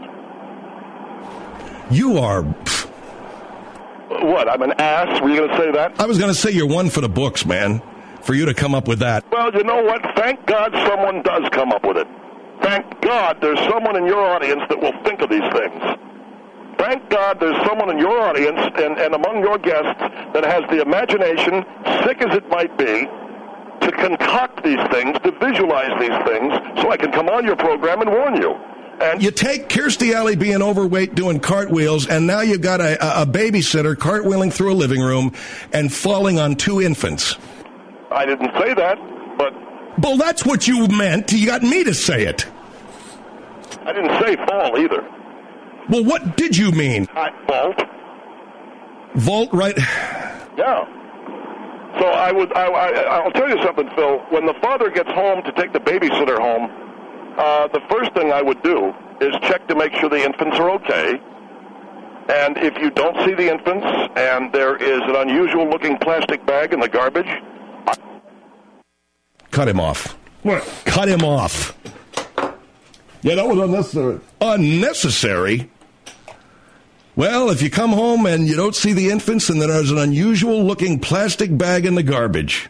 You are... What, I'm an ass? Were you going to say that? I was going to say you're one for the books, man, for you to come up with that. Well, you know what? Thank God someone does come up with it. Thank God there's someone in your audience that will think of these things. Thank God there's someone in your audience and among your guests that has the imagination, sick as it might be, to concoct these things, to visualize these things, so I can come on your program and warn you. And you take Kirstie Alley being overweight doing cartwheels, and now you've got a babysitter cartwheeling through a living room and falling on two infants. I didn't say that, but... Well, that's what you meant. You got me to say it. I didn't say fall either. Well, what did you mean? Vault. Vault, right? Yeah. So I'll tell you something, Phil. When the father gets home to take the babysitter home, the first thing I would do is check to make sure the infants are okay. And if you don't see the infants and there is an unusual-looking plastic bag in the garbage... Cut him off. What? Cut him off. Yeah, that was unnecessary. Unnecessary? Well, if you come home and you don't see the infants and there's an unusual-looking plastic bag in the garbage...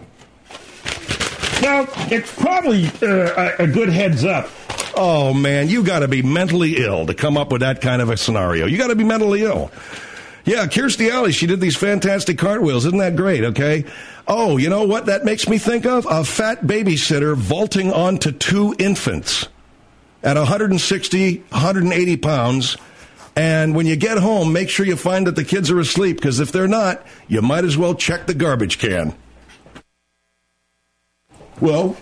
Now, it's probably a good heads up. Oh, man, you got to be mentally ill to come up with that kind of a scenario. You got to be mentally ill. Yeah, Kirstie Alley, she did these fantastic cartwheels. Isn't that great, okay? Oh, you know what that makes me think of? A fat babysitter vaulting onto 2 infants at 160, 180 pounds. And when you get home, make sure you find that the kids are asleep, because if they're not, you might as well check the garbage can. Well,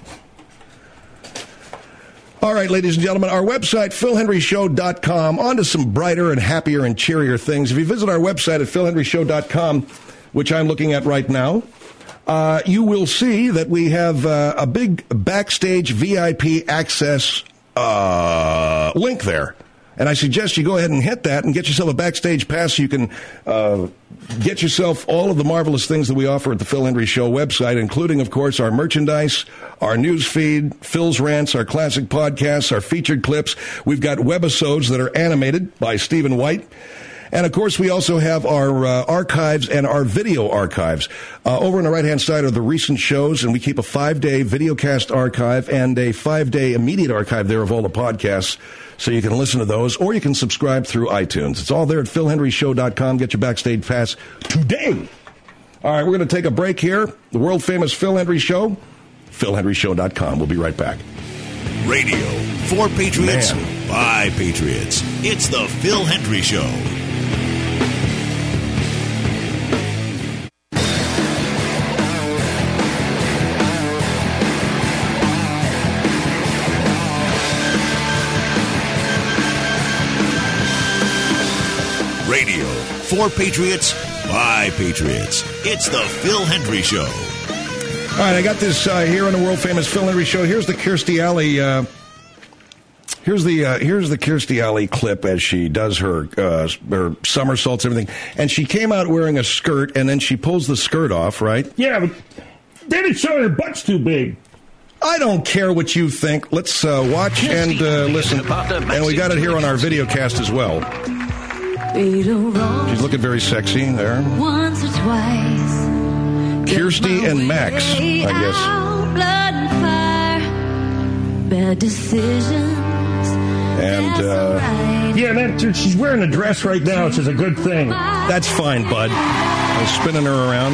all right, ladies and gentlemen, our website, PhilHenryShow.com, on to some brighter and happier and cheerier things. If you visit our website at PhilHenryShow.com, which I'm looking at right now, you will see that we have a big backstage VIP access link there. And I suggest you go ahead and hit that and get yourself a backstage pass so you can get yourself all of the marvelous things that we offer at the Phil Hendrie Show website, including, of course, our merchandise, our news feed, Phil's Rants, our classic podcasts, our featured clips. We've got webisodes that are animated by Stephen White. And, of course, we also have our archives and our video archives. Over on the right-hand side are the recent shows, and we keep a 5-day videocast archive and a 5-day immediate archive there of all the podcasts. So you can listen to those, or you can subscribe through iTunes. It's all there at PhilHenryShow.com. Get your backstage pass today. All right, we're going to take a break here. The world-famous Phil Hendrie Show, PhilHenryShow.com. We'll be right back. Radio for Patriots, by Patriots. It's the Phil Hendrie Show. Radio for Patriots, by Patriots. It's the Phil Hendrie Show. All right, I got this here on the world-famous Phil Hendrie Show. Here's the Kirstie Alley. Here's the Kirstie Alley clip as she does her somersaults, everything. And she came out wearing a skirt, and then she pulls the skirt off, right? Yeah, but they didn't show her butt's too big. I don't care what you think. Let's watch and listen. And we got it here on our video cast as well. She's looking very sexy there. Once or twice. Kirstie and Max, I guess. Blood and fire, bad decisions. And yeah, she's wearing a dress right now, which is a good thing. That's fine, bud. I'm spinning her around.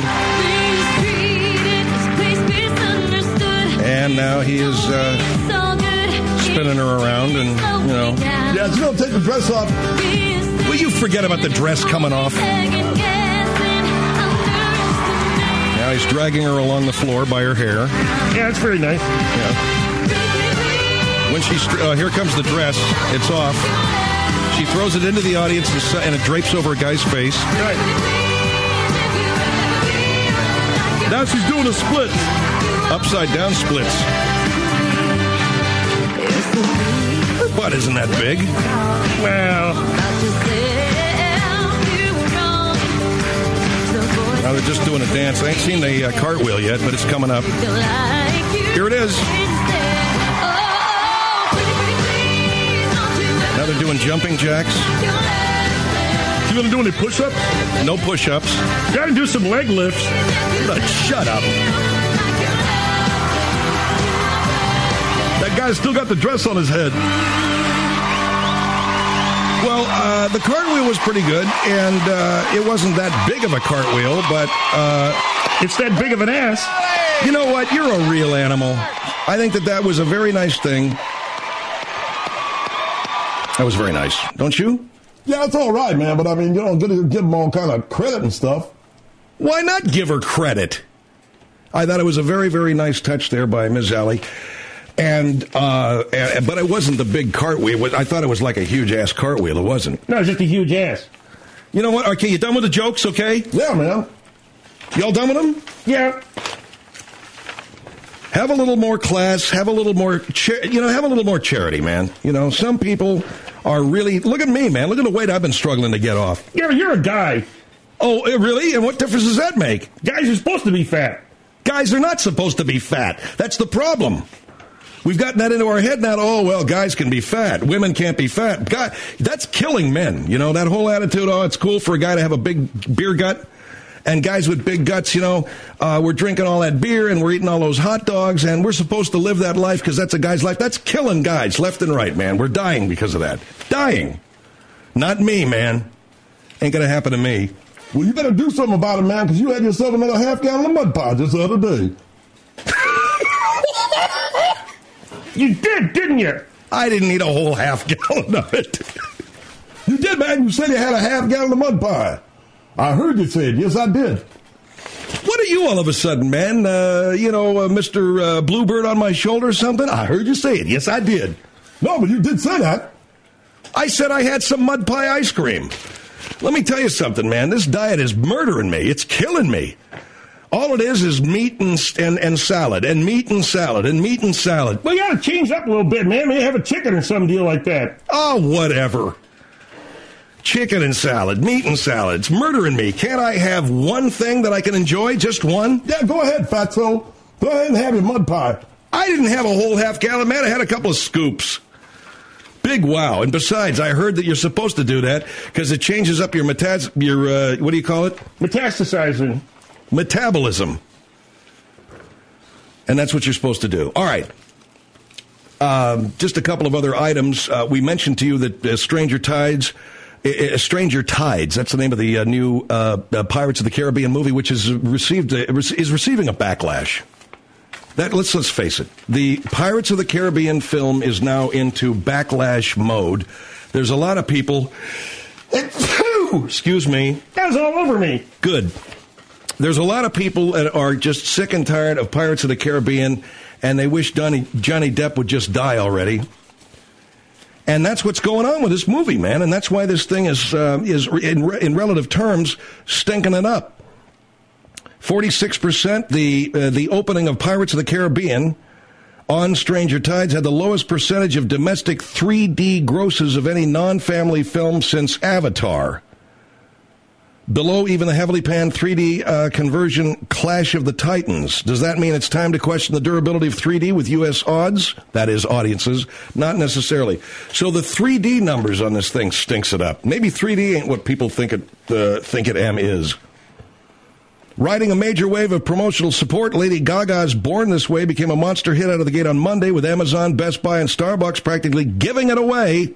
And now he is spinning her around, and you know. Yeah, she's gonna take the dress off. Will you forget about the dress coming off? Now he's dragging her along the floor by her hair. Yeah, it's very nice. Yeah. When she's here comes the dress. It's off. She throws it into the audience and it drapes over a guy's face. Right. Now she's doing a split. Upside down splits. Her butt isn't that big. Well. Now they're just doing a dance. I ain't seen the cartwheel yet, but it's coming up. Here it is. Now they're doing jumping jacks. You gonna do any push-ups? No push-ups. Gotta do some leg lifts. Shut up. That guy's still got the dress on his head. Well, the cartwheel was pretty good, and it wasn't that big of a cartwheel, but it's that big of an ass. You know what? You're a real animal. I think that was a very nice thing. That was very nice. Don't you? Yeah, it's all right, man, but I mean, you don't give them all kind of credit and stuff. Why not give her credit? I thought it was a very, very nice touch there by Ms. Alley. But it wasn't the big cartwheel. I thought it was like a huge-ass cartwheel. It wasn't. No, it's just a huge ass. You know what? Okay, you done with the jokes, okay? Yeah, man. Y'all done with them? Yeah. Have a little more class. Have a little more, have a little more charity, man. Some people are really, look at me, man. Look at the weight I've been struggling to get off. Yeah, you're a guy. Oh, really? And what difference does that make? Guys are supposed to be fat. Guys are not supposed to be fat. That's the problem. We've gotten that into our head now. Oh, well, guys can be fat. Women can't be fat. God, that's killing men. That whole attitude, it's cool for a guy to have a big beer gut. And guys with big guts, we're drinking all that beer and we're eating all those hot dogs and we're supposed to live that life because that's a guy's life. That's killing guys left and right, man. We're dying because of that. Dying. Not me, man. Ain't going to happen to me. Well, you better do something about it, man, because you had yourself another half gallon of mud pie just the other day. You did, didn't you? I didn't eat a whole half gallon of it. You did, man. You said you had a half gallon of mud pie. I heard you say it. Yes, I did. What are you all of a sudden, man? Mr. Bluebird on my shoulder or something? I heard you say it. Yes, I did. No, but you did say that. I said I had some mud pie ice cream. Let me tell you something, man. This diet is murdering me. It's killing me. All it is meat and salad, and meat and salad, and meat and salad. Well, you got to change up a little bit, man. Maybe have a chicken or some deal like that. Oh, whatever. Chicken and salad, meat and salad. It's murdering me. Can't I have one thing that I can enjoy? Just one? Yeah, go ahead, Fatso. Go ahead and have your mud pie. I didn't have a whole half gallon, man. I had a couple of scoops. Big wow. And besides, I heard that you're supposed to do that because it changes up your what do you call it? Metastasizing. Metabolism. And that's what you're supposed to do. All right. Just a couple of other items. We mentioned to you that Stranger Tides, that's the name of the new Pirates of the Caribbean movie, which is receiving a backlash. Let's face it. The Pirates of the Caribbean film is now into backlash mode. There's a lot of people. Excuse me. That was all over me. Good. There's a lot of people that are just sick and tired of Pirates of the Caribbean, and they wish Johnny Depp would just die already. And that's what's going on with this movie, man. And that's why this thing is in relative terms stinking it up. 46%, the opening of Pirates of the Caribbean on Stranger Tides had the lowest percentage of domestic 3D grosses of any non-family film since Avatar. Below even the heavily panned 3D conversion Clash of the Titans. Does that mean it's time to question the durability of 3D with U.S. odds? That is, audiences. Not necessarily. So the 3D numbers on this thing stinks it up. Maybe 3D ain't what people think it is. Riding a major wave of promotional support, Lady Gaga's Born This Way became a monster hit out of the gate on Monday with Amazon, Best Buy, and Starbucks practically giving it away.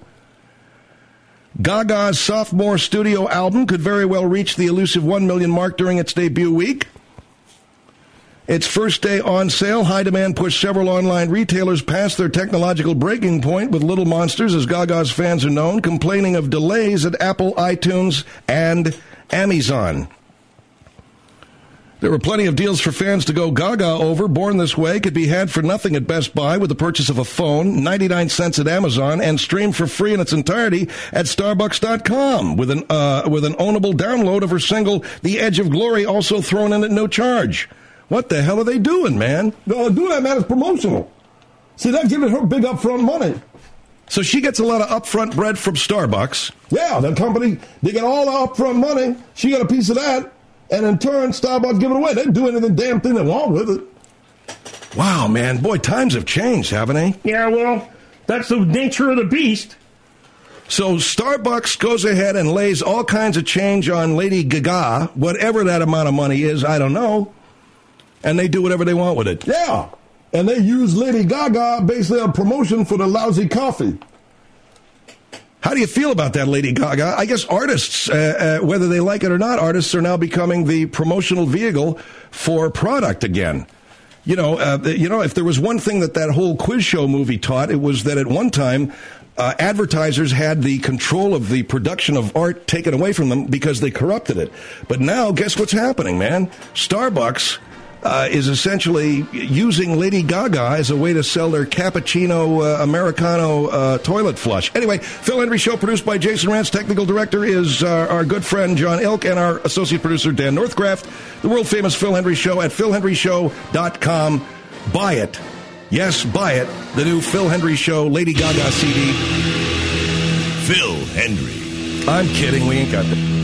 Gaga's sophomore studio album could very well reach the elusive 1 million mark during its debut week. Its first day on sale, high demand pushed several online retailers past their technological breaking point, with Little Monsters, as Gaga's fans are known, complaining of delays at Apple, iTunes, and Amazon. There were plenty of deals for fans to go gaga over. Born This Way could be had for nothing at Best Buy with the purchase of a phone, 99 cents at Amazon, and streamed for free in its entirety at Starbucks.com with an ownable download of her single, The Edge of Glory, also thrown in at no charge. What the hell are they doing, man? No, do that, man. It's promotional. See, they're giving her big upfront money. So she gets a lot of upfront bread from Starbucks. Yeah, the company, they get all the upfront money. She got a piece of that. And in turn, Starbucks give it away. They do anything damn thing they want with it. Wow, man. Boy, times have changed, haven't they? Yeah, well, that's the nature of the beast. So Starbucks goes ahead and lays all kinds of change on Lady Gaga, whatever that amount of money is, I don't know. And they do whatever they want with it. Yeah. And they use Lady Gaga basically a promotion for the lousy coffee. How do you feel about that, Lady Gaga? I guess artists, whether they like it or not, artists are now becoming the promotional vehicle for product again. You know, if there was one thing that whole quiz show movie taught, it was that at one time, advertisers had the control of the production of art taken away from them because they corrupted it. But now, guess what's happening, man? Starbucks is essentially using Lady Gaga as a way to sell their cappuccino Americano toilet flush. Anyway, Phil Hendry Show, produced by Jason Rance. Technical director is our good friend John Ilk, and our associate producer Dan Northcraft. The world-famous Phil Hendry Show at philhendryshow.com. Buy it. Yes, buy it. The new Phil Hendrie Show, Lady Gaga CD. Phil Hendrie. I'm kidding. We ain't got that.